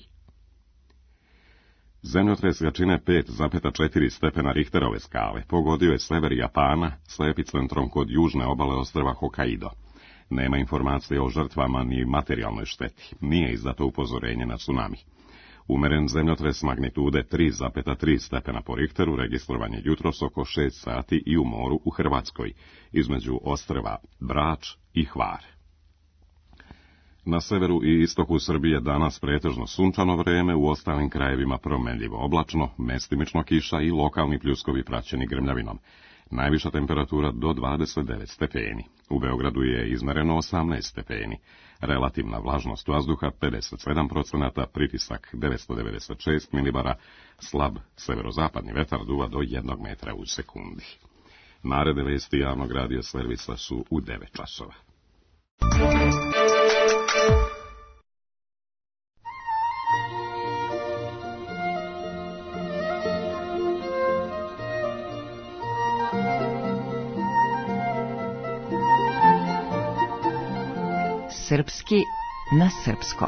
Zemljotres jačine 5,4 stepena Richterove skale pogodio je sever Japana sa epicentrom kod južne obale ostrva Hokkaido. Nema informacije o žrtvama ni materijalnoj šteti. Nije izdato upozorenje na tsunami. Umeren zemljotres magnitude 3,3 stepena po Richteru registrovan je jutros oko 6 sati i u moru u Hrvatskoj, između ostrva Brač i Hvar. Na severu i istoku Srbije danas pretežno sunčano vreme, u ostalim krajevima promenljivo oblačno, mestimično kiša i lokalni pljuskovi praćeni grmljavinom. Najviša temperatura do 29 stepeni. U Beogradu je izmereno 18 stepeni. Relativna vlažnost vazduha 57%, pritisak 996 milibara, slab severozapadni vetar duva do 1 metra u sekundi. Naredne vesti javnog radio servisa su u 9 časova. Srpski na srpskom.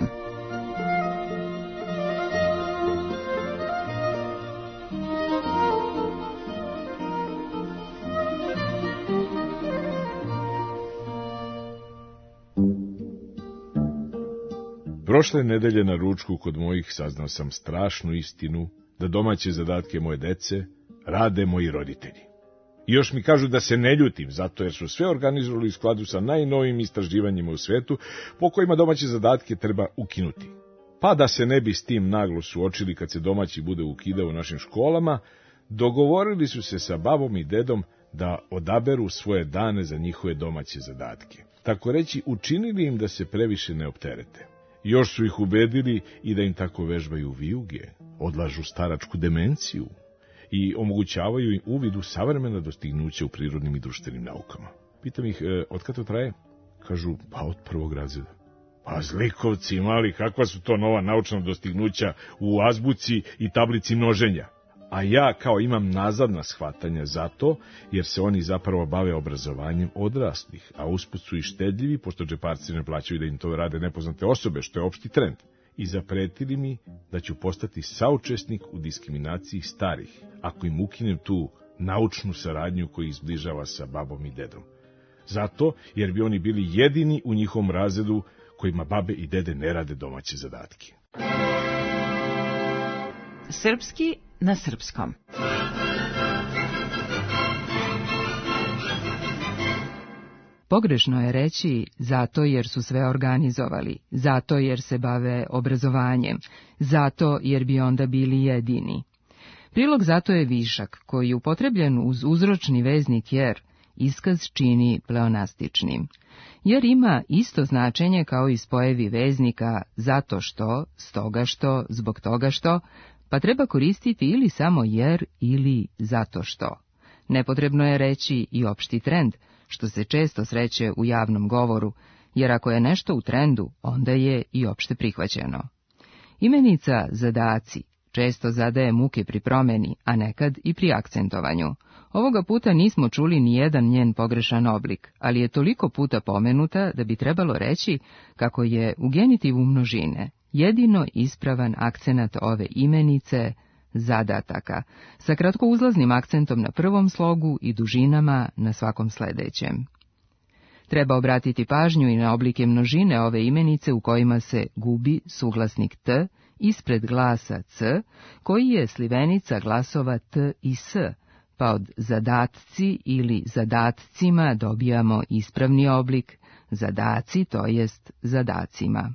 Prošle nedelje na ručku kod mojih saznao sam strašnu istinu da domaće zadatke moje dece rade moji roditelji. I još mi kažu da se ne ljutim, zato jer su sve organizovali u skladu sa najnovijim istraživanjima u svetu, po kojima domaće zadatke treba ukinuti. Pa da se ne bi s tim naglo suočili kad se domaći bude ukidao u našim školama, dogovorili su se sa babom i dedom da odaberu svoje dane za njihove domaće zadatke. Tako reći, učinili im da se previše ne opterete. Još su ih ubedili i da im tako vežbaju vijuge, odlažu staračku demenciju i omogućavaju im uvid u savremena dostignuća u prirodnim i društvenim naukama. Pitam ih, od kada to traje? Kažu, pa od 1. razreda. Pa zlikovci mali, kakva su to nova naučna dostignuća u azbuci i tablici množenja? A ja kao imam nazadna shvatanja zato, jer se oni zapravo bave obrazovanjem odraslih, a usput su i štedljivi, pošto džeparci ne plaćaju da im to rade nepoznate osobe, što je opšti trend. I zapretili mi da ću postati saučesnik u diskriminaciji starih, ako im ukinem tu naučnu saradnju koja ih zbližava sa babom i dedom. Zato, jer bi oni bili jedini u njihovom razredu kojima babe i dede ne rade domaće zadatke. Srpski na srpskom. Pogrešno je reći zato jer su sve organizovali, zato jer se bave obrazovanjem, zato jer bi onda bili jedini. Prilog zato je višak, koji upotrebljen uz uzročni veznik jer, iskaz čini pleonastičnim. Jer ima isto značenje kao i spojevi veznika zato što, stoga što, zbog toga što, pa treba koristiti ili samo jer ili zato što. Nepotrebno je reći i opšti trend, što se često sreće u javnom govoru, jer ako je nešto u trendu, onda je i opšte prihvaćeno. Imenica zadaci često zadaje muke pri promeni, a nekad i pri akcentovanju. Ovoga puta nismo čuli ni jedan njen pogrešan oblik, ali je toliko puta pomenuta da bi trebalo reći kako je u genitivu množine jedino ispravan akcenat ove imenice zadataka, sa kratkouzlaznim akcentom na prvom slogu i dužinama na svakom sledećem. Treba obratiti pažnju i na oblike množine ove imenice u kojima se gubi suglasnik t ispred glasa c, koji je slivenica glasova t i s, pa od zadatci ili zadatcima dobijamo ispravni oblik zadaci, to jest zadacima.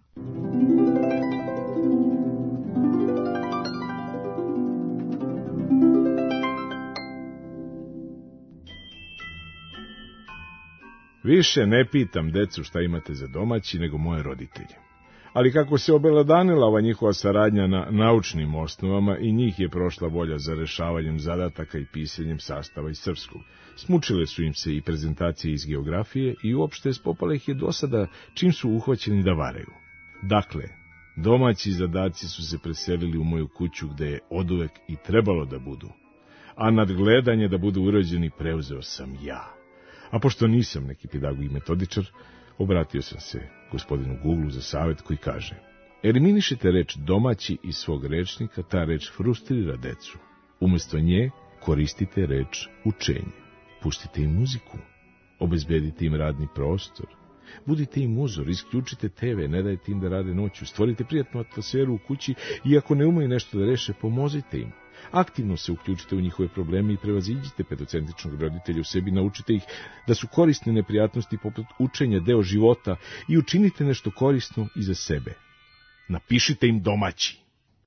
Više ne pitam decu šta imate za domaći nego moje roditelje. Ali kako se obelodanila ova njihova saradnja na naučnim osnovama i njih je prošla volja za rešavanjem zadataka i pisanjem sastava iz srpskog. Smučile su im se i prezentacije iz geografije i uopšte spopala ih je dosada čim su uhvaćeni da varaju. Dakle, domaći zadaci su se preselili u moju kuću gde je oduvek i trebalo da budu, a nadgledanje da budu urađeni preuzeo sam ja. A pošto nisam neki pedagog i metodičar, obratio sam se gospodinu Google za savjet koji kaže: eliminišite reč domaći iz svog rečnika, ta reč frustrira decu. Umesto nje koristite reč učenje. Pustite im muziku, obezbedite im radni prostor, budite im uzor, isključite TV, ne dajte im da rade noću, stvorite prijatnu atmosferu u kući i ako ne umeju nešto da reše, pomozite im. Aktivno se uključite u njihove probleme i prevaziđite pedocentričnog roditelja u sebi, naučite ih da su korisne neprijatnosti poput učenja deo života i učinite nešto korisno i za sebe. Napišite im domaći.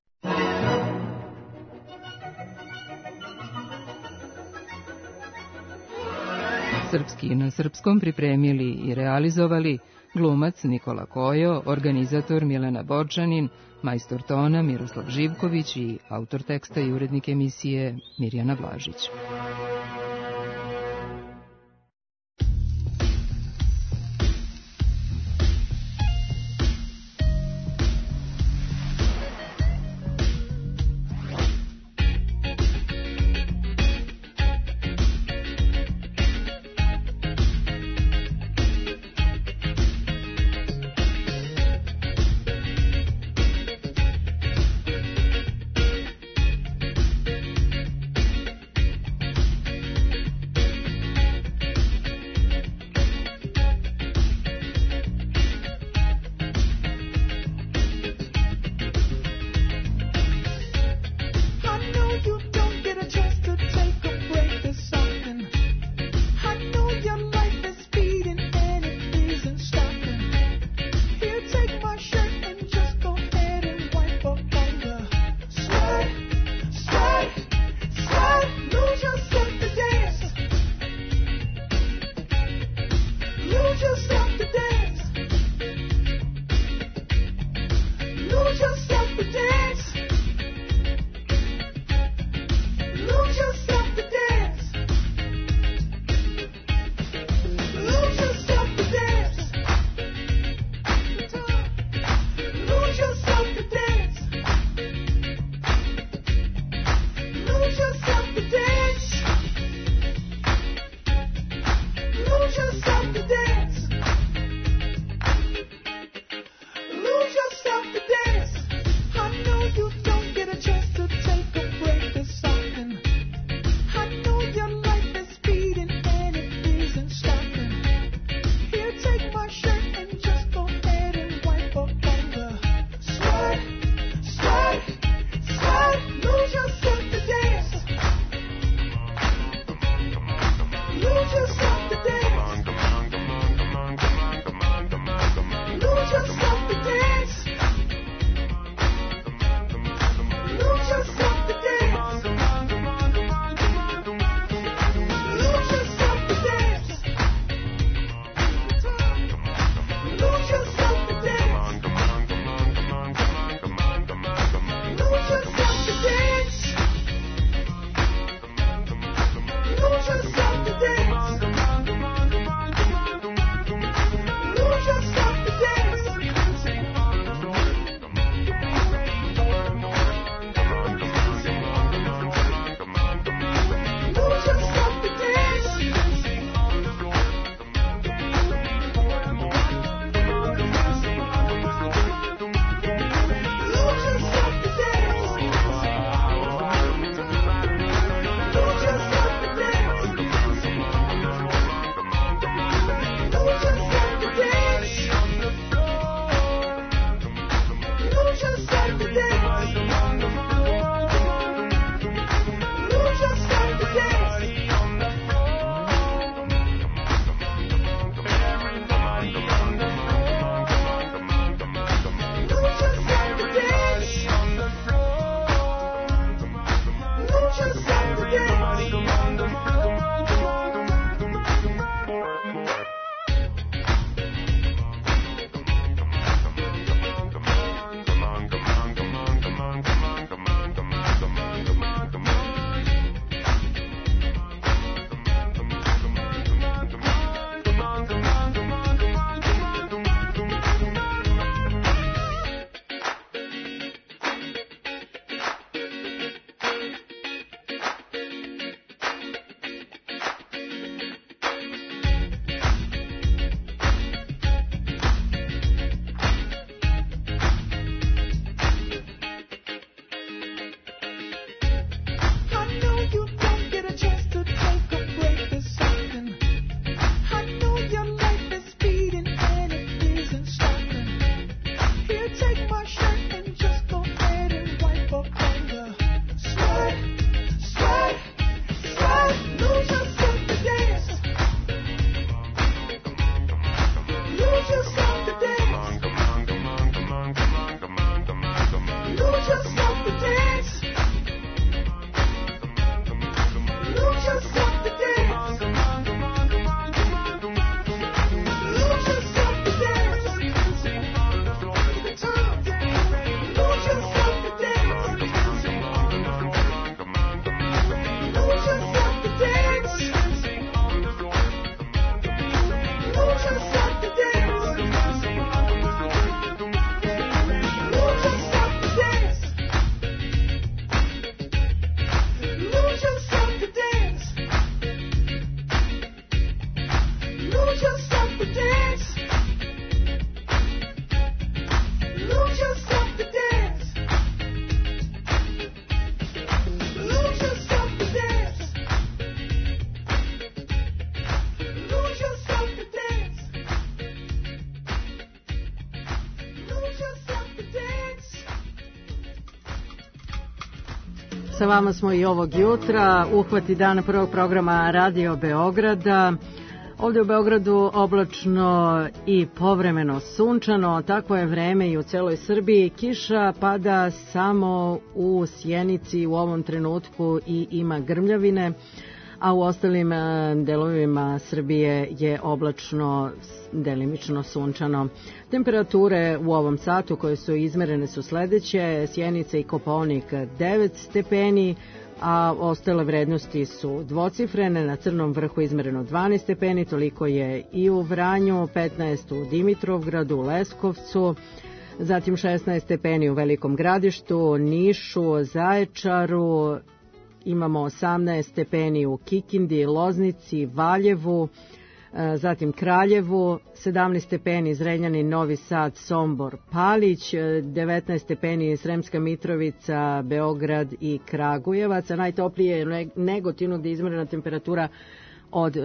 Srpski na srpskom pripremili i realizovali glumac Nikola Kojo, organizator Milena Borčanin, majstor tona Miroslav Živković i autor teksta i urednik emisije Mirjana Blažić. Sa vama smo i ovog jutra, uhvati dana prvog programa Radio Beograda. Ovdje u Beogradu oblačno i povremeno sunčano, takvo je vreme i u celoj Srbiji. Kiša pada samo u Sjenici u ovom trenutku i ima grmljavine, a u ostalim delovima Srbije je oblačno, delimično sunčano. Temperature u ovom satu koje su izmerene su sledeće: Sjenica i Kopaonik 9 stepeni, a ostale vrednosti su dvocifrene. Na Crnom vrhu izmereno 12 stepeni, toliko je i u Vranju, 15 u Dimitrovgradu, Leskovcu, zatim 16 stepeni u Velikom Gradištu, Nišu, Zaječaru, imamo 18 stepeni u Kikindi, Loznici, Valjevu, zatim Kraljevu, 17 stepeni Zrenjanin, Novi Sad, Sombor, Palić, 19 stepeni Sremska Mitrovica, Beograd i Kragujevac, a najtoplije je Negotivno gdje je izmerena temperatura od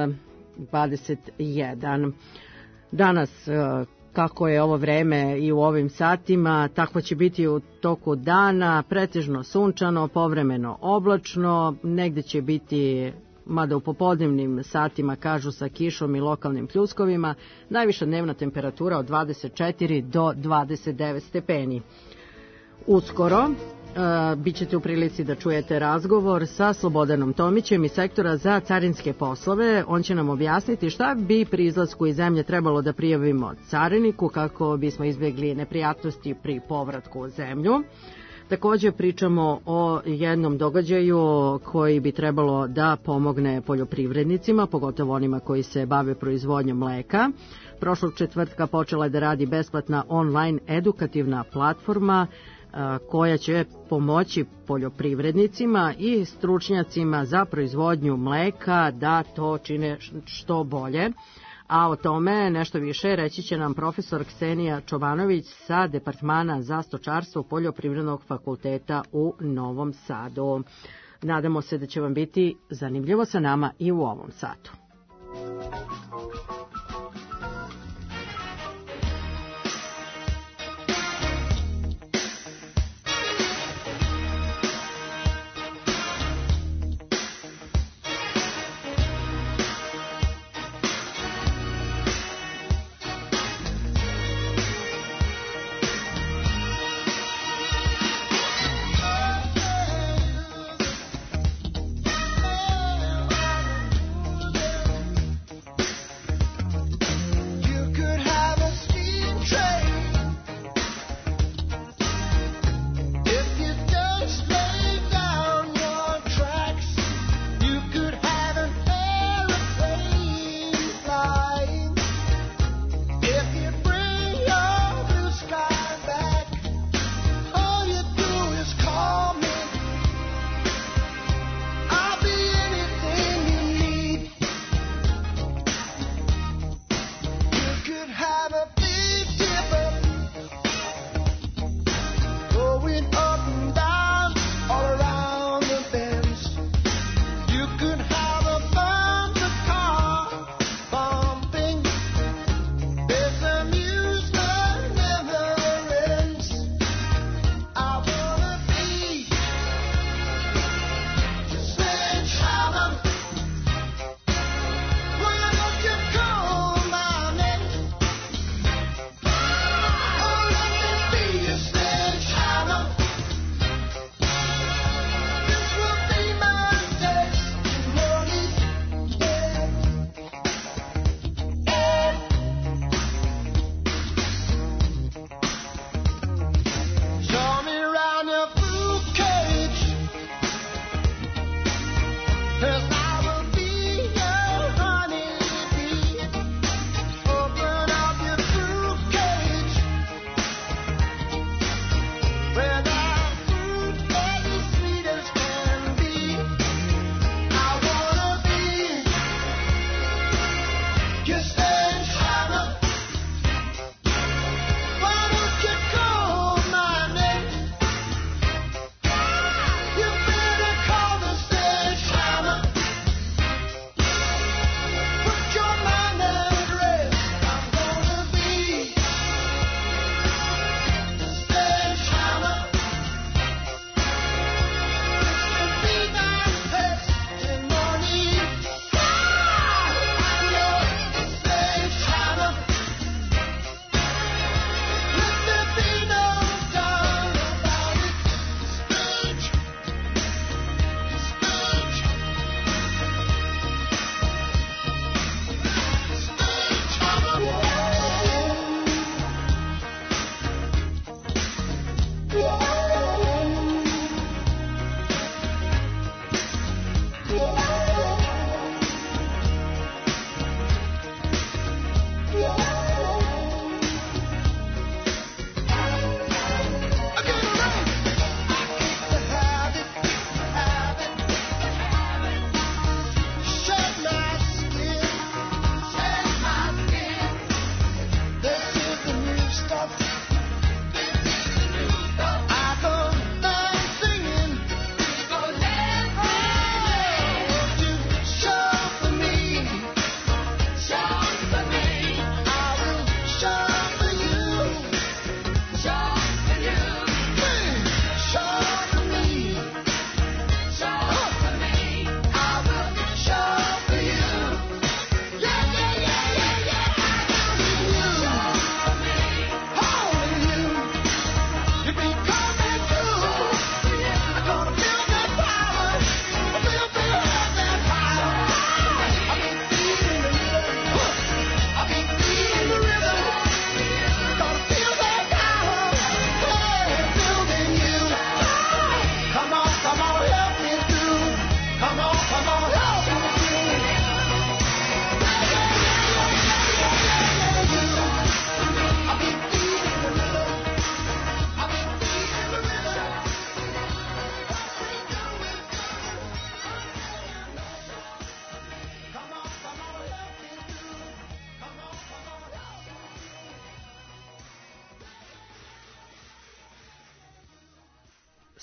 21. Danas, kako je ovo vreme i u ovim satima, tako će biti u toku dana, pretežno sunčano, povremeno oblačno, negde će biti, mada u popodnevnim satima kažu sa kišom i lokalnim pljuskovima, najviša dnevna temperatura od 24 do 29 stepeni. Uskoro bit ćete u prilici da čujete razgovor sa Slobodanom Tomićem iz sektora za carinske poslove. On će nam objasniti šta bi pri izlasku iz zemlje trebalo da prijavimo cariniku kako bismo izbjegli neprijatnosti pri povratku u zemlju. Također pričamo o jednom događaju koji bi trebalo da pomogne poljoprivrednicima, pogotovo onima koji se bave proizvodnjom mleka. Prošlog četvrtka počela je da radi besplatna online edukativna platforma koja će pomoći poljoprivrednicima i stručnjacima za proizvodnju mleka da to čine što bolje. A o tome nešto više reći će nam profesor Ksenija Čobanović sa Departmana za stočarstvo Poljoprivrednog fakulteta u Novom Sadu. Nadamo se da će vam biti zanimljivo sa nama i u ovom satu.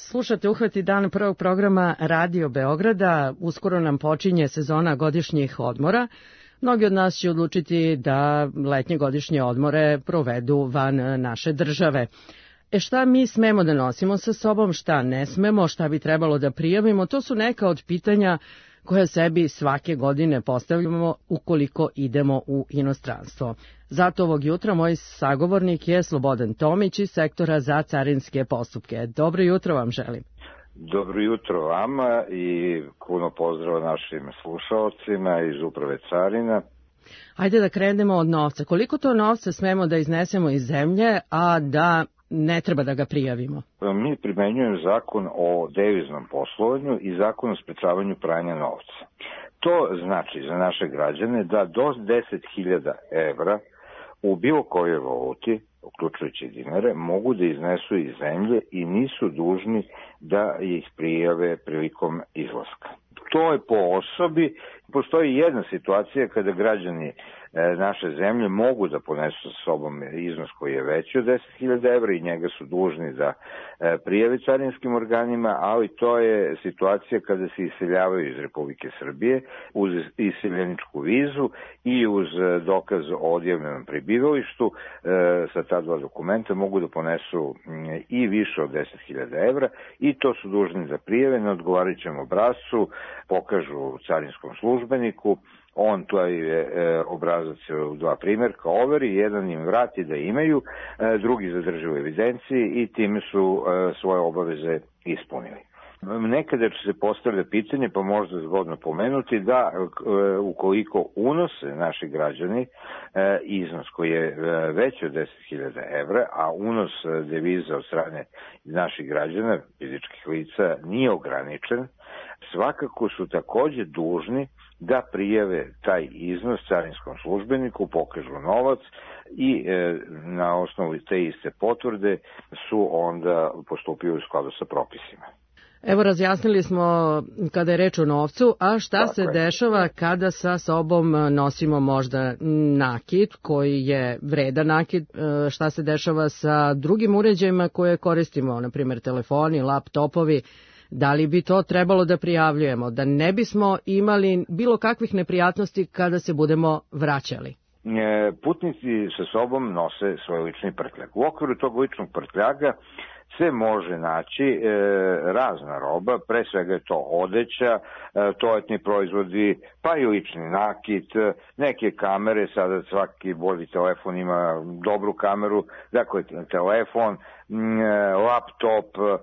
Slušate Uhvati dan prvog programa Radio Beograda. Uskoro nam počinje sezona godišnjih odmora. Mnogi od nas će odlučiti da letnje godišnje odmore provedu van naše države. Šta mi smemo da nosimo sa sobom, šta ne smemo, šta bi trebalo da prijavimo, to su neka od pitanja koje sebi svake godine postavljamo ukoliko idemo u inostranstvo. Zato ovog jutra moj sagovornik je Slobodan Tomić iz sektora za carinske postupke. Dobro jutro vam želim. Dobro jutro vama i puno pozdrava našim slušalcima iz Uprave carina. Ajde da krenemo od novca. Koliko to novca smemo da iznesemo iz zemlje, a da ne treba da ga prijavimo? Mi primenjujemo zakon o deviznom poslovanju i zakon o sprečavanju pranja novca. To znači za naše građane da do 10.000 evra u bilo kojoj valuti, uključujući dinare, mogu da iznesu iz zemlje i nisu dužni da ih prijave prilikom izlaska. To je po osobi. Postoji jedna situacija kada građani naše zemlje mogu da ponesu sa sobom iznos koji je veći od 10.000 evra i njega su dužni da prijave carinskim organima, ali to je situacija kada se iseljavaju iz Republike Srbije uz iseljeničku vizu i uz dokaz o odjavljenom prebivalištu. Sa ta dva dokumenta mogu da ponesu i više od 10.000 evra i to su dužni da prijave na odgovarajućem obrascu, pokažu carinskom službeniku. On to je obrazac u dva primjerka overi, jedan im vrati da imaju, drugi zadrži u evidenciji i time su svoje obaveze ispunili. Nekada će se postavlja pitanje, pa možda zgodno pomenuti, da ukoliko unose naši građani iznos koji je veći od 10.000 evra, a unos deviza od strane naših građana, fizičkih lica, nije ograničen, svakako su takođe dužni da prijave taj iznos carinskom službeniku, pokažu novac i na osnovu te iste potvrde su onda postupili u skladu sa propisima. Evo, razjasnili smo kada je reč o novcu, a šta se dešava kada sa sobom nosimo možda nakit koji je vredan nakit, šta se dešava sa drugim uređajima koje koristimo, na primjer telefoni, laptopovi, da li bi to trebalo da prijavljujemo, da ne bismo imali bilo kakvih neprijatnosti kada se budemo vraćali? Putnici sa sobom nose svoj lični prtljag. U okviru tog ličnog prtljaga se može naći razna roba, pre svega je to odeća, toaletni proizvodi, pa i lični nakit, neke kamere, sada svaki bolji telefon ima dobru kameru, dakle telefon, laptop,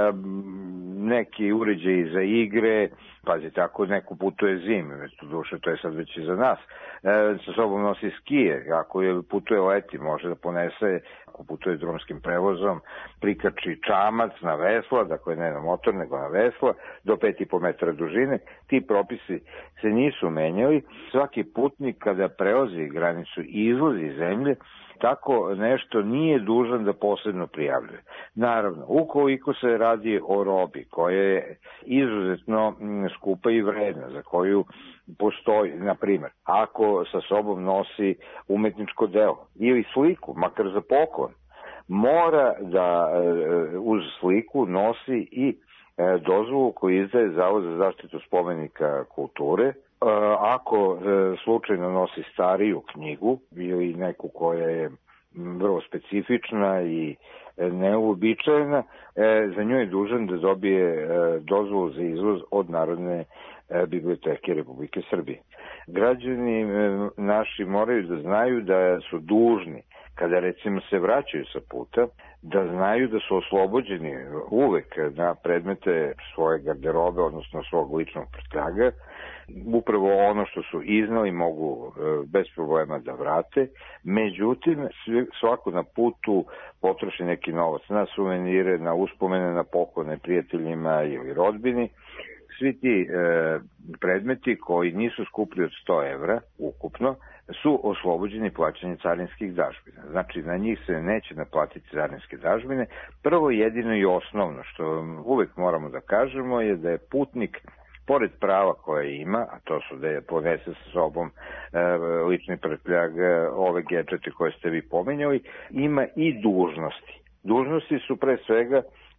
neki uređaji za igre, pazite, ako neko putuje zimi, duše to je sad već i za nas, sa sobom nosi skije, ako putuje leti može da ponese, ako putuje drumskim prevozom, prikači čamac na vesla, dakle ne na motor nego na vesla, do 5,5 metara dužine. Ti propisi se nisu menjali. Svaki putnik kada prelazi granicu i izlazi iz zemlje, tako nešto nije dužan da posebno prijavljuje. Naravno, ukoliko se radi o robi koja je izuzetno skupa i vredna, za koju postoji, na primjer, ako sa sobom nosi umetničko delo ili sliku, makar za poklon, mora da uz sliku nosi i dozvolu koju izdaje Zavod za zaštitu spomenika kulture. Ako slučajno nosi stariju knjigu ili neku koja je vrlo specifična i neuobičajena, za nju je dužan da dobije dozvolu za izvoz od Narodne biblioteke Republike Srbije. Građani naši moraju da znaju da su dužni, kada recimo se vraćaju sa puta, da znaju da su oslobođeni uvek na predmete svoje garderobe, odnosno svog ličnog prtljaga. Upravo ono što su iznali mogu bez problema da vrate, međutim svako na putu potroši neki novac na suvenire, na uspomene, na poklone prijateljima ili rodbini. Svi ti predmeti koji nisu skuplji od 100 evra ukupno su oslobođeni plaćanja carinskih dažbina. Znači, na njih se neće naplatiti carinske dažbine. Prvo, jedino i osnovno što uvek moramo da kažemo je da je putnik, pored prava koje ima, a to su da je ponese sa sobom lični prtljag, ove gadžete koje ste vi pomenjali, ima i dužnosti. Dužnosti su pre svega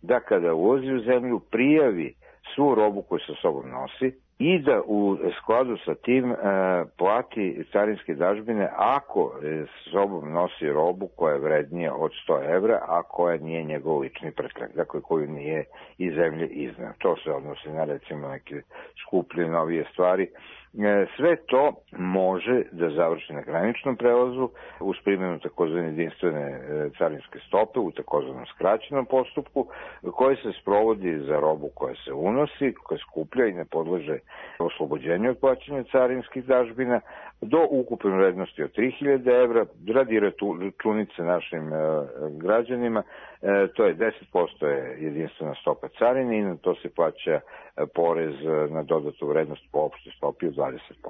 da kada uvozi u zemlju prijavi svu robu koju sa sobom nosi i da u skladu sa tim plati carinske dažbine ako sa sobom nosi robu koja je vrednija od 100 evra, a koja nije njegov lični prtljag, dakle koju nije iz zemlje izneo. To se odnosi na recimo neke skuplje novije stvari. Sve to može da završi na graničnom prelazu uz primjenu takozvane jedinstvene carinske stope u takozvanom skraćenom postupku koji se sprovodi za robu koja se unosi, koja skuplja i ne podleže oslobođenju od plaćanja carinskih dažbina do ukupne vrednosti od 3000 evra. Radi računice našim građanima, to je 10% je jedinstvena stopa carine i na to se plaća porez na dodatu vrednost po opštoj stopi od 20%.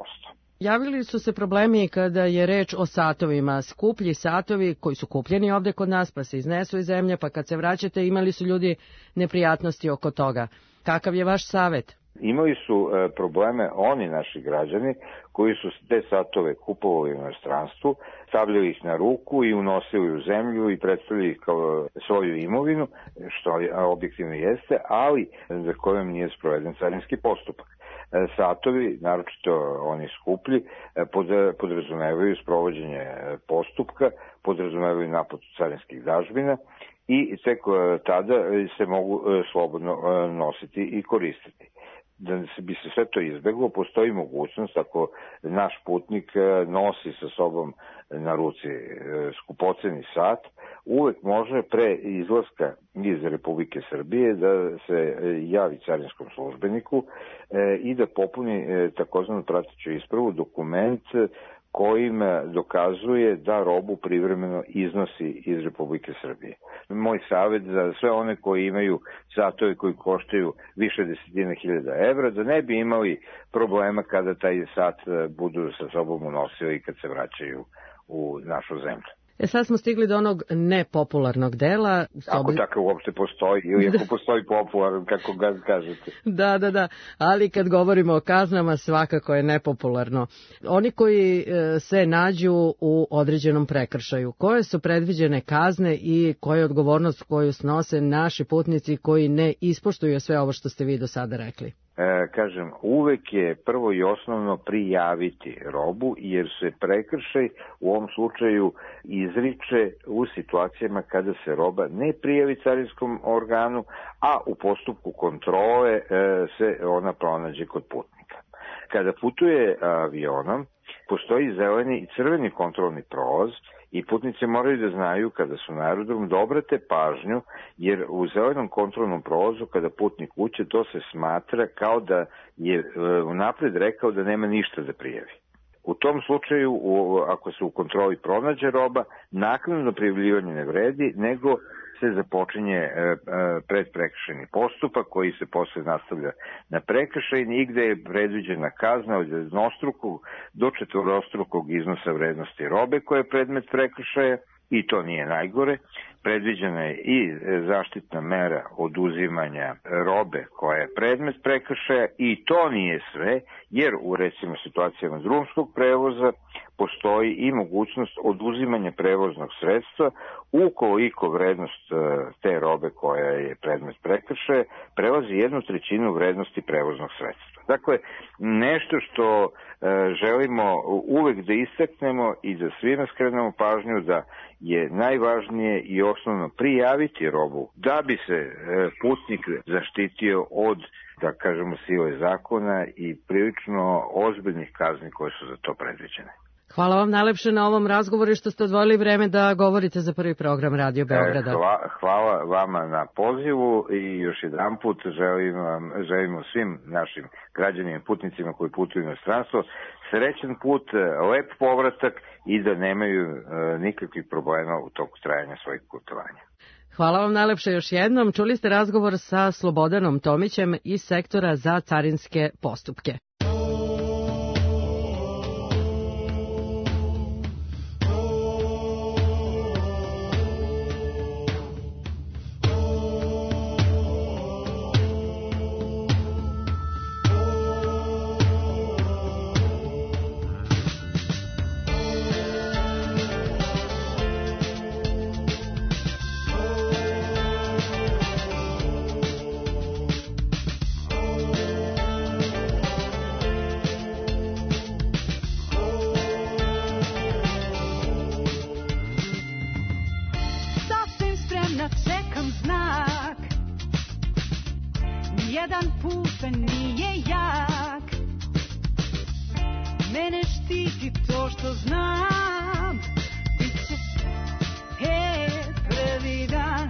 Javili su se problemi kada je reč o satovima. Skuplji satovi koji su kupljeni ovde kod nas pa se iznesu iz zemlje, pa kad se vraćate imali su ljudi neprijatnosti oko toga. Kakav je vaš savet? Imali su probleme oni naši građani koji su te satove kupovali u inostranstvu, stavljali ih na ruku i unosili u zemlju i predstavljali ih kao svoju imovinu, što objektivno jeste, ali za kojom nije sproveden carinski postupak. Satovi, naročito oni skuplji, podrazumevaju sprovođenje postupka, podrazumevaju naplatu carinskih dažbina i tek tada se mogu slobodno nositi i koristiti. Da bi se sve to izbeglo, postoji mogućnost ako naš putnik nosi sa sobom na ruci skupoceni sat, uvek može pre izlaska iz Republike Srbije da se javi carinskom službeniku i da popuni takozvanu prateću ispravu, dokument kojim dokazuje da robu privremeno iznosi iz Republike Srbije. Moj savjet za sve one koji imaju satove koji koštaju više desetina hiljada evra, da ne bi imali problema kada taj sat budu sa sobom unosili i kad se vraćaju u našu zemlju. Sad smo stigli do onog nepopularnog dela. Ako tako uopšte postoji, ili ako postoji popularan, kako ga kažete. Da, ali kad govorimo o kaznama, svakako je nepopularno. Oni koji se nađu u određenom prekršaju, koje su predviđene kazne i koja je odgovornost koju snose naši putnici koji ne ispoštuju sve ovo što ste vi do sada rekli? Kažem, uvek je prvo i osnovno prijaviti robu, jer se prekršaj u ovom slučaju izriče u situacijama kada se roba ne prijavi carinskom organu, a u postupku kontrole se ona pronađe kod putnika. Kada putuje avionom, postoji zeleni i crveni kontrolni prolaz i putnici moraju da znaju kada su na aerodromu da obrate pažnju, jer u zelenom kontrolnom prolazu kada putnik uđe, to se smatra kao da je unapred rekao da nema ništa da prijavi. U tom slučaju, ako se u kontroli pronađe roba, naknadno prijavljivanje ne vredi, nego se započinje predprekršajni postupak koji se posle nastavlja na prekršajni i gde je predviđena kazna od jednostrukog do četvorostrukog iznosa vrednosti robe koja je predmet prekršaja i to nije najgore. Predviđena je i zaštitna mera oduzimanja robe koja je predmet prekršaja i to nije sve, jer u recimo situacijama drumskog prevoza postoji i mogućnost oduzimanja prevoznog sredstva ukoliko vrednost te robe koja je predmet prekršaja prelazi 1/3 vrednosti prevoznog sredstva. Dakle, nešto što želimo uvek da istaknemo i da svima skrenemo pažnju da je najvažnije i osnovno prijaviti robu da bi se putnik zaštitio od, da kažemo, sile zakona i prilično ozbiljnih kazni koje su za to predviđene. Hvala vam najlepše na ovom razgovoru što ste odvojili vreme da govorite za prvi program Radio Beograda. Hvala vama na pozivu i još jedan put želimo svim našim građanima i putnicima koji putuju u inostranstvo srećan put, lep povratak i da nemaju nikakvih problema u toku trajanja svojih putovanja. Hvala vam najlepše još jednom. Čuli ste razgovor sa Slobodanom Tomićem iz sektora za carinske postupke. nijedan pucanj nije jak. Mene štiti to što znam. Biće, prvi dan.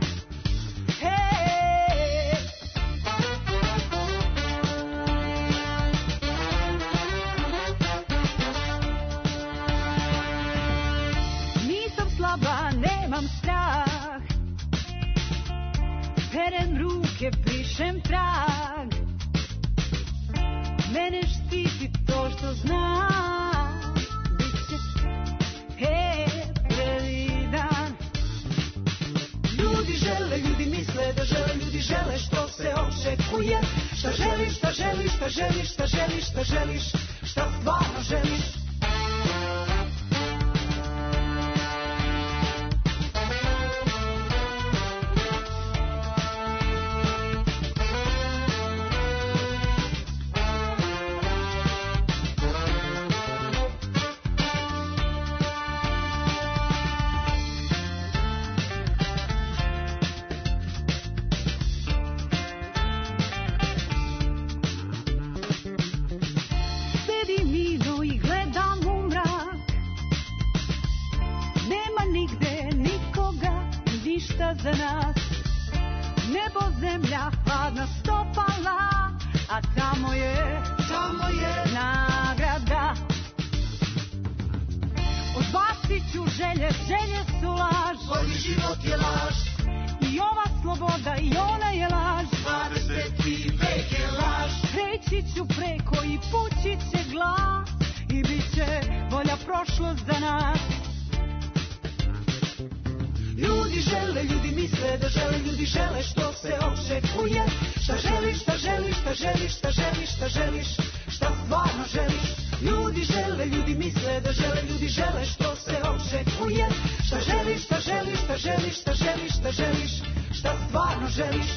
Nisam slaba, nemam strah. Perem ruke, brišem trag. Mene štiti to što znam. Biće, prvi dan. Ljudi žele, ljudi misle da žele, ljudi žele što se očekuje. Šta želiš, šta želiš, šta želiš, šta želiš, šta želiš, šta stvarno želiš. Za nas nebo, zemlja, hladna stopala, a tamo je nagrada. Odbacit ću želje, želje su laž. Koji život je laž. I ova sloboda i ona je laž. 20. vek je laž. Preći ću preko i pući će glas. I bit će bolja prošlost za nas. Ljudi žele, ljudi misle da žele, ljudi žele što se očekuje. Šta želiš, šta želiš, šta želiš, šta želiš, šta želiš, šta stvarno želiš. Ljudi žele, ljudi misle da žele, ljudi žele što se očekuje. Šta želiš, šta želiš, šta želiš, šta želiš, šta želiš, šta stvarno želiš.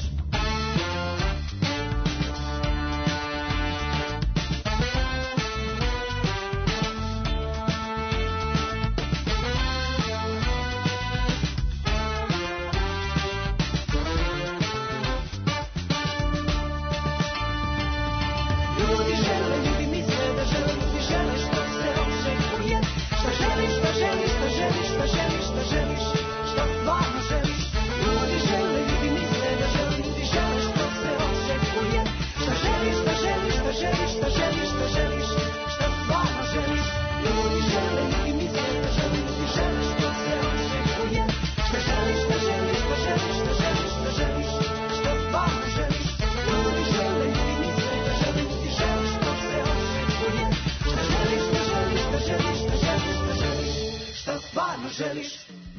Želiš.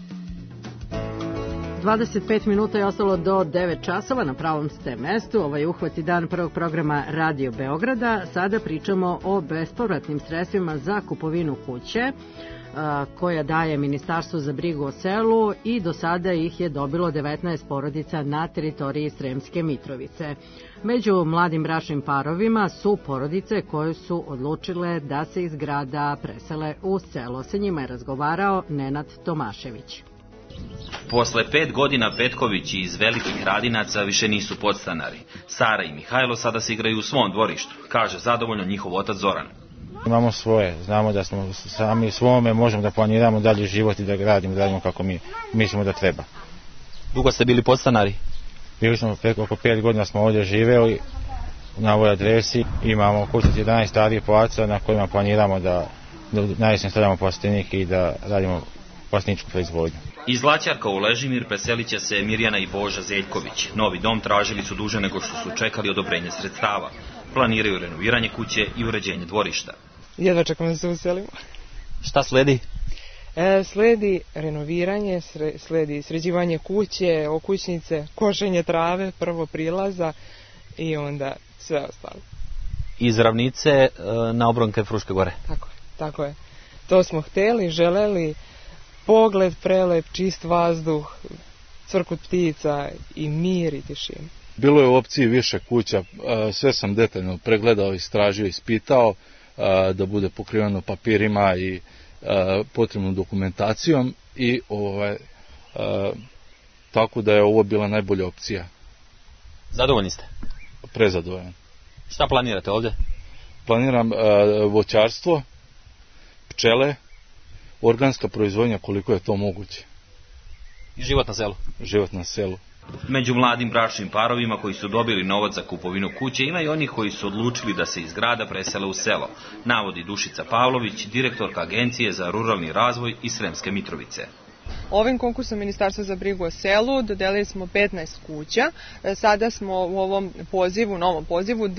25 minuta je ostalo do 9 časova, na pravom ste mestu. Ovaj uhvati dan prvog programa Radio Beograda. Sada pričamo o bespovratnim sredstvima za kupovinu kuće koja daje Ministarstvo za brigu o selu i do sada ih je dobilo 19 porodica na teritoriji Sremske Mitrovice. Među mladim bračnim parovima su porodice koje su odlučile da se iz grada presele u selo. Sa njima je razgovarao Nenad Tomašević. Posle 5 godina Petkovići iz Velikih Radinaca više nisu podstanari. Sara i Mihajlo sada se igraju u svom dvorištu, kaže zadovoljno njihov otac Zoran. Imamo svoje, znamo da smo sami svome, možemo da planiramo dalje život i da radimo kako mi mislimo da treba. Dugo ste bili podstanari? Bili smo oko 5 godina smo ovdje živeli na ovoj adresi. Imamo kuću 11 starih placa na kojima planiramo da najviše stavljamo plastenik i da radimo plasteničku proizvodnju. Iz Laćarka u Ležimir preselit će se Mirjana i Boža Zeljković. Novi dom tražili su duže nego što su čekali odobrenje sredstava. Planiraju renoviranje kuće i uređenje dvorišta. Jedva čekamo da se uselimo. Šta sledi? Sledi renoviranje, sledi sređivanje kuće, okućnice, košenje trave, prvo prilaza i onda sve ostalo. Iz Ravnice na obronke Fruške gore. Tako je. To smo hteli, želeli, pogled prelep, čist vazduh, cvrkut ptica i mir i tišina. Bilo je u opciji više kuća, sve sam detaljno pregledao, istražio, ispitao, da bude pokriveno papirima i potrebnom dokumentacijom i tako da je ovo bila najbolja opcija. Zadovoljni ste? prezadovoljan. Šta planirate ovdje? Planiram voćarstvo, pčele, organska proizvodnja koliko je to moguće. I život na selu? Život na selu. Među mladim bračnim parovima koji su dobili novac za kupovinu kuće ima i onih koji su odlučili da se iz grada presele u selo, navodi Dušica Pavlović, direktorka Agencije za ruralni razvoj iz Sremske Mitrovice. Ovim konkursom Ministarstva za brigu o selu dodelili smo 15 kuća. Sada smo u ovom pozivu, novom pozivu,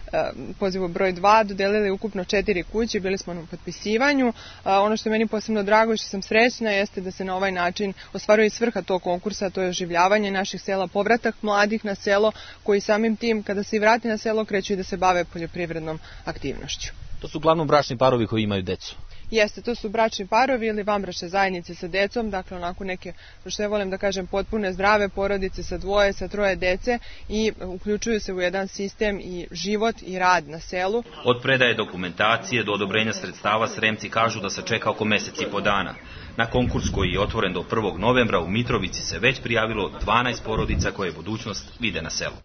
pozivu broj 2, dodelili ukupno 4 kuće, bili smo na potpisivanju. Ono što je meni posebno drago i što sam srećna jeste da se na ovaj način ostvaruje i svrha tog konkursa, to je oživljavanje naših sela, povratak mladih na selo koji samim tim kada se i vrati na selo kreću i da se bave poljoprivrednom aktivnošću. To su uglavnom bračni parovi koji imaju decu. Jeste, to su bračni parovi ili vanbračne zajednice sa decom, dakle onako neke, što ja volim da kažem, potpune zdrave porodice sa 2, sa 3 dece i uključuju se u jedan sistem i život i rad na selu. Od predaje dokumentacije do odobrenja sredstava Sremci kažu da se čeka oko mjesec i po dana. Na konkurs koji je otvoren do 1. novembra u Mitrovici se već prijavilo 12 porodica koje budućnost vide na selu.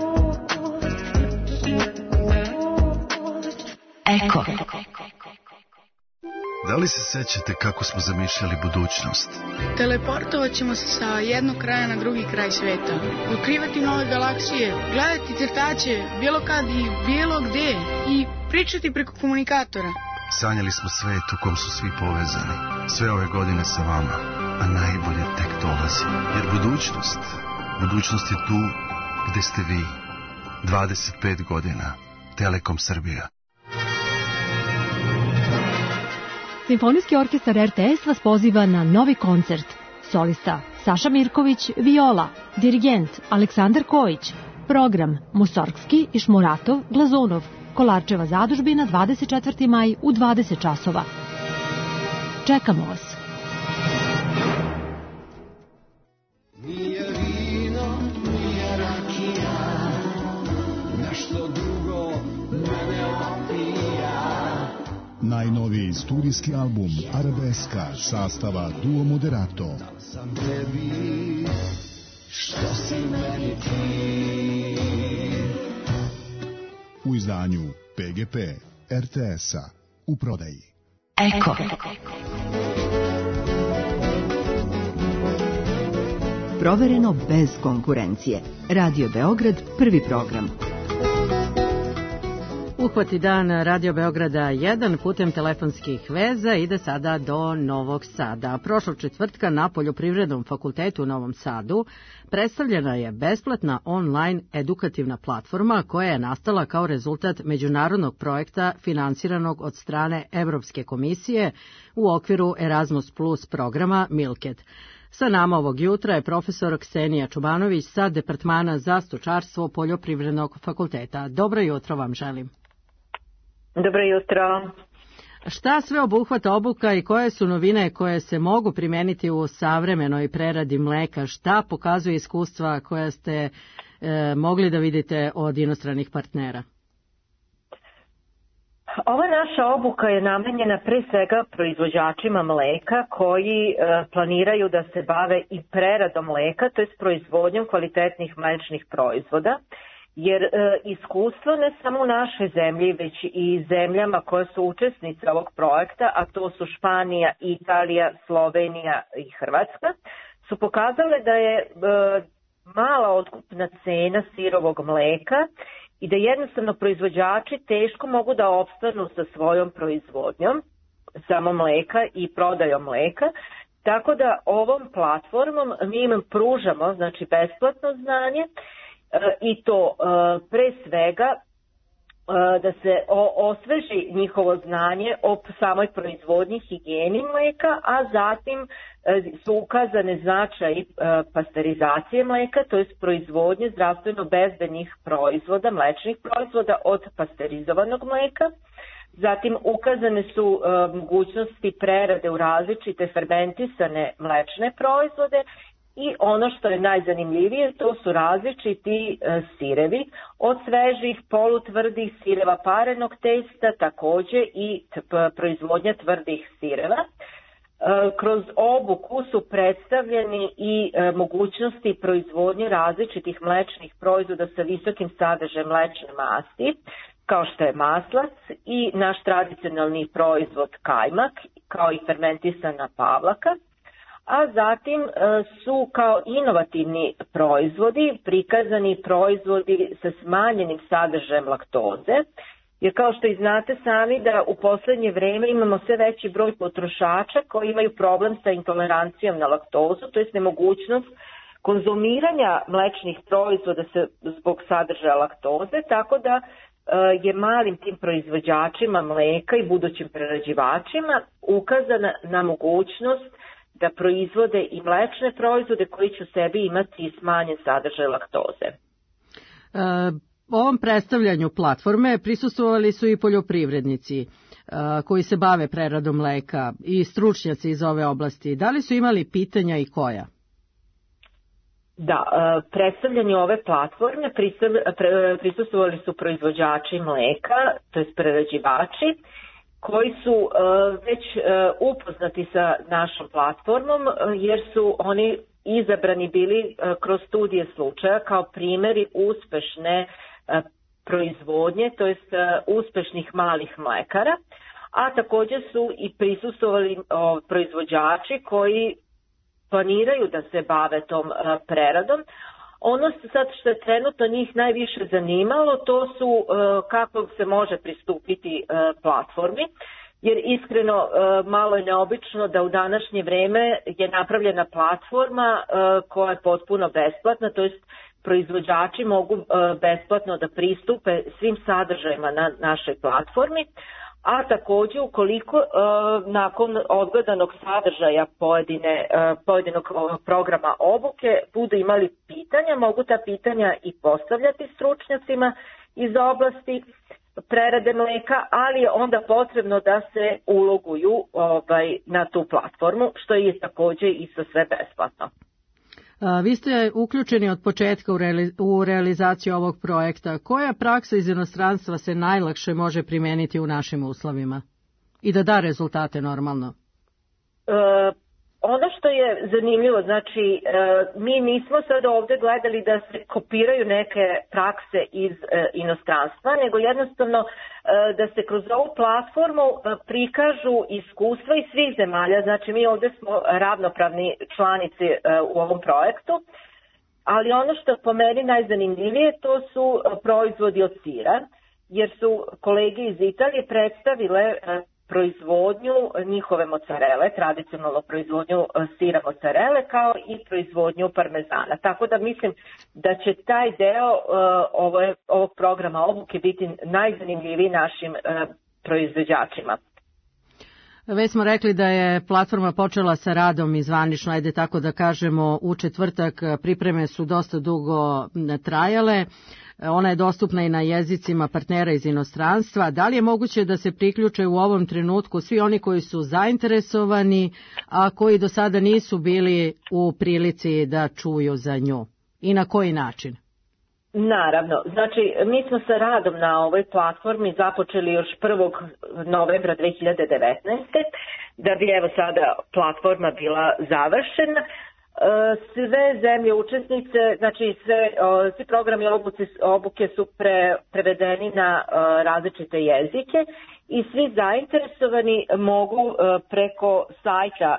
Eko. Da li se sećate kako smo zamišljali budućnost? Teleportovat ćemo se sa jednog kraja na drugi kraj sveta. Otkrivati nove galaksije, gledati crtaće, bilo kad i bilo gde i pričati preko komunikatora. Sanjali smo svet u kom su svi povezani. Sve ove godine sa vama, a najbolje tek dolazi. Jer budućnost je tu gde ste vi. 25 godina. Telekom Srbija. Simfonijski orkestar RTS vas poziva na novi koncert. Solista Saša Mirković, viola, dirigent Aleksandar Kojić, program Musorgski i Šmuratov, Glazunov, Kolarčeva zadužbina 24. maj u 20 časova. Čekamo vas. Nije vino, nije rakija, nešto drugo mene opija. Najnoviji studijski album Arabeska sastava Duo Moderato. Sam tebi, što si meni ti. U izdanju PGP RTS-a u prodaji. Eko. Provereno bez konkurencije. Radio Beograd, prvi program. Uhvati dan Radio Beograda 1 putem telefonskih veza ide sada do Novog Sada. Prošlog četvrtka na Poljoprivrednom fakultetu u Novom Sadu predstavljena je besplatna online edukativna platforma koja je nastala kao rezultat međunarodnog projekta finansiranog od strane Evropske komisije u okviru Erasmus Plus programa Milket. Sa nama ovog jutra je profesor Ksenija Čubanović sa Departmana za stočarstvo Poljoprivrednog fakulteta. Dobro jutro vam želim. Dobro jutro. Šta sve obuhvata obuka i koje su novine koje se mogu primijeniti u savremenoj preradi mleka? Šta pokazuje iskustva koja ste mogli da vidite od inostranih partnera? Ova naša obuka je namenjena pre svega proizvođačima mleka koji planiraju da se bave i preradom mleka, to je proizvodnjom kvalitetnih mlečnih proizvoda. Jer iskustvo ne samo u našoj zemlji, već i zemljama koje su učesnice ovog projekta, a to su Španija, Italija, Slovenija i Hrvatska, su pokazale da je mala otkupna cena sirovog mleka i da jednostavno proizvođači teško mogu da opstanu sa svojom proizvodnjom, samo mleka i prodajom mleka. Tako da ovom platformom mi im pružamo, znači, besplatno znanje, i to pre svega da se osveži njihovo znanje o samoj proizvodnji, higijeni mleka, a zatim su ukazane značaj pasterizacije mleka, to je proizvodnje zdravstveno bezbednih proizvoda, mlečnih proizvoda od pasterizovanog mleka. Zatim ukazane su mogućnosti prerade u različite fermentisane mlečne proizvode. I ono što je najzanimljivije, to su različiti sirevi, od svežih, polutvrdih sireva parenog testa, takođe i proizvodnja tvrdih sireva. Kroz obuku su predstavljeni i mogućnosti proizvodnje različitih mlečnih proizvoda sa visokim sadržajem mlečne masti, kao što je maslac i naš tradicionalni proizvod kajmak, kao i fermentisana pavlaka. A zatim su kao inovativni proizvodi prikazani proizvodi sa smanjenim sadržajem laktoze, jer kao što i znate sami da u poslednje vreme imamo sve veći broj potrošača koji imaju problem sa intolerancijom na laktozu, to je nemogućnost konzumiranja mlečnih proizvoda zbog sadržaja laktoze, tako da je malim tim proizvođačima mleka i budućim prerađivačima ukazana na mogućnost da proizvode i mlečne proizvode koji će u sebi imati smanjen sadržaj laktoze. Ovom predstavljanju platforme prisustvovali su i poljoprivrednici koji se bave preradom mleka i stručnjaci iz ove oblasti. Da li su imali pitanja i koja? Da, predstavljanju ove platforme prisustvovali su proizvođači mleka, to je prerađivači, koji su već upoznati sa našom platformom jer su oni izabrani bili kroz studije slučaja kao primjeri uspešne proizvodnje, to jest uspešnih malih mlekara, a također su i prisustvovali proizvođači koji planiraju da se bave tom preradom. Ono sad što je trenutno njih najviše zanimalo, to su kako se može pristupiti platformi, jer iskreno malo je neobično da u današnje vreme je napravljena platforma koja je potpuno besplatna, to jest proizvođači mogu besplatno da pristupe svim sadržajima na našoj platformi, a također ukoliko nakon odgledanog sadržaja pojedinog programa obuke budu imali pitanja, mogu ta pitanja i postavljati stručnjacima iz oblasti prerade mleka, ali je onda potrebno da se uloguju na tu platformu, što je također isto sve besplatno. Vi ste uključeni od početka u realizaciju ovog projekta. Koja praksa iz inostranstva se najlakše može primijeniti u našim uslovima i da da rezultate normalno? Ono što je zanimljivo, znači mi nismo sad ovdje gledali da se kopiraju neke prakse iz inostranstva, nego jednostavno da se kroz ovu platformu prikažu iskustva iz svih zemalja. Znači mi ovdje smo ravnopravni članici u ovom projektu, ali ono što po meni najzanimljivije to su proizvodi od sira, jer su kolege iz Italije predstavile proizvodnju njihove mozzarele, tradicionalnu proizvodnju sira mozzarele, kao i proizvodnju parmezana. Tako da mislim da će taj deo ovog programa obuke biti najzanimljiviji našim proizvođačima. Već smo rekli da je platforma počela sa radom i zvanično, ajde tako da kažemo, u četvrtak. Pripreme su dosta dugo trajale. Ona je dostupna i na jezicima partnera iz inostranstva. Da li je moguće da se priključe u ovom trenutku svi oni koji su zainteresovani, a koji do sada nisu bili u prilici da čuju za nju? I na koji način? Naravno. Znači, mi smo sa radom na ovoj platformi započeli još 1. novembra 2019. da bi evo sada platforma bila završena. Sve zemlje učesnice, znači svi programi obuke su prevedeni na različite jezike i svi zainteresovani mogu preko sajta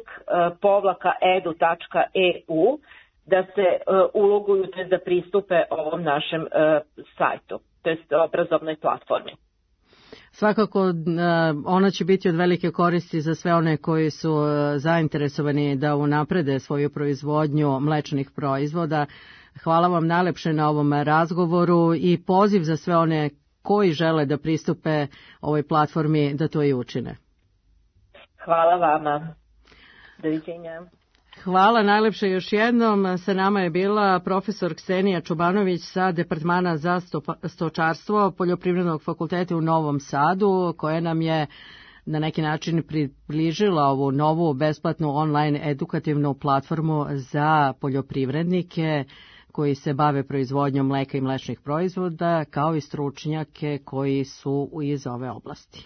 milk-edu.eu da se uloguju, te da pristupe ovom našem sajtu, to jest obrazovnoj platformi. Svakako ona će biti od velike koristi za sve one koji su zainteresovani da unaprede svoju proizvodnju mlečnih proizvoda. Hvala vam najlepše na ovom razgovoru i poziv za sve one koji žele da pristupe ovoj platformi da to i učine. Hvala vama. Doviđenja. Hvala najlepše još jednom. Sa nama je bila profesor Ksenija Čobanović sa Departmana za stočarstvo Poljoprivrednog fakulteta u Novom Sadu, koja nam je na neki način približila ovu novu besplatnu online edukativnu platformu za poljoprivrednike koji se bave proizvodnjom mleka i mlečnih proizvoda, kao i stručnjake koji su iz ove oblasti.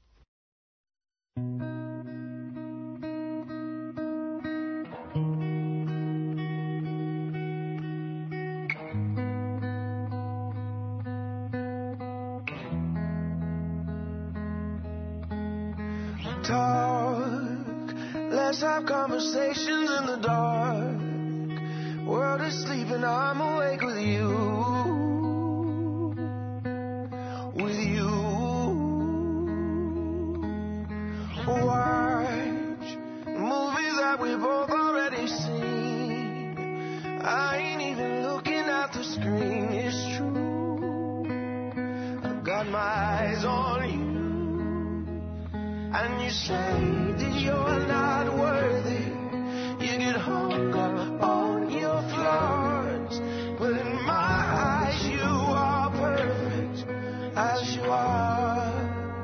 Talk, let's have conversations in the dark. World is sleeping, I'm awake with you. With you. Watch movies that we both already seen. I ain't even looking at the screen, it's true. I've got my eyes on you. And you say that you're not worthy. You get hung up on your flaws. But in my eyes you are perfect as you are.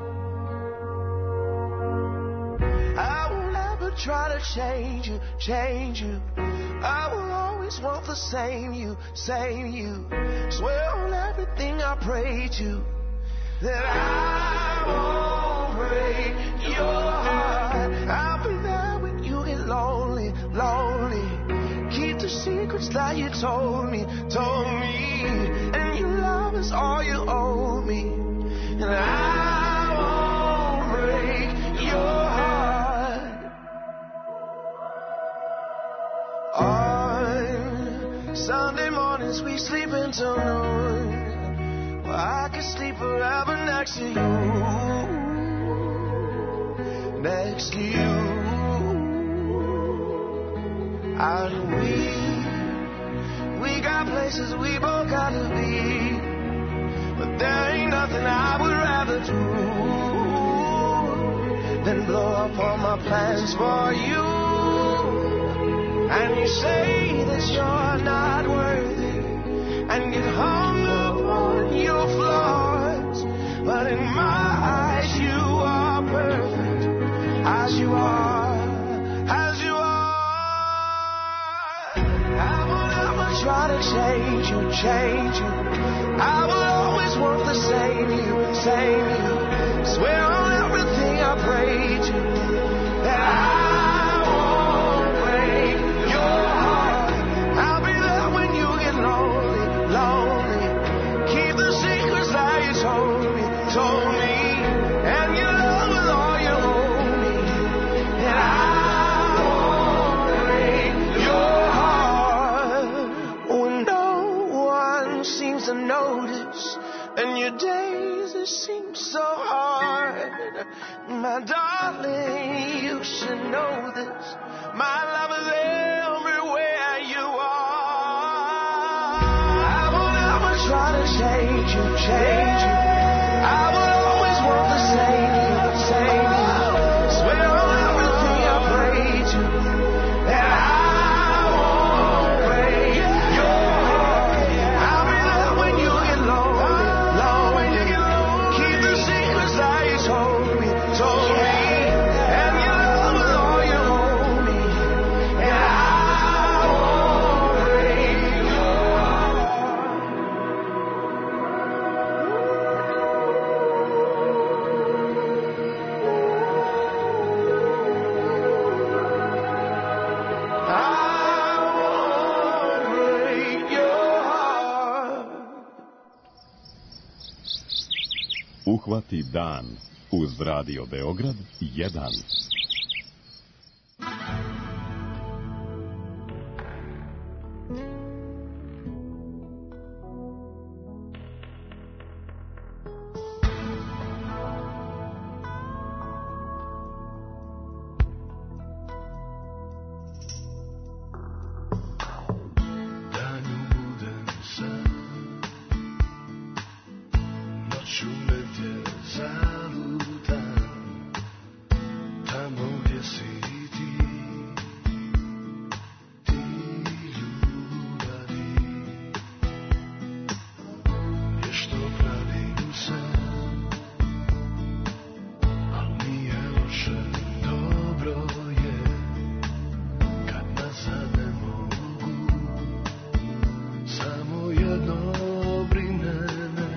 I won't ever try to change you, change you. I will always want the same you, same you. Swear on everything I pray to that I won't break your heart. I'll be there when you get lonely, lonely. Keep the secrets that you told me. And your love is all you owe me. And I won't break till noon. Well, I could sleep forever next to you. Next to you. And we got places we both gotta be, but there ain't nothing I would rather do than blow up all my plans for you. And you say that you're not worthy and get hung up on your flaws, but in my eyes you are perfect as you are, as you are. I will never try to change you, change you. I will always want the same you, same you. Swear on everything I pray to that I won't break your heart. I'll be there when you get lonely, lonely. Keep the secrets that you told me, and your love with all you owe me. And I won't break your heart when no one seems to notice, and your days they seem so hard. My darling, you should know this. My love is everywhere you are. I will never try to change you, change you. I will always want the same you, same you. Swear on everything I pray to that I won't break your heart. I'll be there when you get lonely, lonely. Keep the secrets that you told me, and your love with all you owe me. And I won't break your heart. I won't break your heart. Uhvati dan uz Radio Beograd 1. Danju budem sam, noću negdje zalutan, tamo gdje si ti, ti ljubavi. Nešto pravim se, al nije loše, dobro je, kad nazad ne mogu, samo jedno brine me.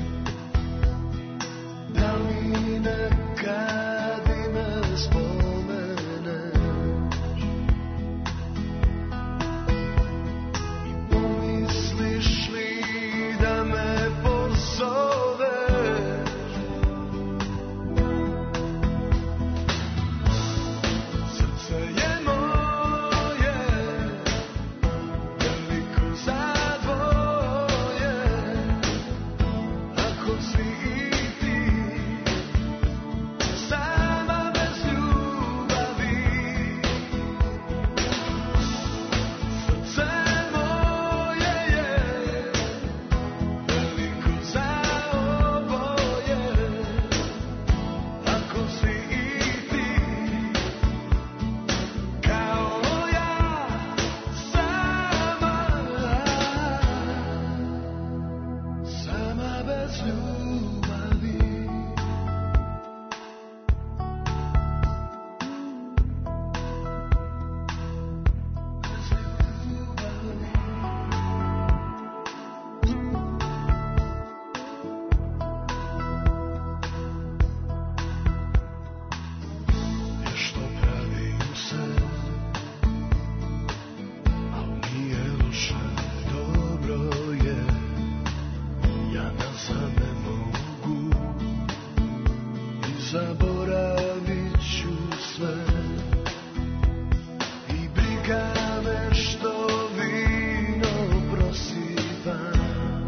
Da li nekad i me spomeneš i pomisliš li da me pozoveš? Srce je moje veliko za dvoje, ako si i ti sama bez ljubavi. Srce moje je veliko za oboje, ako si i ti kao ja sama, sama bez ljubavi. Nešto pravim se, al nije loše, dobro je, ja nazad ne mogu i zaboravit ću sve. I briga me što vino prosipa,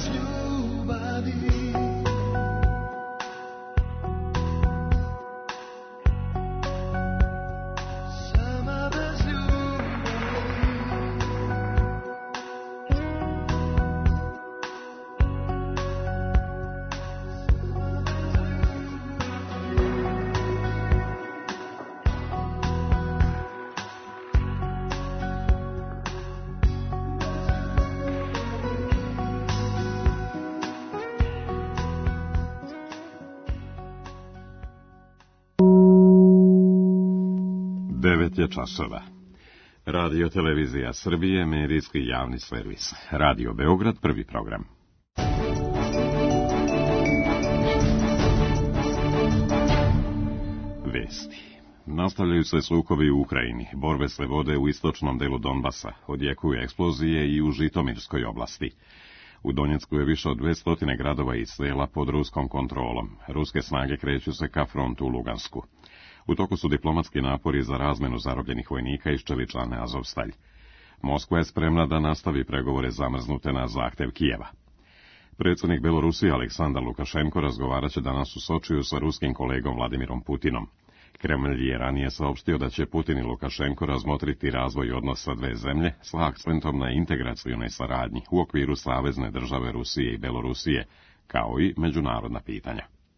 časova. Radio Televizija Srbije, medijski javni servis. Radio Beograd, prvi program. Vesti. Nastavljaju se sukobi u Ukrajini, borbe se vode u istočnom delu Donbasa, odjekuju eksplozije i u Žitomirskoj oblasti. U Donjecku je više od 200 gradova i sela pod ruskom kontrolom. Ruske snage kreću se ka frontu u Lugansku. U toku su diplomatski napori za razmenu zarobljenih vojnika iz čeličane Azovstalj. Moskva je spremna da nastavi pregovore zamrznute na zahtev Kijeva. Predsjednik Belorusije Aleksandar Lukašenko razgovarat će danas u Sočiju sa ruskim kolegom Vladimirom Putinom. Kremlj je ranije saopštio da će Putin i Lukašenko razmotriti razvoj odnosa dve zemlje s akcentom na integracionoj saradnji u okviru savezne države Rusije i Belorusije, kao i međunarodna pitanja.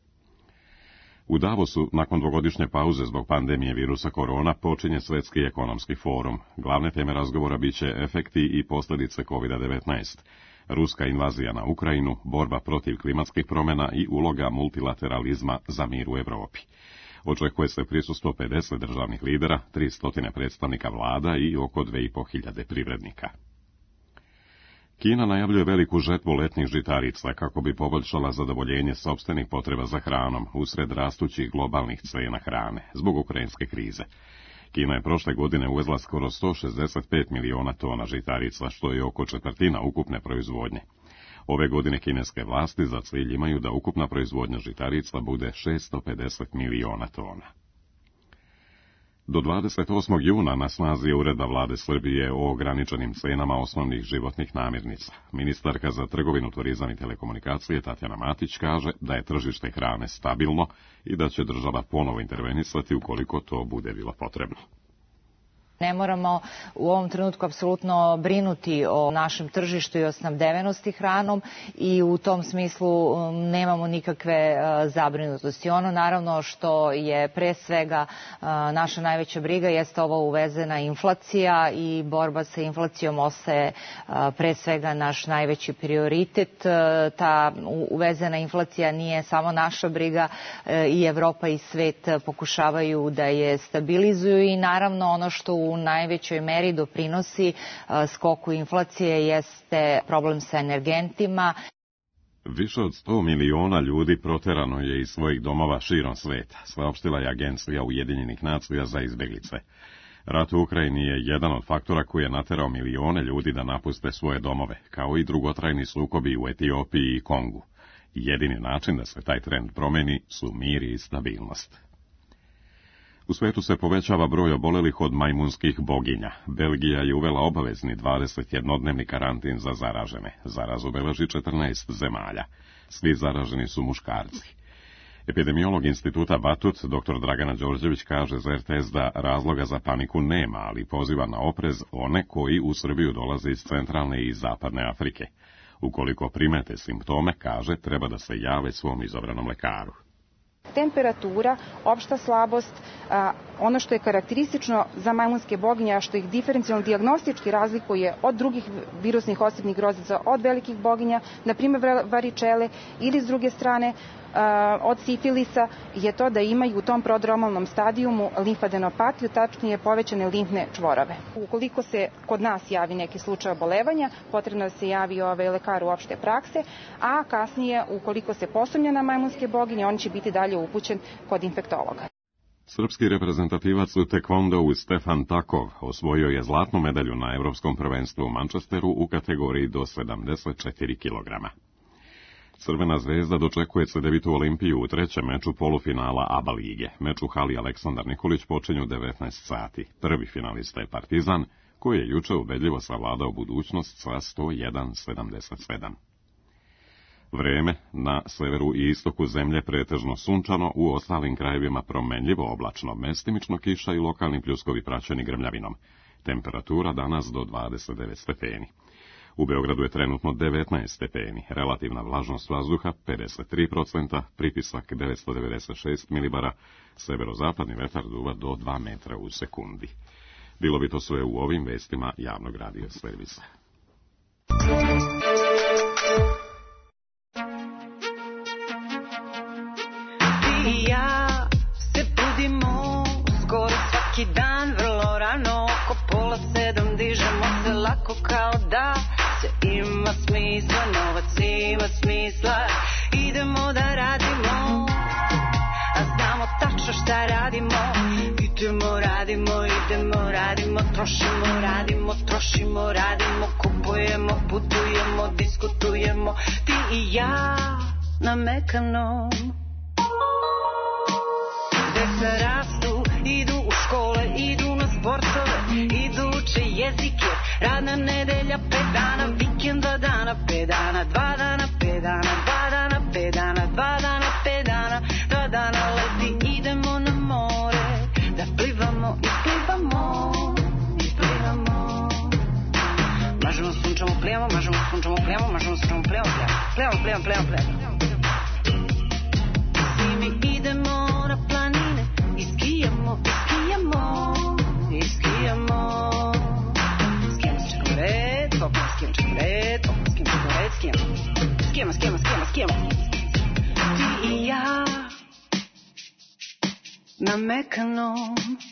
U Davosu, nakon dvogodišnje pauze zbog pandemije virusa korona, počinje Svetski ekonomski forum. Glavne teme razgovora biće efekti i posljedice COVID-19, ruska invazija na Ukrajinu, borba protiv klimatskih promjena i uloga multilateralizma za mir u Europi. Očekuje se prisustvo 50 državnih lidera, 300 predstavnika vlada i oko 2500 privrednika. Kina najavljuje veliku žetvu letnjih žitarica kako bi poboljšala zadovoljenje sopstvenih potreba za hranom usred rastućih globalnih cena hrane zbog ukrajinske krize. Kina je prošle godine uvezla skoro 165 miliona tona žitarica, što je oko četvrtina ukupne proizvodnje. Ove godine kineske vlasti za cilj imaju da ukupna proizvodnja žitarica bude 650 miliona tona. Do 28. juna na snazi je uredba vlade Srbije o ograničenim cenama osnovnih životnih namirnica. Ministarka za trgovinu, turizam i telekomunikacije Tatjana Matić kaže da je tržište hrane stabilno i da će država ponovo intervenisati ukoliko to bude bilo potrebno. Ne moramo u ovom trenutku apsolutno brinuti o našem tržištu i o snabdevenosti hranom i u tom smislu nemamo nikakve zabrinutosti. Ono naravno što je pre svega naša najveća briga jeste ova uvezena inflacija i borba sa inflacijom ostaje pre svega naš najveći prioritet. Ta uvezena inflacija nije samo naša briga, i Evropa i svet pokušavaju da je stabilizuju i naravno ono što u najvećoj meri doprinosi skoku inflacije jeste problem sa energentima. Više od 100 miliona ljudi proterano je iz svojih domova širom sveta, saopštila je Agencija Ujedinjenih nacija za izbjeglice. Rat u Ukrajini je jedan od faktora koji je naterao milione ljudi da napuste svoje domove, kao i dugotrajni sukobi u Etiopiji i Kongu. Jedini način da se taj trend promeni su mir i stabilnost. U svetu se povećava broj obolelih od majmunskih boginja. Belgija je uvela obavezni 21-dnevni karantin za zaražene. Zarazu beleži 14 zemalja. Svi zaraženi su muškarci. Epidemiolog instituta Batut, dr. Dragana Đorđević, kaže za RTS da razloga za paniku nema, ali poziva na oprez one koji u Srbiju dolaze iz centralne i zapadne Afrike. Ukoliko primete simptome, kaže, treba da se jave svom izabranom lekaru. Temperatura, opšta slabost, ono što je karakteristično za majmunske boginje, a što ih diferencijalno dijagnostički razlikuje od drugih virusnih osjetnih grozica, od velikih boginja, na primjer varičele, ili s druge strane od sifilisa, je to da imaju u tom prodromalnom stadijumu limfadenopatiju, tačnije povećane limfne čvorove. Ukoliko se kod nas javi neki slučaj obolevanja, potrebno da se javi lekaru opšte prakse, a kasnije, ukoliko se posumnja na majmunske boginje, on će biti dalje upućen kod infektologa. Srpski reprezentativac u tekvondou Stefan Takov osvojio je zlatnu medalju na Evropskom prvenstvu u Manchesteru u kategoriji do 74 kg. Crvena zvezda dočekuje CD-vitu Olimpiju u trećem meču polufinala ABA lige. Meč u hali Aleksandar Nikolić počinje u 19 sati. Prvi finalista je Partizan, koji je juče ubedljivo savladao budućnost sa 101-77. Vreme na severu i istoku zemlje pretežno sunčano, u ostalim krajevima promenljivo oblačno, mestimično kiša i lokalni pljuskovi praćeni grmljavinom. Temperatura danas do 29 stepeni. U Beogradu je trenutno 19 stepeni, relativna vlažnost vazduha 53%, pritisak 996 milibara, severozapadni vetar duva do 2 metra u sekundi. Bilo bi to sve u ovim vestima javnog radio servisa. Ti i ja se budimo skoro svaki dan vrlo rano, oko 6:30 dižemo se lako kao da se ima smisla, novac ima smisla, idemo da radimo, a znamo tačno šta radimo, radimo, trošimo, radimo, kupujemo, putujemo, diskutujemo, ti i ja na mekanom. Deca rastu, idu u škole, idu na sportove, idu uče jezike, radna nedelja 5 dana, vikend 2 dana, 5 dana, 2 dana, 5 dana, 2 dana, 5 dana, 2 dana, 5 dana, 2 dana leti, idemo na more, da plivamo i plivamo, i plivamo. Mažemo, sunčamo, plijamo, mažemo, sunčamo, plijamo, mažemo, sunčamo, plijamo, plijamo. Zimi idemo na planine i skijamo, i skijamo. Skijamo se čekamo red, popimo skijamo čekamo red, popimo skijamo čekamo red, skijamo. Ti i ja na mekanom.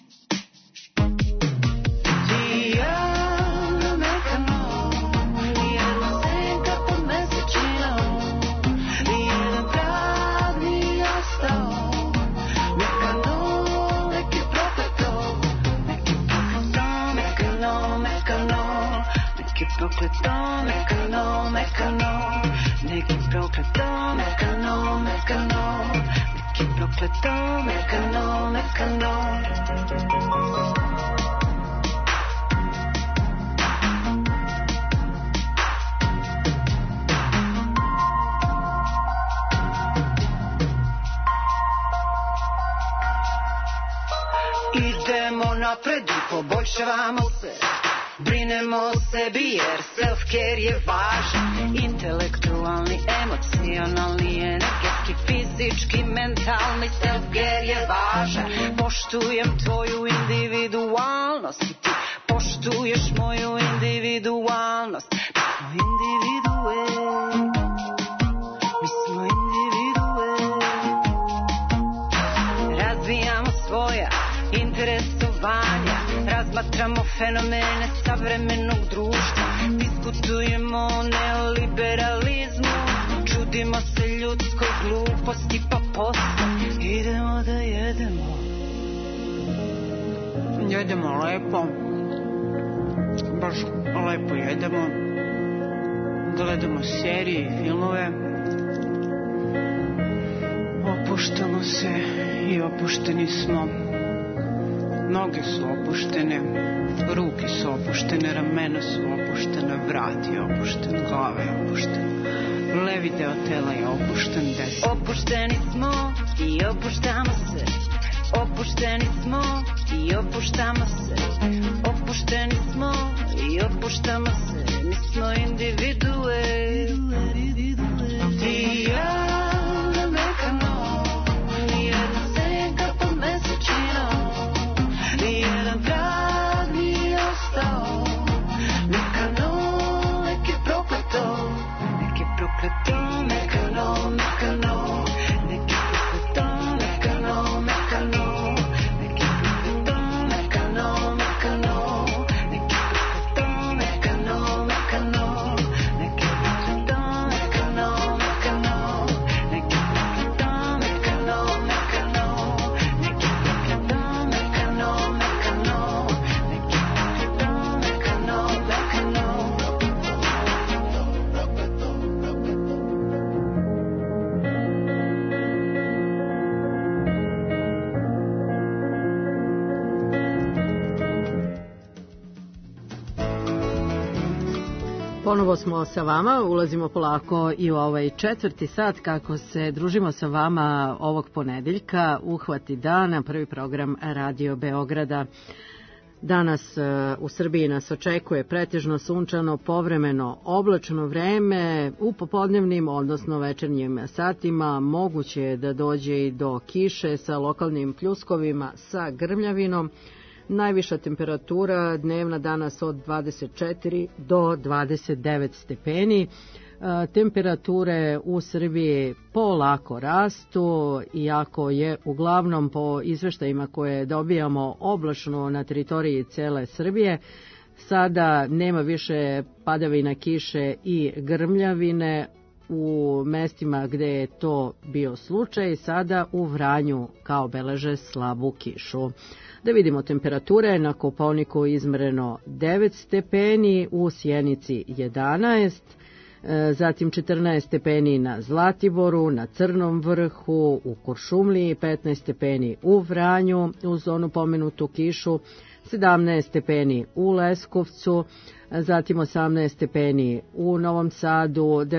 Ti i ja na mekanom. Jedna senka pod mesečinom. Jedan pravi ostao. Mekanom, neki prokleto. Neki prokleto, mekanom. Neki prokleto, mekanom. Neki prokleto, mekanom. Neki prokleto, mekanom. Idemo napred i poboljšavamo se, brinemo o sebi jer self-care je važan, intelektualni, emocionalni, energetski, fizički, mentalni, self-care je važan. Poštujem tvoju individualnost i ti poštuješ moju individualnost. Mi smo individue, razvijamo svoja interesovanja, razmatramo fenomene savremenog društva, diskutujemo o neoliberalizmu, čudimo se ljudskoj gluposti pa posle idemo da jedemo. Jedemo lepo, baš lepo jedemo, gledamo serije i filmove, opuštamo se i opušteni smo. Noge su opuštene, ruke su opuštene, ramena su opuštena, vrat je opušten, glava je opuštena, levi deo tela je opušten, desni. Opušteni smo i opuštamo se, opušteni smo i opuštamo se, opušteni smo i opuštamo se, mi smo individue. Ti i ja na mekanom, jedna senka pod mesečinom. Jedan grad mi je ostao, mekanom, neki prokleto, neki prokleto, mekanom, neki prokleto, mekanom, neki prokleto, mekanom. Ponovo smo sa vama, ulazimo polako i u ovaj 4. sat kako se družimo sa vama ovog ponedeljka, uhvati dana, prvi program Radio Beograda. Danas u Srbiji nas očekuje pretežno sunčano, povremeno oblačno vreme, u popodnevnim, odnosno večernjim satima moguće je da dođe i do kiše sa lokalnim pljuskovima sa grmljavinom. Najviša temperatura dnevna danas od 24 do 29 stepeni. Temperature u Srbiji polako rastu, iako je uglavnom po izveštajima koje dobijamo oblačno na teritoriji cele Srbije. Sada nema više padavina kiše i grmljavine u mestima gde je to bio slučaj. Sada u Vranju kao beleže slabu kišu. Da vidimo temperature, na Kopaoniku izmereno 9 stepeni, u Sjenici 11, zatim 14 stepeni na Zlatiboru, na Crnom vrhu, u Kuršumliji 15 stepeni u Vranju, uz onu pomenutu kišu, 17 stepeni u Leskovcu, zatim 18 stepeni u Novom Sadu,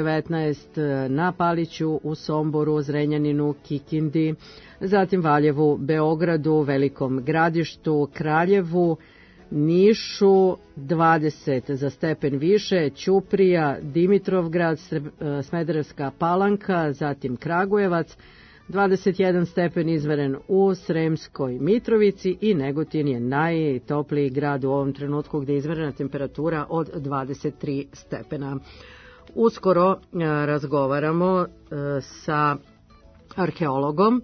19 na Paliću, u Somboru, Zrenjaninu, Kikindi, zatim Valjevu, Beogradu, Velikom Gradištu, Kraljevu, Nišu, 20 za stepen više, Ćuprija, Dimitrovgrad, Smederevska Palanka, zatim Kragujevac, 21 stepen izmeren u Sremskoj Mitrovici i Negotin je najtopliji grad u ovom trenutku gde je izmerena temperatura od 23 stepena. Uskoro razgovaramo sa arheologom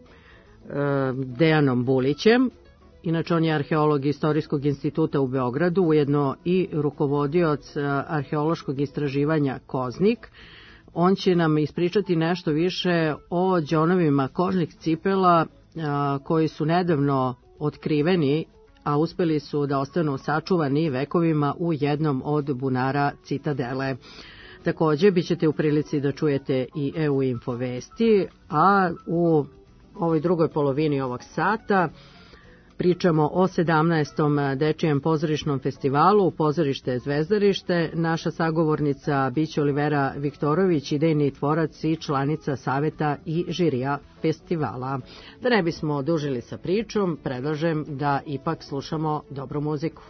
Dejanom Bulićem. Inače, on je arheolog Istorijskog instituta u Beogradu, ujedno i rukovodioc arheološkog istraživanja Koznik. On će nam ispričati nešto više o đonovima kožnih cipela koji su nedavno otkriveni, a uspeli su da ostanu sačuvani vekovima u jednom od bunara Citadele. Takođe, bit ćete u prilici da čujete i EU Info vesti, a u ovoj drugoj polovini ovog sata pričamo o 17. dečijem pozorišnom festivalu Pozorište Zvezdarište. Naša sagovornica biće Olivera Viktorović, idejni tvorac i članica saveta i žirija festivala. Da ne bismo dužili sa pričom, predlažem da ipak slušamo dobru muziku.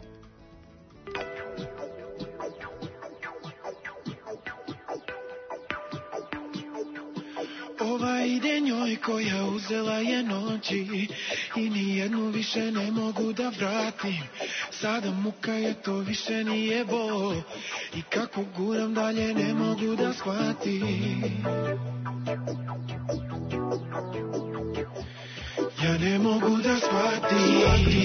Ova ide njoj koja uzela je noći i nijednu više ne mogu da vratim. Sada muka je, to više nije bol i kako guram dalje ne mogu da shvatim. Ja ne mogu da shvatim.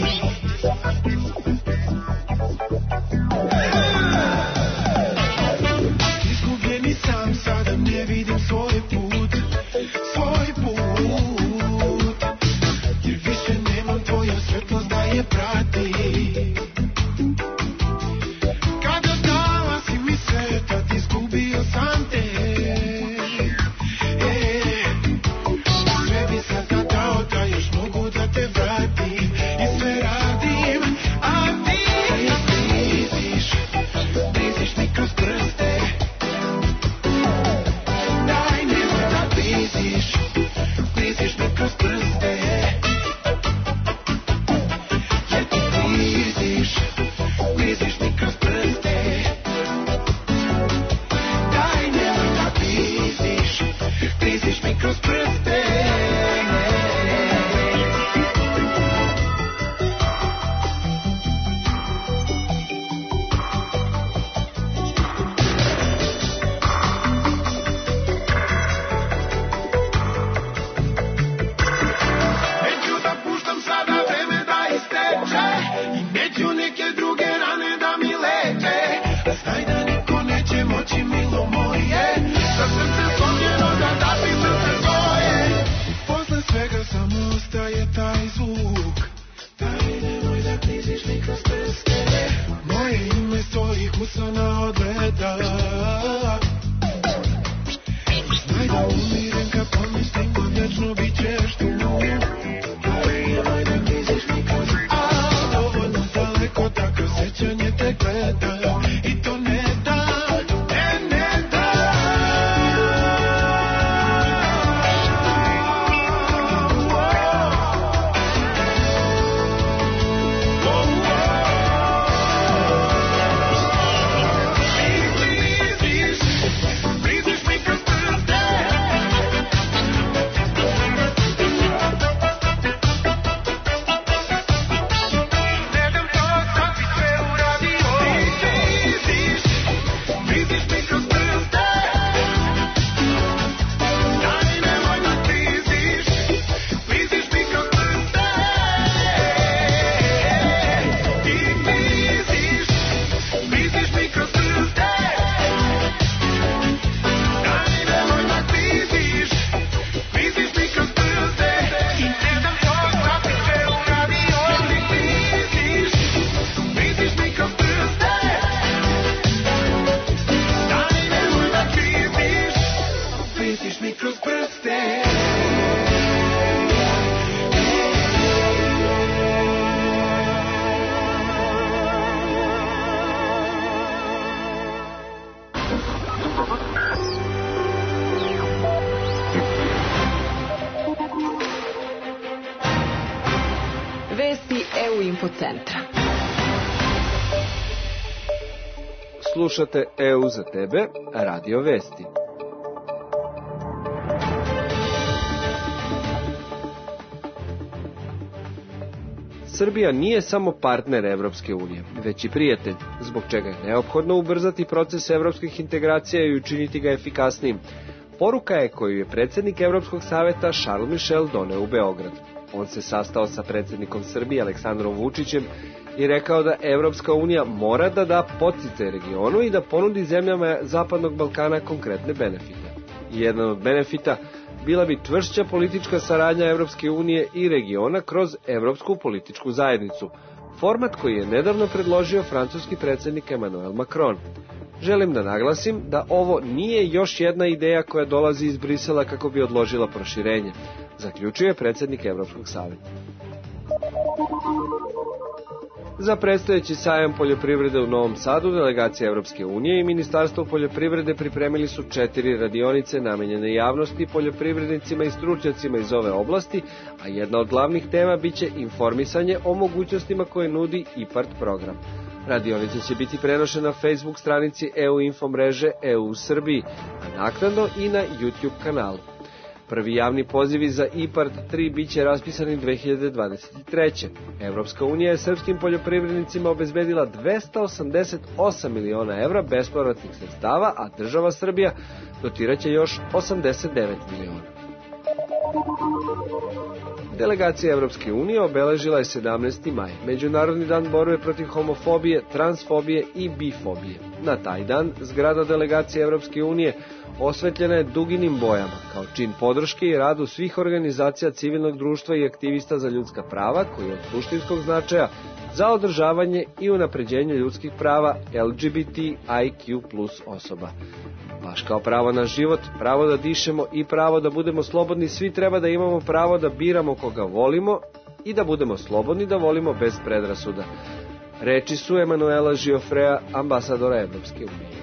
Izgubljeni sam, sada ne vidim svoj put, jer više nemam tvoju svetlost da je prati. Kada dala si mi sve, tad izgubio sam te. Sve bi sad dao da još mogu da te vratim i sve radim, a Vesti EU Infocentra. Slušate EU za tebe, Radio Vesti. Srbija nije samo partner Evropske unije, već i prijatelj, zbog čega je neophodno ubrzati proces evropskih integracija i učiniti ga efikasnijim. Poruka je koju je predsjednik Evropskog saveta Charles Michel doneo u Beograd. On se sastao sa predsjednikom Srbije Aleksandrom Vučićem i rekao da Evropska unija mora da da podsticaj regionu i da ponudi zemljama Zapadnog Balkana konkretne benefite. Jedan od benefita bila bi čvršća politička saradnja Evropske unije i regiona kroz Evropsku političku zajednicu, format koji je nedavno predložio francuski predsjednik Emmanuel Macron. Želim da naglasim da ovo nije još jedna ideja koja dolazi iz Brisela kako bi odložila proširenje, zaključuje predsjednik Evropskog saveta. Za predstojeći sajam poljoprivrede u Novom Sadu delegacija Evropske unije i Ministarstvo poljoprivrede pripremili su 4 radionice namenjene javnosti, poljoprivrednicima i stručnjacima iz ove oblasti, a jedna od glavnih tema biće informisanje o mogućnostima koje nudi IPART program. Radionice će biti prenošene na Facebook stranici EU Info mreže EU u Srbiji, a naknadno i na YouTube kanalu. Prvi javni pozivi za IPART 3 biće raspisani 2023. Evropska unija je srpskim poljoprivrednicima obezbedila 288 miliona evra bespovratnih sredstava, a država Srbija dotiraće još 89 miliona. Delegacija Evropske unije obeležila je 17. maj, Međunarodni dan borbe protiv homofobije, transfobije i bifobije. Na taj dan zgrada delegacije Evropske unije osvetljena je duginim bojama, kao čin podrške i radu svih organizacija civilnog društva i aktivista za ljudska prava, koji je od suštinskog značaja za održavanje i unapređenje ljudskih prava LGBTIQ+ osoba. Baš kao pravo na život, pravo da dišemo i pravo da budemo slobodni, svi treba da imamo pravo da biramo koga volimo i da budemo slobodni da volimo bez predrasuda. Reči su Emanuela Giofrea, ambasadora Evropske unije.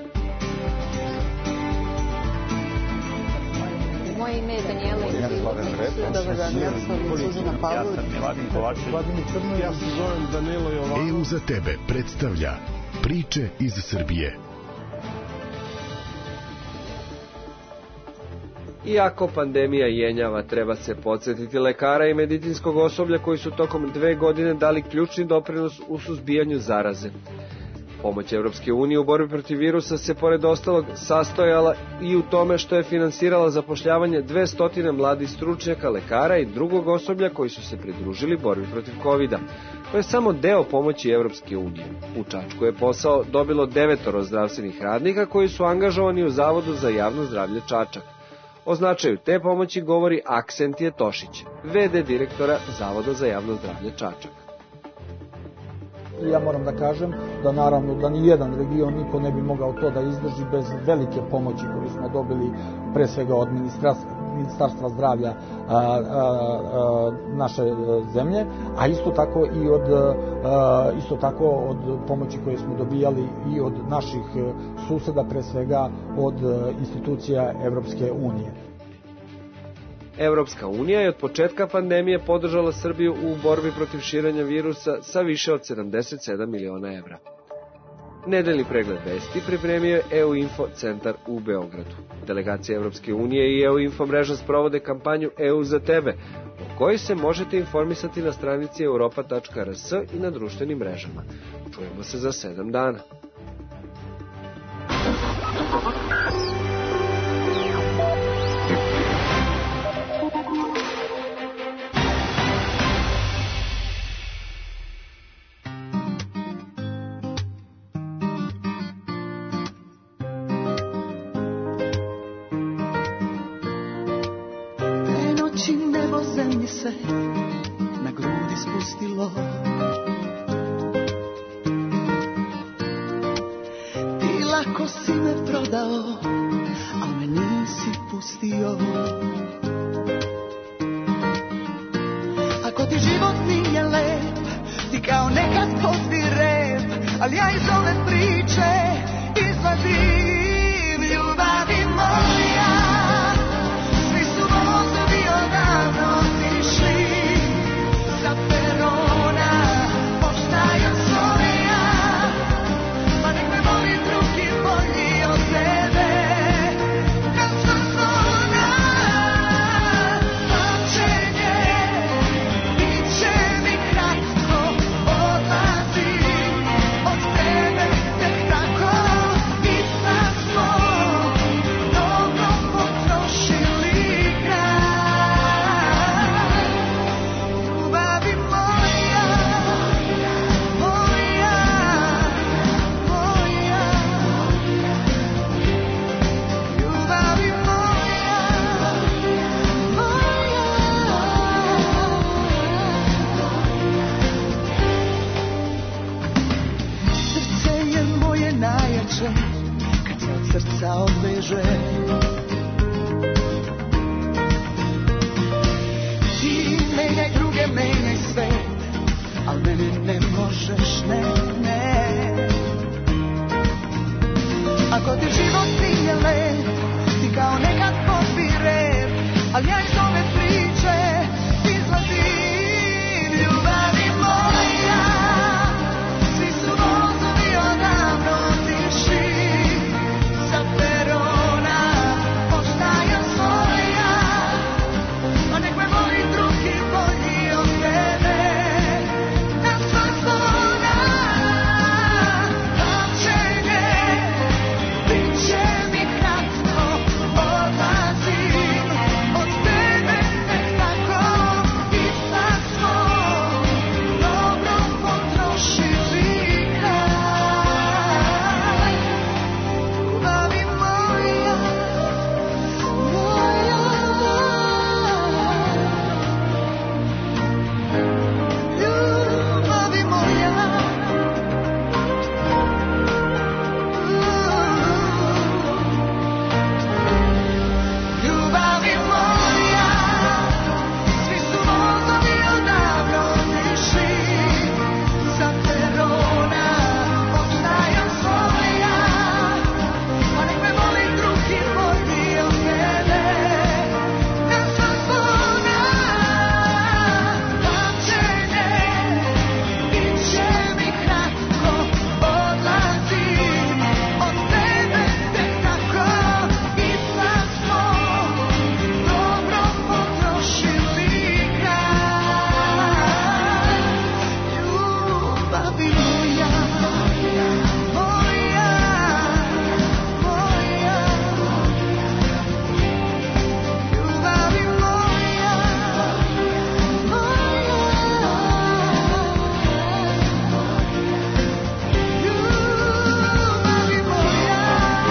Moje ime je Danijela Ivković. Dobar dan, ja sam Suzana Pavlović. Ja sam Miladin Kovačević. Ja se zovem Danilo Jovanović. EU za tebe predstavlja priče iz Srbije. Iako pandemija jenjava, treba se podsjetiti lekara i medicinskog osoblja koji su tokom 2 godine dali ključni doprinos u suzbijanju zaraze. Pomoć Evropske unije u borbi protiv virusa se pored ostalog sastojala i u tome što je finansirala zapošljavanje 200 mladih stručnjaka, lekara i drugog osoblja koji su se pridružili borbi protiv COVID-a. To je samo deo pomoći Evropske unije. U Čačku je posao dobilo 9 zdravstvenih radnika koji su angažovani u Zavodu za javno zdravlje Čačak. O značaju te pomoći govori Aksentije Tošić, VD direktora Zavoda za javno zdravlje Čačak. Ja moram da kažem da naravno da ni jedan region niko ne bi mogao to da izdrži bez velike pomoći koju smo dobili pre svega od Ministarstva zdravlja naše zemlje, a isto tako od pomoći koje smo dobijali i od naših suseda, pre svega od institucija Evropske unije. Evropska unija je od početka pandemije podržala Srbiju u borbi protiv širenja virusa sa više od 77 miliona evra. Nedeljni pregled vesti pripremio je EU Info centar u Beogradu. Delegacija Evropske unije i EU Info mreža sprovode kampanju EU za tebe, o kojoj se možete informisati na stranici europa.rs i na društvenim mrežama. Čujemo se za 7 dana. Se na grudi spustilo, ti lako si me prodao, a me nisi pustio. Ako ti život nije lep, ti kao nekad pozbi rep, ali ja iz ove priče izvadim odveže. Ti menjaj druge, menjaj svet, al mene ne možeš, ne, ne. Ako ti život nije lep, ti kao nekad popi rep, al ja iz ove priče izlazim, ljubavi moja. Svi su vozovi odavno otišli sa perona, ostajem svoja, a nek me voli drugi bolji od mene. Na sva zvona pamćenje, bit će mi kratko, odlazim od tebe tek tako, ipak smo dobro potrošili kraj. Ljubavi moja, moja, ljubavi moja. Ljubavi moja, svi su vozovi odavno otišli sa perona, ostajem svoja, a nek me voli drugi bolji od mene. Na sva zvona pamćenje, bit će mi kratko, odlazim od tebe tek tako, ipak smo dobro potrošili kraj. Ljubavi moja, moja, moja, ljubavi moja, ljubavi moja.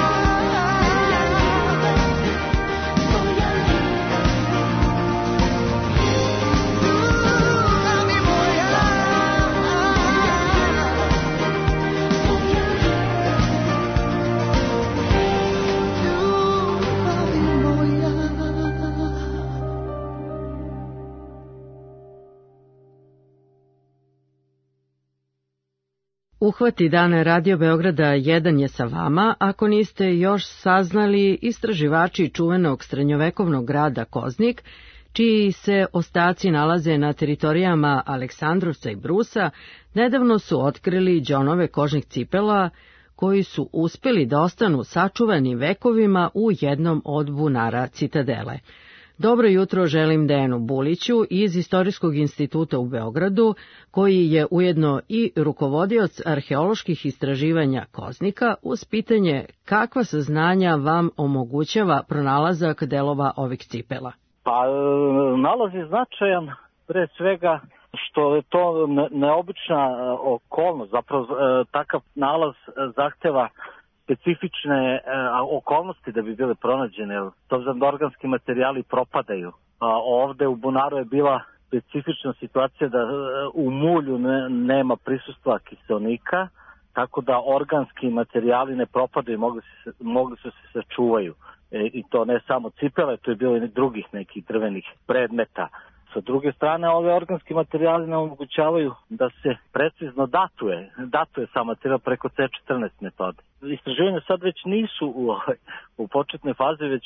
Uhvati dane Radio Beograda 1 je sa vama. Ako niste još saznali, istraživači čuvenog srednjovekovnog grada Koznik, čiji se ostaci nalaze na teritorijama Aleksandrovca i Brusa, nedavno su otkrili đonove kožnih cipela koji su uspeli da ostanu sačuvani vekovima u jednom od bunara citadele. Dobro jutro želim Dejanu Buliću iz Istorijskog instituta u Beogradu, koji je ujedno i rukovodioc arheoloških istraživanja Koznika, uz pitanje kakva saznanja vam omogućava pronalazak delova ovih cipela. Pa nalaz je značajan pre svega što je to neobična okolnost, zapravo takav nalaz zahteva specifične okolnosti da bi bile pronađene, s obzirom da organski materijali propadaju. Ovde u bunaru je bila specifična situacija da u mulju nema prisustva kiseonika, tako da organski materijali ne propadaju, mogli su se sačuvaju. I to ne samo cipele, to je bilo i drugih nekih drvenih predmeta. Sa druge strane, ove organski materijali nam omogućavaju da se precizno datuje sam materijal preko C14 metode. Istraživanja sad već nisu u početnoj fazi, već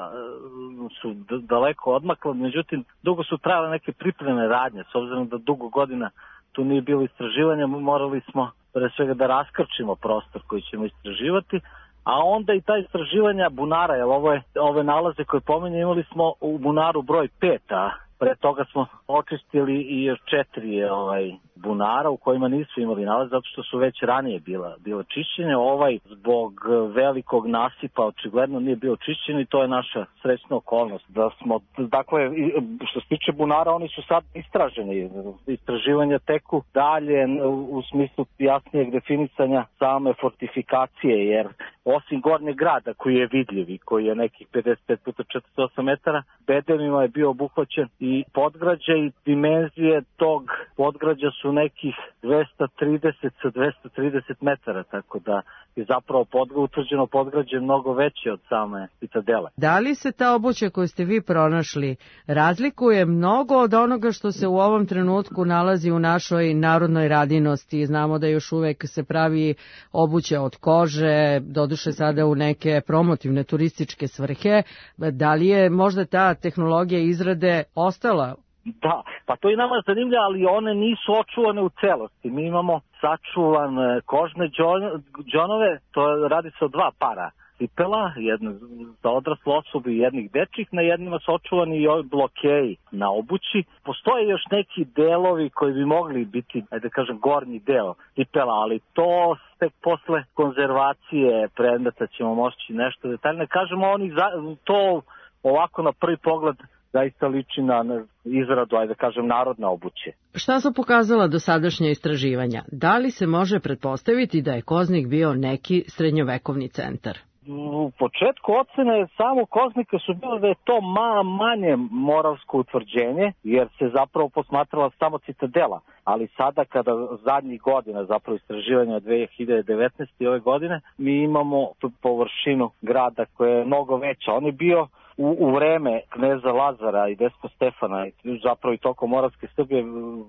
su daleko odmakle, međutim, dugo su trajale neke pripremne radnje, s obzirom da dugo godina tu nije bilo istraživanja, morali smo pre svega da raskrčimo prostor koji ćemo istraživati, a onda i ta istraživanja bunara, jer ove nalaze koje pominjem imali smo u bunaru broj 5, a pre toga smo očistili i još 4 bunara u kojima nisu imali nalaz, zato što su već ranije bila čišćenja. Zbog velikog nasipa očigledno nije bio čišćen i to je naša srećna okolnost. Dakle, što se tiče bunara, oni su sad istraženi. Istraživanja teku dalje u smislu jasnijeg definisanja same fortifikacije, jer osim gornjeg grada koji je vidljiv i koji je nekih 55 puta 48 metara, bedemima je bio obuhvaćen i podgrađe i dimenzije tog podgrađa su nekih 230 sa 230 metara, tako da je zapravo utvrđeno podgrađe mnogo veće od same citadele. Da li se ta obuća koju ste vi pronašli razlikuje mnogo od onoga što se u ovom trenutku nalazi u našoj narodnoj radinosti? Znamo da još uvek se pravi obuća od kože, doduše sada u neke promotivne turističke svrhe. Da li je možda ta tehnologija izrade ostala? Da, pa to je nama zanimljivo, ali one nisu očuvane u celosti. Mi imamo sačuvan kožne džonove, to radi se o dva para cipela, jedno za odraslu osobu i jednih dečih, na jednima su očuvani i ovi blokeji na obući. Postoje još neki delovi koji bi mogli biti, ajde kažem, gornji deo cipela, ali to tek posle konzervacije predmeta ćemo moći nešto detaljno. Kažemo, oni to ovako na prvi pogled zaista liči na izradu, ajde kažem, narodne obuće. Šta su pokazala dosadašnja istraživanja? Da li se može pretpostaviti da je Koznik bio neki srednjovekovni centar? U početku ocene samog Koznika su bilo da je to manje moravsko utvrđenje, jer se zapravo posmatrala samo citadela. Ali sada kada zadnjih godina, zapravo istraživanja 2019. i ove godine, mi imamo površinu grada koja je mnogo veća. On je bio u vreme kneza Lazara i despo Stefana, zapravo i tokom Moravske Srbije,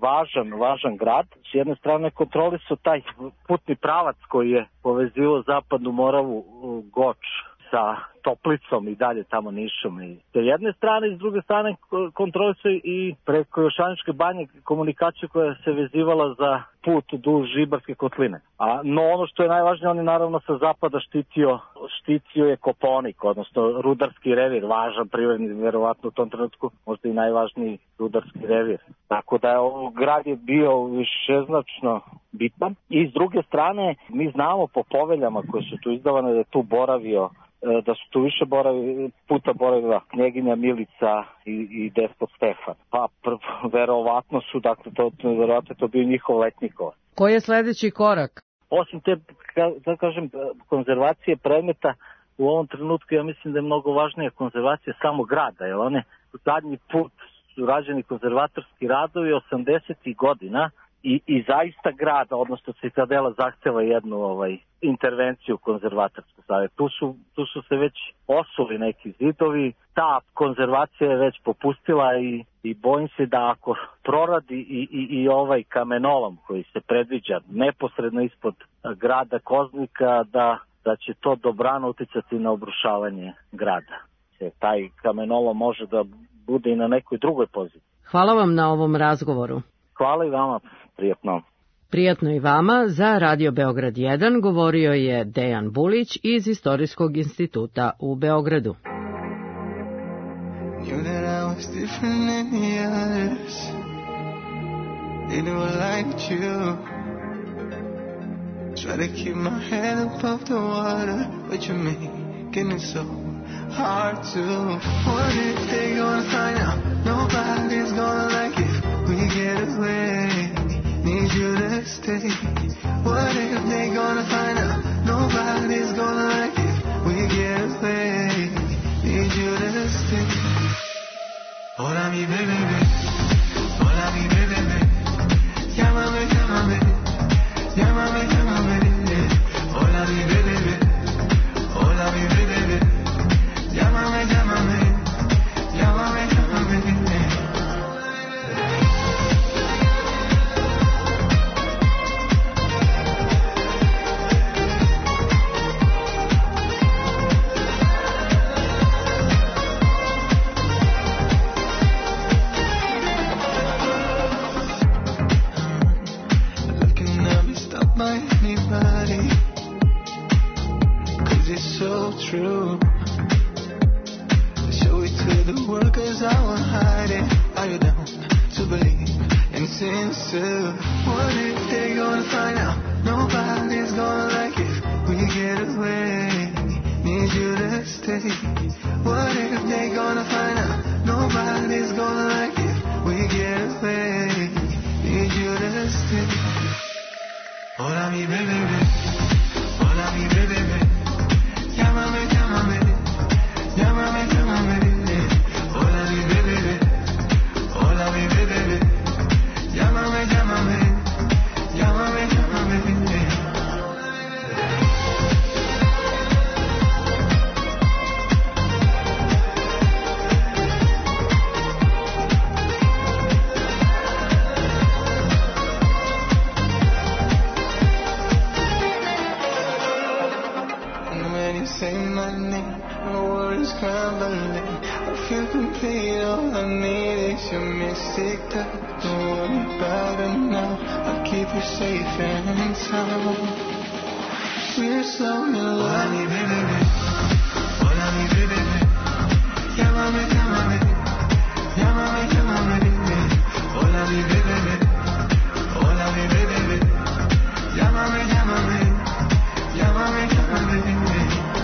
važan grad. S jedne strane kontroli su taj putni pravac koji je povezivao zapadnu Moravu, Goč, sa Toplicom i dalje tamo Nišom. I s jedne strane i s druge strane kontroli su i preko Jošaničke banje komunikaciju koja se vezivala za put duž Žibarske kotline. No ono što je najvažnije, on je naravno sa zapada štitio je Kopaonik, odnosno rudarski revir, važan privredni, verovatno u tom trenutku možda i najvažniji rudarski revir. Tako da je grad je bio višeznačno bitan. I s druge strane mi znamo po poveljama koje su tu izdavane da je tu boravio, da su tu više puta boravila knjeginja Milica i despot Stefan. Pa verovatno su, dakle, verovatno to bio njihov letnikov. Koji je sledeći korak? Osim te, da kažem, konzervacije predmeta, u ovom trenutku ja mislim da je mnogo važnija konzervacija samog grada, jer one u zadnji put su rađeni konzervatorski radovi 80. godina i zaista grada, odnosno citadela, zahteva jednu intervenciju konzervatorsku. Tu su se već osuli neki zidovi, ta konzervacija je već popustila i bojim se da ako proradi i ovaj kamenolom koji se predviđa neposredno ispod grada Koznika, da će to dobrano uticati na obrušavanje grada. Taj kamenolom može da bude i na nekoj drugoj poziciji. Hvala vam na ovom razgovoru. Hvala i vama, prijatno. Prijatno i vama. Za Radio Beograd 1 govorio je Dejan Bulić iz Istorijskog instituta u Beogradu. Hard to. What if they gonna find out? Nobody's gonna like it. We get away. Need you to stay. What if they gonna find out? Nobody's gonna like it. We get away. Need you to stay. Hola mi bebé, hola mi bebé. Llámame, llámame, llámame, llámame. Hola mi bebé, hola mi bebé. Llámame, llámame, llámame, llámame. Looking at me, stop by anybody, 'cause it's so true. The workers I won't hide it. Are you down to believe in sins too? What if they gonna find out? Nobody's gonna like it. We get away. Need you to stay. What if they gonna find out? Nobody's gonna like it. We get away. Need you to stay. Hola mi bebé, hola mi bebé. Llámame, llámame, llámame, llámame. Hola mi bebé, hola mi bebé. scrambling. I feel complete, all I need is your mystic touch. Don't worry about it now, I'll keep you safe and sound. We're so in love. Hola mi bebé, hola mi bebé. Llámame, llámame, llámame, llámame, bebé. Hola mi bebé, hola mi bebé. Llámame, llámame, llámame, llámame, bebé.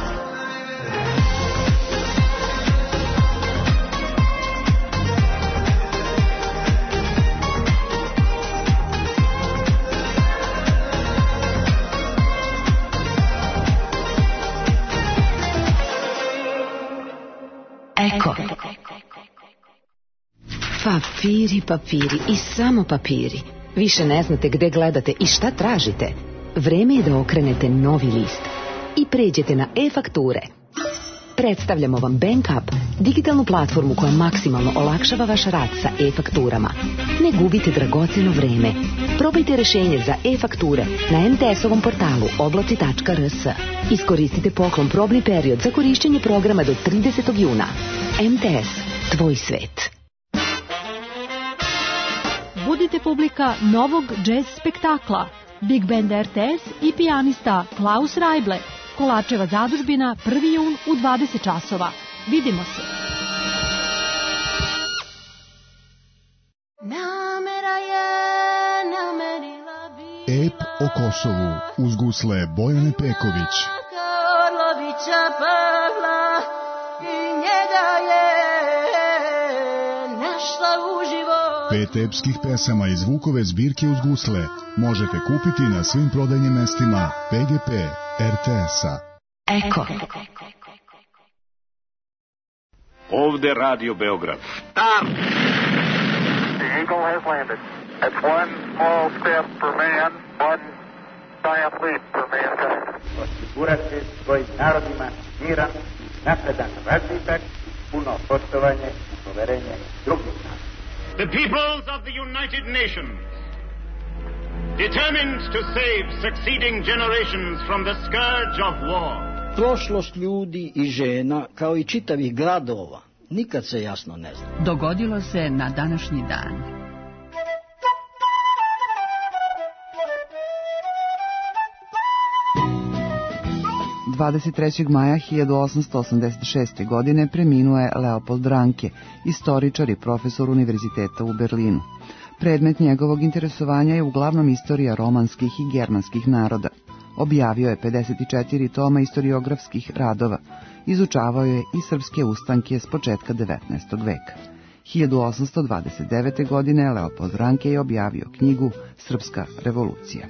Eko. Papiri, papiri i samo papiri. Više ne znate gde gledate i šta tražite. Vreme je da okrenete novi list i pređete na e-fakture. Predstavljamo vam BankUp, digitalnu platformu koja maksimalno olakšava vaš rad sa e-fakturama. Ne gubite dragoceno vreme. Probajte rešenje za e-fakture na MTS-ovom portalu oblaci.rs. Iskoristite poklon probni period za korišćenje programa do 30. juna. MTS, tvoj svet. Budite publika novog džez spektakla. Big Band RTS i pijanista Klaus Rajble. Kolačeva zadužbina 1. jun u 20 časova. Vidimo se. Ep o Kosovu uz gusle Bojane Peković. Pet epskih pesama iz Vukove zbirke uz gusle možete kupiti na svim prodajnim mestima PGP RTS-a. Eko. Ovde Radio Beograd. Stop! The Eagle has landed. It's one small step for man, one giant leap for mankind. Osigurati svojim narodima miran, napredan razvitak, puno poštovanje i poverenje drugih naroda. The peoples of the United Nations, determined to save succeeding generations from the scourge of war. Prošlost ljudi i žena, kao i čitavih gradova, nikad se jasno ne zna. Dogodilo se na današnji dan. Maja 1886. godine preminuo je Leopold Ranke, istoričar i profesor univerziteta u Berlinu. Predmet njegovog interesovanja je uglavnom istorija romanskih i germanskih naroda. Objavio je 54 toma istoriografskih radova. Izučavao je i srpske ustanke s početka 19. veka. 1829. godine Leopold Ranke je objavio knjigu Srpska revolucija.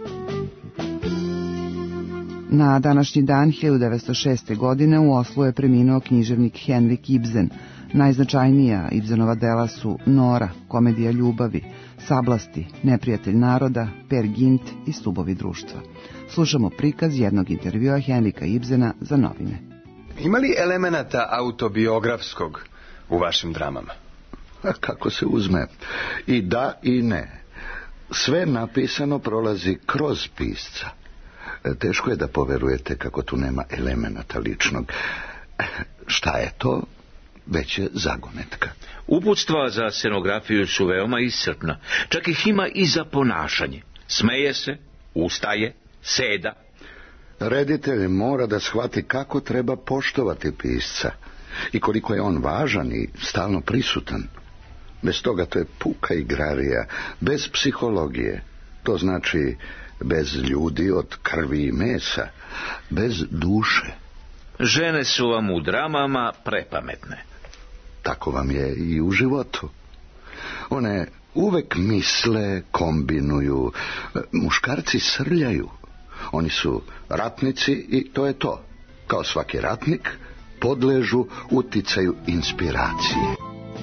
Na današnji dan 1906. godine u Oslu je preminuo književnik Henrik Ibsen. Najznačajnija Ibsenova dela su Nora, komedija ljubavi, Sablasti, neprijatelj naroda, Per Gynt i Stubovi društva. Slušamo prikaz jednog intervjua Henrika Ibsena za novine. Ima li elemenata autobiografskog u vašim dramama? Kako se uzme? I da i ne. Sve napisano prolazi kroz pisca. Teško je da poverujete kako tu nema elemenata ličnog. Šta je to? Već je zagonetka. Uputstva za scenografiju su veoma iscrpna. Čak ih ima i za ponašanje. Smeje se, ustaje, seda. Reditelj mora da shvati kako treba poštovati pisca i koliko je on važan i stalno prisutan. Bez toga to je puka igrarija, bez psihologije. To znači bez ljudi od krvi i mesa, bez duše. Žene su vam u dramama prepametne. Tako vam je i u životu. One uvek misle, kombinuju. Muškarci srljaju. Oni su ratnici i to je to. Kao svaki ratnik, podležu uticaju inspiracije.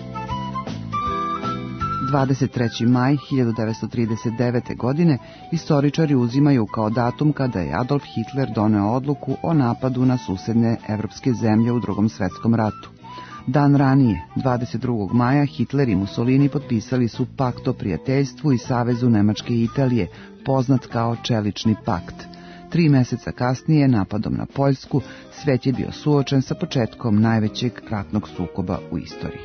23. maj 1939. godine istoričari uzimaju kao datum kada je Adolf Hitler doneo odluku o napadu na susedne evropske zemlje u Drugom svetskom ratu. Dan ranije, 22. maja, Hitler i Mussolini potpisali su pakt o prijateljstvu i savezu Nemačke i Italije, poznat kao Čelični pakt. 3 meseca kasnije, napadom na Poljsku, svet je bio suočen sa početkom najvećeg ratnog sukoba u istoriji.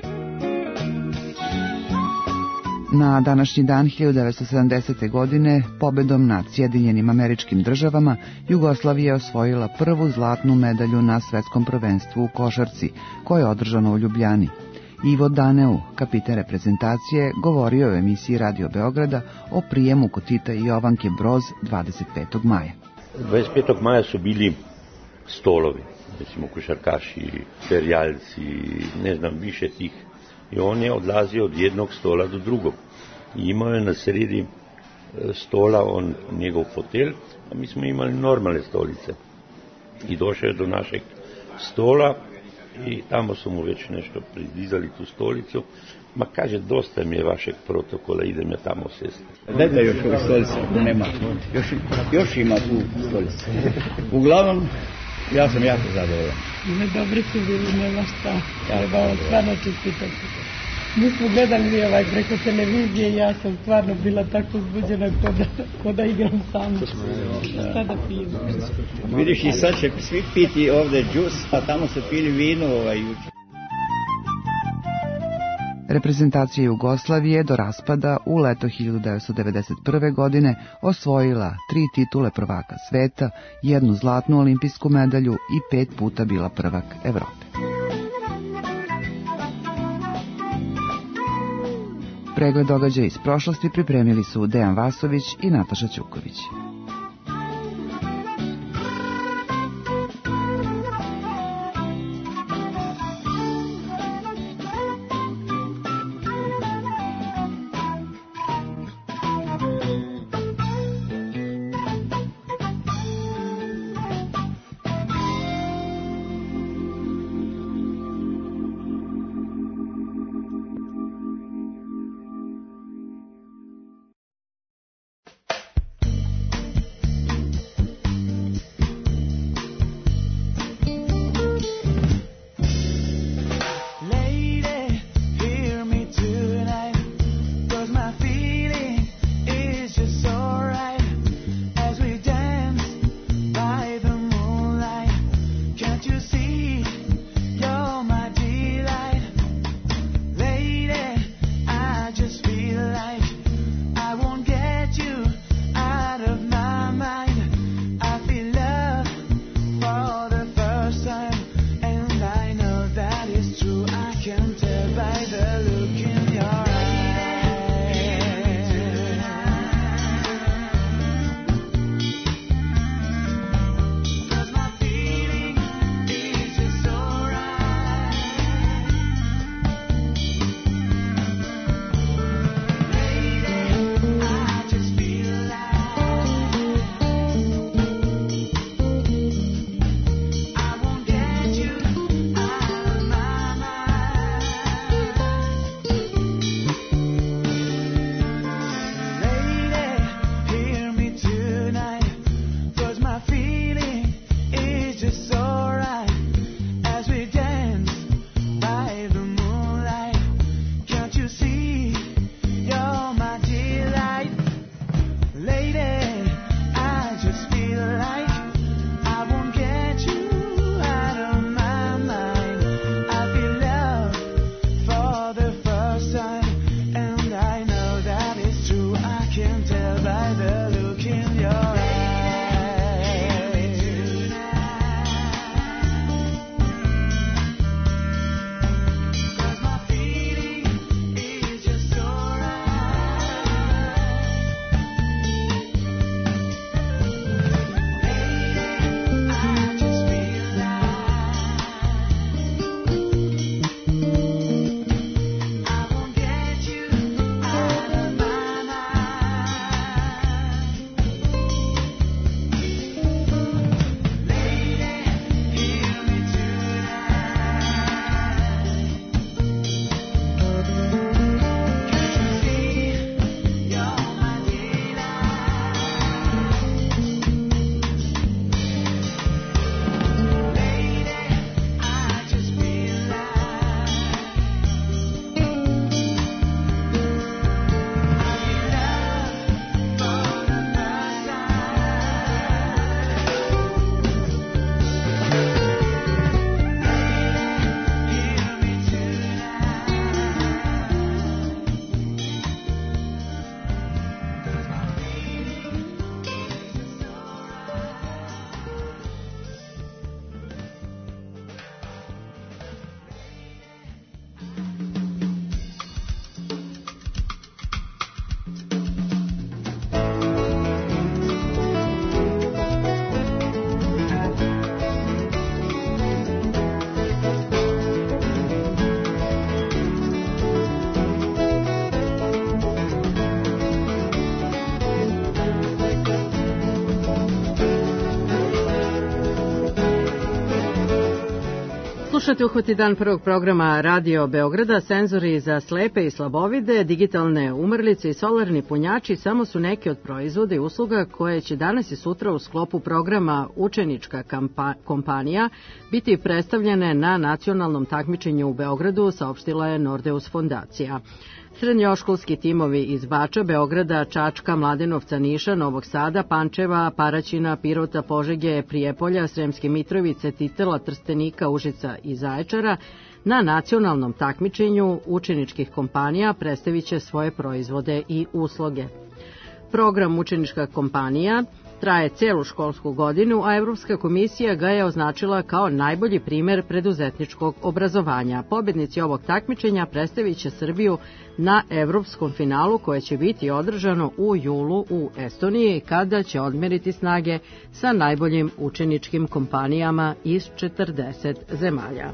Na današnji dan 1970. godine, pobedom nad Sjedinjenim Američkim Državama, Jugoslavija je osvojila prvu zlatnu medalju na svetskom prvenstvu u košarci, koje je održano u Ljubljani. Ivo Daneu, kapitan reprezentacije, govorio je u emisiji Radio Beograda o prijemu kod Tita i Jovanke Broz 25. maja. 25. maja su bili stolovi, recimo košarkaši, ferijalci, ne znam, više tih. I on je odlazio od jednog stola do drugog. I imao je na sredi stola njegov fotelj, a mi smo imali normalne stolice. I došao je do našeg stola i tamo su mu već nešto pridizali tu stolicu. Ma kaže, dosta mi je vašeg protokola, idem ja tamo sesti. Ne da još ovih stolica, nema. Još ima tu stolica. Uglavnom, ja sam jako zadovoljan. Dobri su bili, nema šta. Treba vam stvarno čestitati. Mi smo gledali preko televizije i ja sam stvarno bila tako uzbuđena ko da igram sama. Šta da pijem? Vidiš, i sad će svi piti ovde džus, a tamo se pili vino juče. Reprezentacija Jugoslavije do raspada u leto 1991. godine osvojila 3 titule prvaka sveta, 1 zlatnu olimpijsku medalju i 5 puta bila prvak Evrope. Pregled događaja iz prošlosti pripremili su Dejan Vasović i Nataša Ćuković. Slušate Uhvati dan prvog programa Radio Beograda. Senzori za slepe i slabovide, digitalne umrlice i solarni punjači samo su neki od proizvoda i usluga koje će danas i sutra u sklopu programa Učenička kompanija biti predstavljene na nacionalnom takmičenju u Beogradu, saopštila je Nordeus fondacija. Srednjoškolski timovi iz Bača, Beograda, Čačka, Mladenovca, Niša, Novog Sada, Pančeva, Paraćina, Pirota, Požege, Prijepolja, Sremske Mitrovice, Titela, Trstenika, Užica i Zaječara na nacionalnom takmičenju učeničkih kompanija predstavit će svoje proizvode i usluge. Program Učenička kompanija traje celu školsku godinu, a Evropska komisija ga je označila kao najbolji primer preduzetničkog obrazovanja. Pobednici ovog takmičenja predstavit će Srbiju na evropskom finalu koje će biti održano u julu u Estoniji, kada će odmeriti snage sa najboljim učeničkim kompanijama iz 40 zemalja.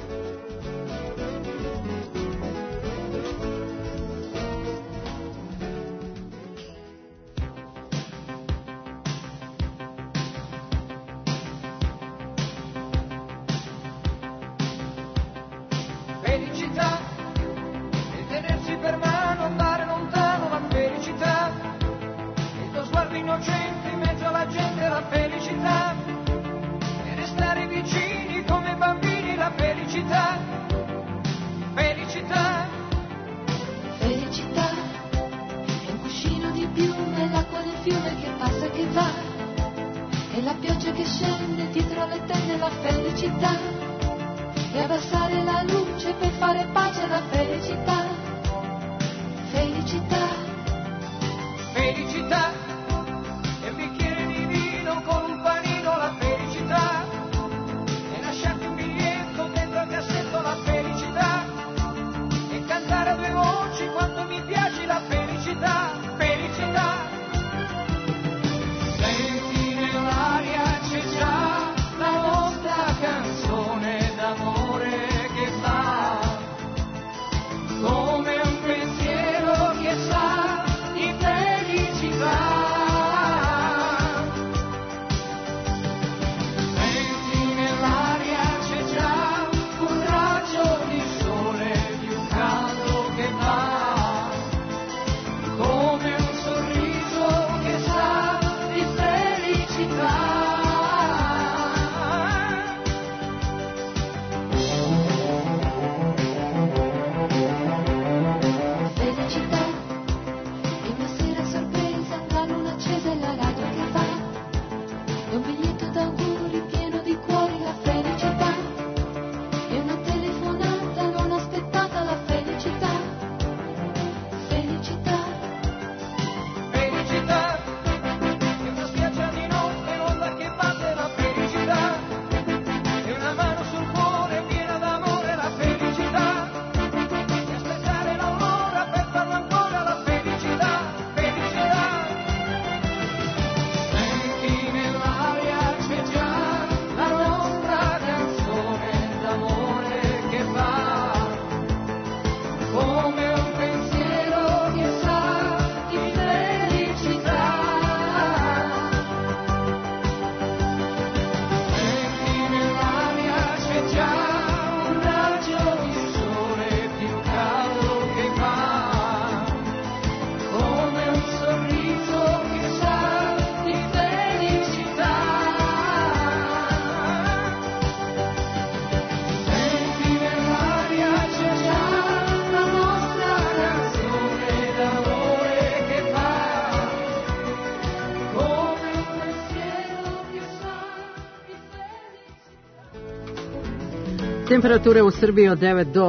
Temperature u Srbiji od 9 do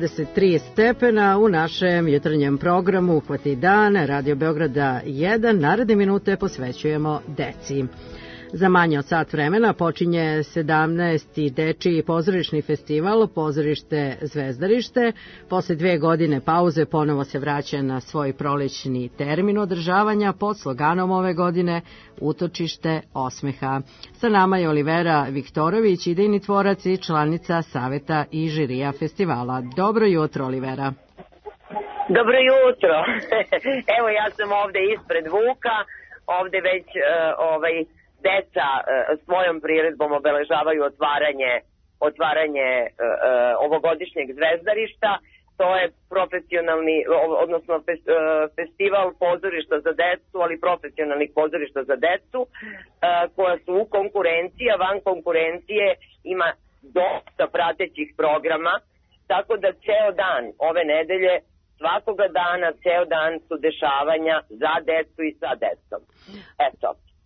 23 stepena. U našem jutarnjem programu Uhvati dan Radio Beograda 1 naredne minute posvećujemo deci. Za manje od sat vremena počinje 17. dečiji pozorišni festival Pozorište Zvezdarište. Posle 2 godine pauze ponovo se vraća na svoj prolećni termin održavanja pod sloganom ove godine Utočište osmeha. Sa nama je Olivera Viktorović, idejni tvorac i članica saveta i žirija festivala. Dobro jutro, Olivera. Dobro jutro. Evo ja sam ovde ispred Vuka, ovde već deca svojom priredbom obeležavaju otvaranje otvaranje ovogodišnjeg zvezdarišta. To je profesionalni, odnosno festival pozorišta za decu, ali profesionalnih pozorišta za decu, koja su u konkurenciji, a van konkurencije ima dosta pratećih programa, tako da ceo dan ove nedelje, svakoga dana, ceo dan su dešavanja za decu i sa decom. Eto.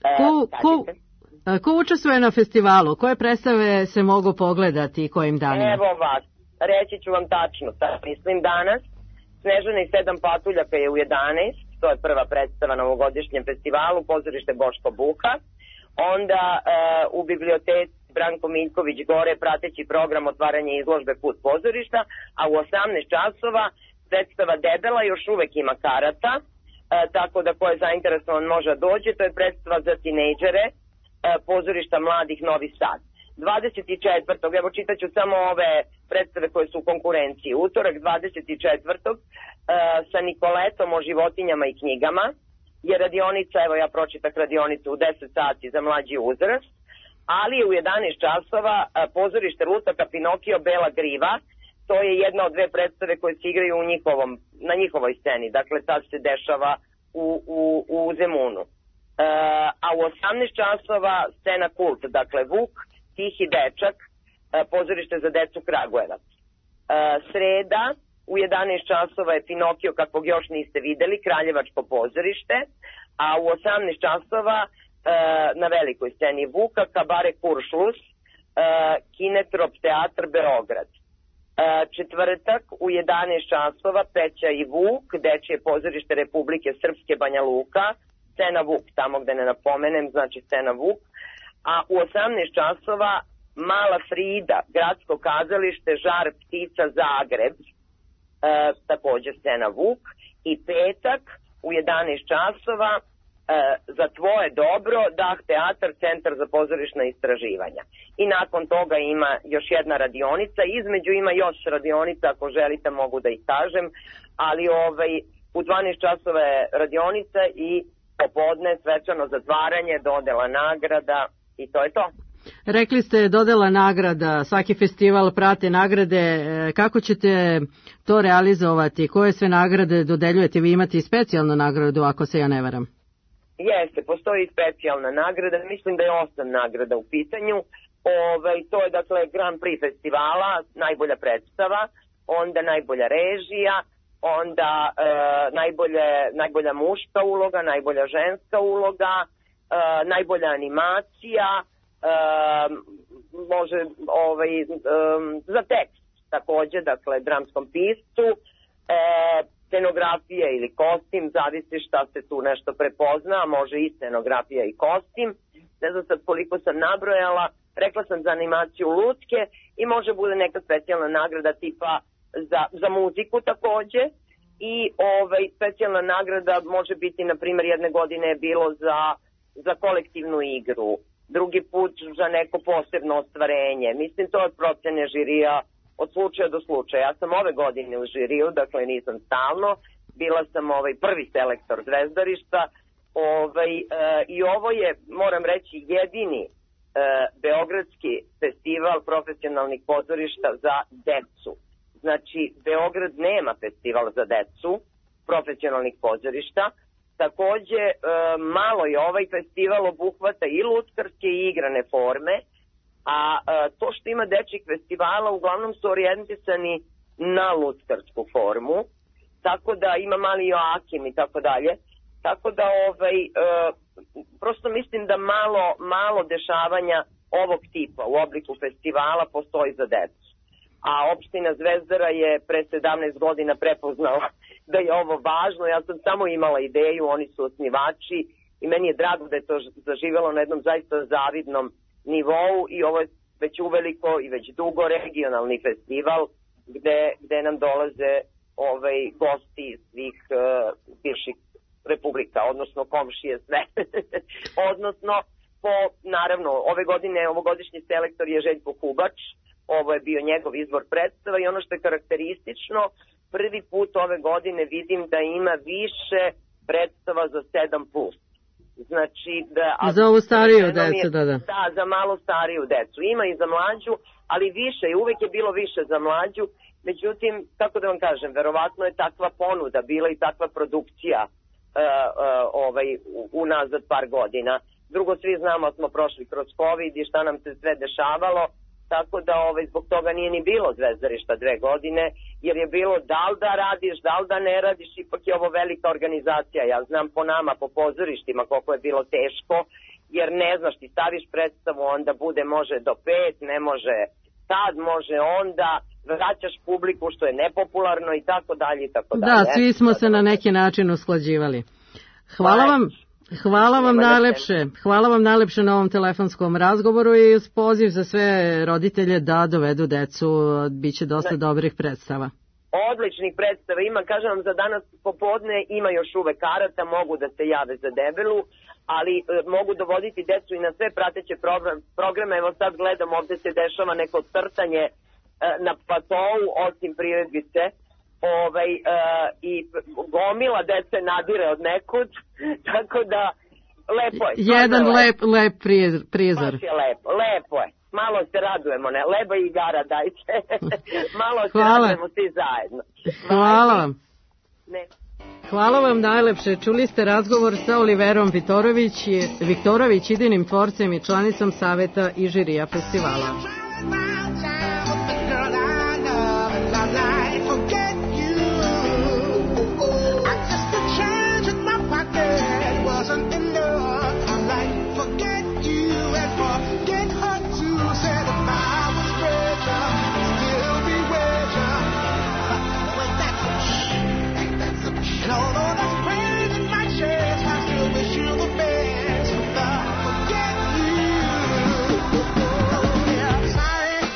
Ko učestvuje na festivalu? Koje predstave se mogu pogledati i kojim danima? Evo vas. Reći ću vam tačno, mislim danas, Snežana i 7 patuljaka je u 11, to je prva predstava na ovogodišnjem festivalu, pozorište Boško Buha, onda u biblioteci Branko Miljković gore prateći program otvaranje izložbe Put pozorišta, a u 18 časova predstava Debela još uvek ima karata, tako da ko je zainteresovan može dođe, to je predstava za tinejdžere, pozorišta mladih Novi Sad. 24. evo čitaću samo ove predstave koje su u konkurenciji. Utorak 24. Sa Nikoletom o životinjama i knjigama je radionica, evo ja pročitah radionicu u 10 sati za mlađi uzrast, ali je u 11 časova pozorište Lutaka Pinokio Bela Griva. To je jedna od dve predstave koje se igraju na njihovoj sceni, dakle sad se dešava u Zemunu. A u 18 časova scena Kult, dakle Vuk, Tihi dečak, pozorište za decu Kragujevac. Sreda u 11 časova je Pinokio kakvog još niste videli, Kraljevačko pozorište, a u 18 časova na velikoj sceni Vuka, Kabare Kuršlus, Kinetrop teatr Beograd. Četvrtak u 11 časova Peća i Vuk, dečije pozorište Republike Srpske Banja Luka, scena Vuk, tamo gde ne napomenem, znači scena Vuk. A u 18 časova Mala Frida, gradsko kazalište Žar ptica Zagreb, takođe scena Vuk. I petak u 11 časova za tvoje dobro Dah teatar, centar za pozorišna istraživanja. I nakon toga ima još jedna radionica, između ima još radionica, ako želite mogu da ih kažem, ali u 12 časova je radionica i popodne svečano zatvaranje, dodela nagrada i to je to. Rekli ste dodela nagrada, svaki festival prate nagrade, kako ćete to realizovati, koje sve nagrade dodeljujete, vi imate i specijalnu nagradu ako se ja ne varam? Jeste, postoji specijalna nagrada, mislim da je 8 nagrada u pitanju, to je dakle Grand Prix festivala, najbolja predstava, onda najbolja režija, onda najbolja muška uloga, najbolja ženska uloga, najbolja animacija, može za tekst takođe, dakle dramskom piscu, scenografija ili kostim, zavisi šta se tu nešto prepozna, može i scenografija i kostim, ne znam sad koliko sam nabrojala, rekla sam za animaciju lutke i može bude neka specijalna nagrada tipa za muziku takođe i specijalna nagrada može biti, na primjer, jedne godine je bilo za kolektivnu igru, drugi put za neko posebno ostvarenje. Mislim, to je procene žirija od slučaja do slučaja. Ja sam ove godine u žiriju, dakle nisam stalno, bila sam prvi selektor zvezdarišta i ovo je, moram reći, jedini beogradski festival profesionalnih pozorišta za decu. Znači, Beograd nema festival za decu profesionalnih pozorišta. Takođe, malo je ovaj festival obuhvata i lutkarske i igrane forme, a to što ima dečjih festivala uglavnom su orijentisani na lutkarsku formu, tako da ima mali Joakim i tako dalje. Tako da prosto mislim da malo dešavanja ovog tipa u obliku festivala postoji za decu. A opština Zvezdara je pre 17 godina prepoznala da je ovo važno. Ja sam samo imala ideju, oni su osnivači i meni je drago da je to zaživelo na jednom zaista zavidnom nivou i ovo je već uveliko i već dugo regionalni festival gde nam dolaze gosti svih bivših republika, odnosno komšije sve. Odnosno, naravno, ove godine ovogodišnji selektor je Željko Kubač, ovo je bio njegov izbor predstava i ono što je karakteristično, prvi put ove godine vidim da ima više predstava za 7+. Znači za ovu stariju decu, da. Da, za malo stariju decu. Ima i za mlađu, ali više i uvek je bilo više za mlađu, međutim, kako da vam kažem, verovatno je takva ponuda bila i takva produkcija unazad par godina. Drugo, svi znamo, smo prošli kroz COVID i šta nam se sve dešavalo, tako da zbog toga nije ni bilo zvezdarišta 2 godine, jer je bilo da li da radiš, da li da ne radiš, ipak je ovo velika organizacija. Ja znam po nama, po pozorištima, koliko je bilo teško, jer ne znaš, ti staviš predstavu, onda bude može do 5, ne može tad, može onda, vraćaš publiku što je nepopularno i tako dalje i tako dalje. Da, svi smo se na neki način usklađivali. Hvala vam najlepše. Hvala vam najlepše na ovom telefonskom razgovoru i uz poziv za sve roditelje da dovedu decu. Biće dosta dobrih predstava. Odličnih predstava ima, kažem vam, za danas popodne ima još uvek karata, mogu da se jave za Debelu, ali mogu dovoditi decu i na sve prateće programe. Evo sad gledam, ovde se dešava neko crtanje na platou, osim priredbice. I gomila dece nadire od nekud, tako da lepo je. Jedan lep prizor. Baš je lepo je. Malo se radujemo, ne? Leba i igara dajte. Malo se radujemo svi zajedno. Hvala vam. Hvala vam najlepše. Čuli ste razgovor sa Oliverom Viktorović, idejnim tvorcem i članicom saveta i žirija festivala. Sorry.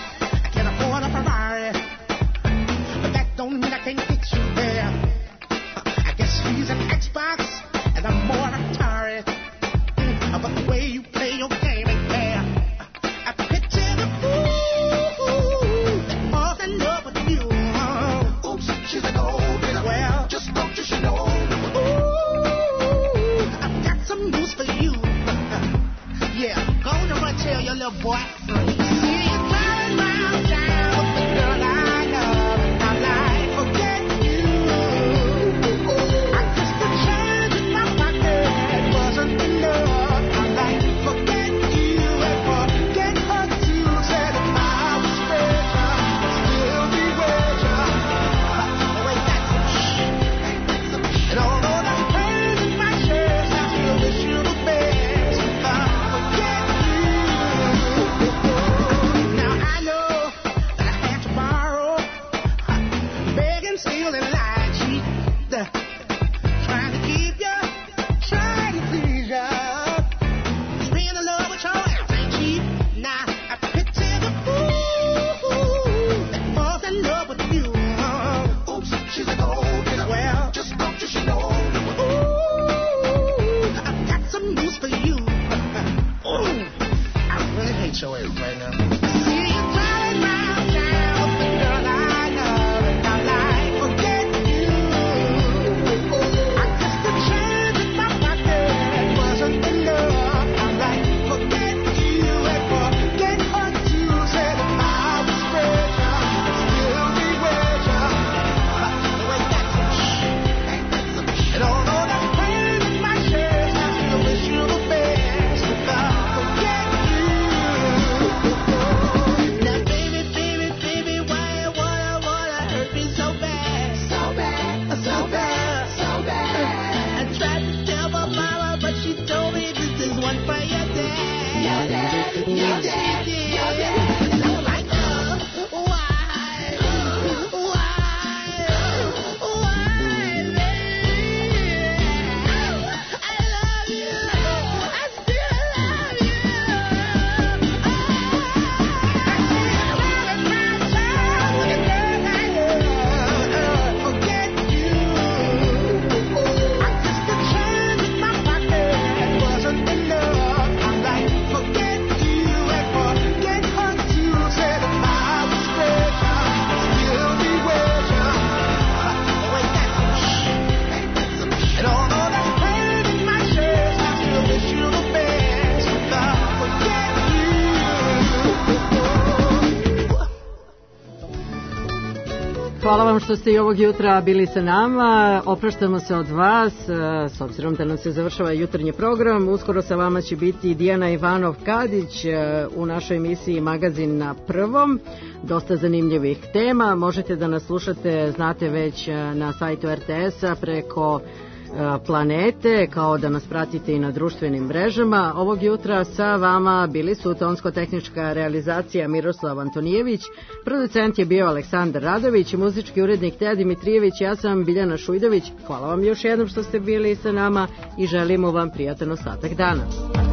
hvala vam što ste i ovog jutra bili sa nama. Opraštamo se od vas, s obzirom da nam se završava jutarnji program. Uskoro sa vama će biti Dijana Ivanov-Kadić u našoj emisiji Magazin na prvom. Dosta zanimljivih tema. Možete da nas slušate, znate već, na sajtu RTS-a preko Planete, kao da nas pratite i na društvenim mrežama. Ovog jutra sa vama bili su tonsko-tehnička realizacija Miroslav Antonijević, producent je bio Aleksandar Radović, muzički urednik Teja Dimitrijević, ja sam Biljana Šujdović. Hvala vam još jednom što ste bili sa nama i želimo vam prijatan ostatak dana.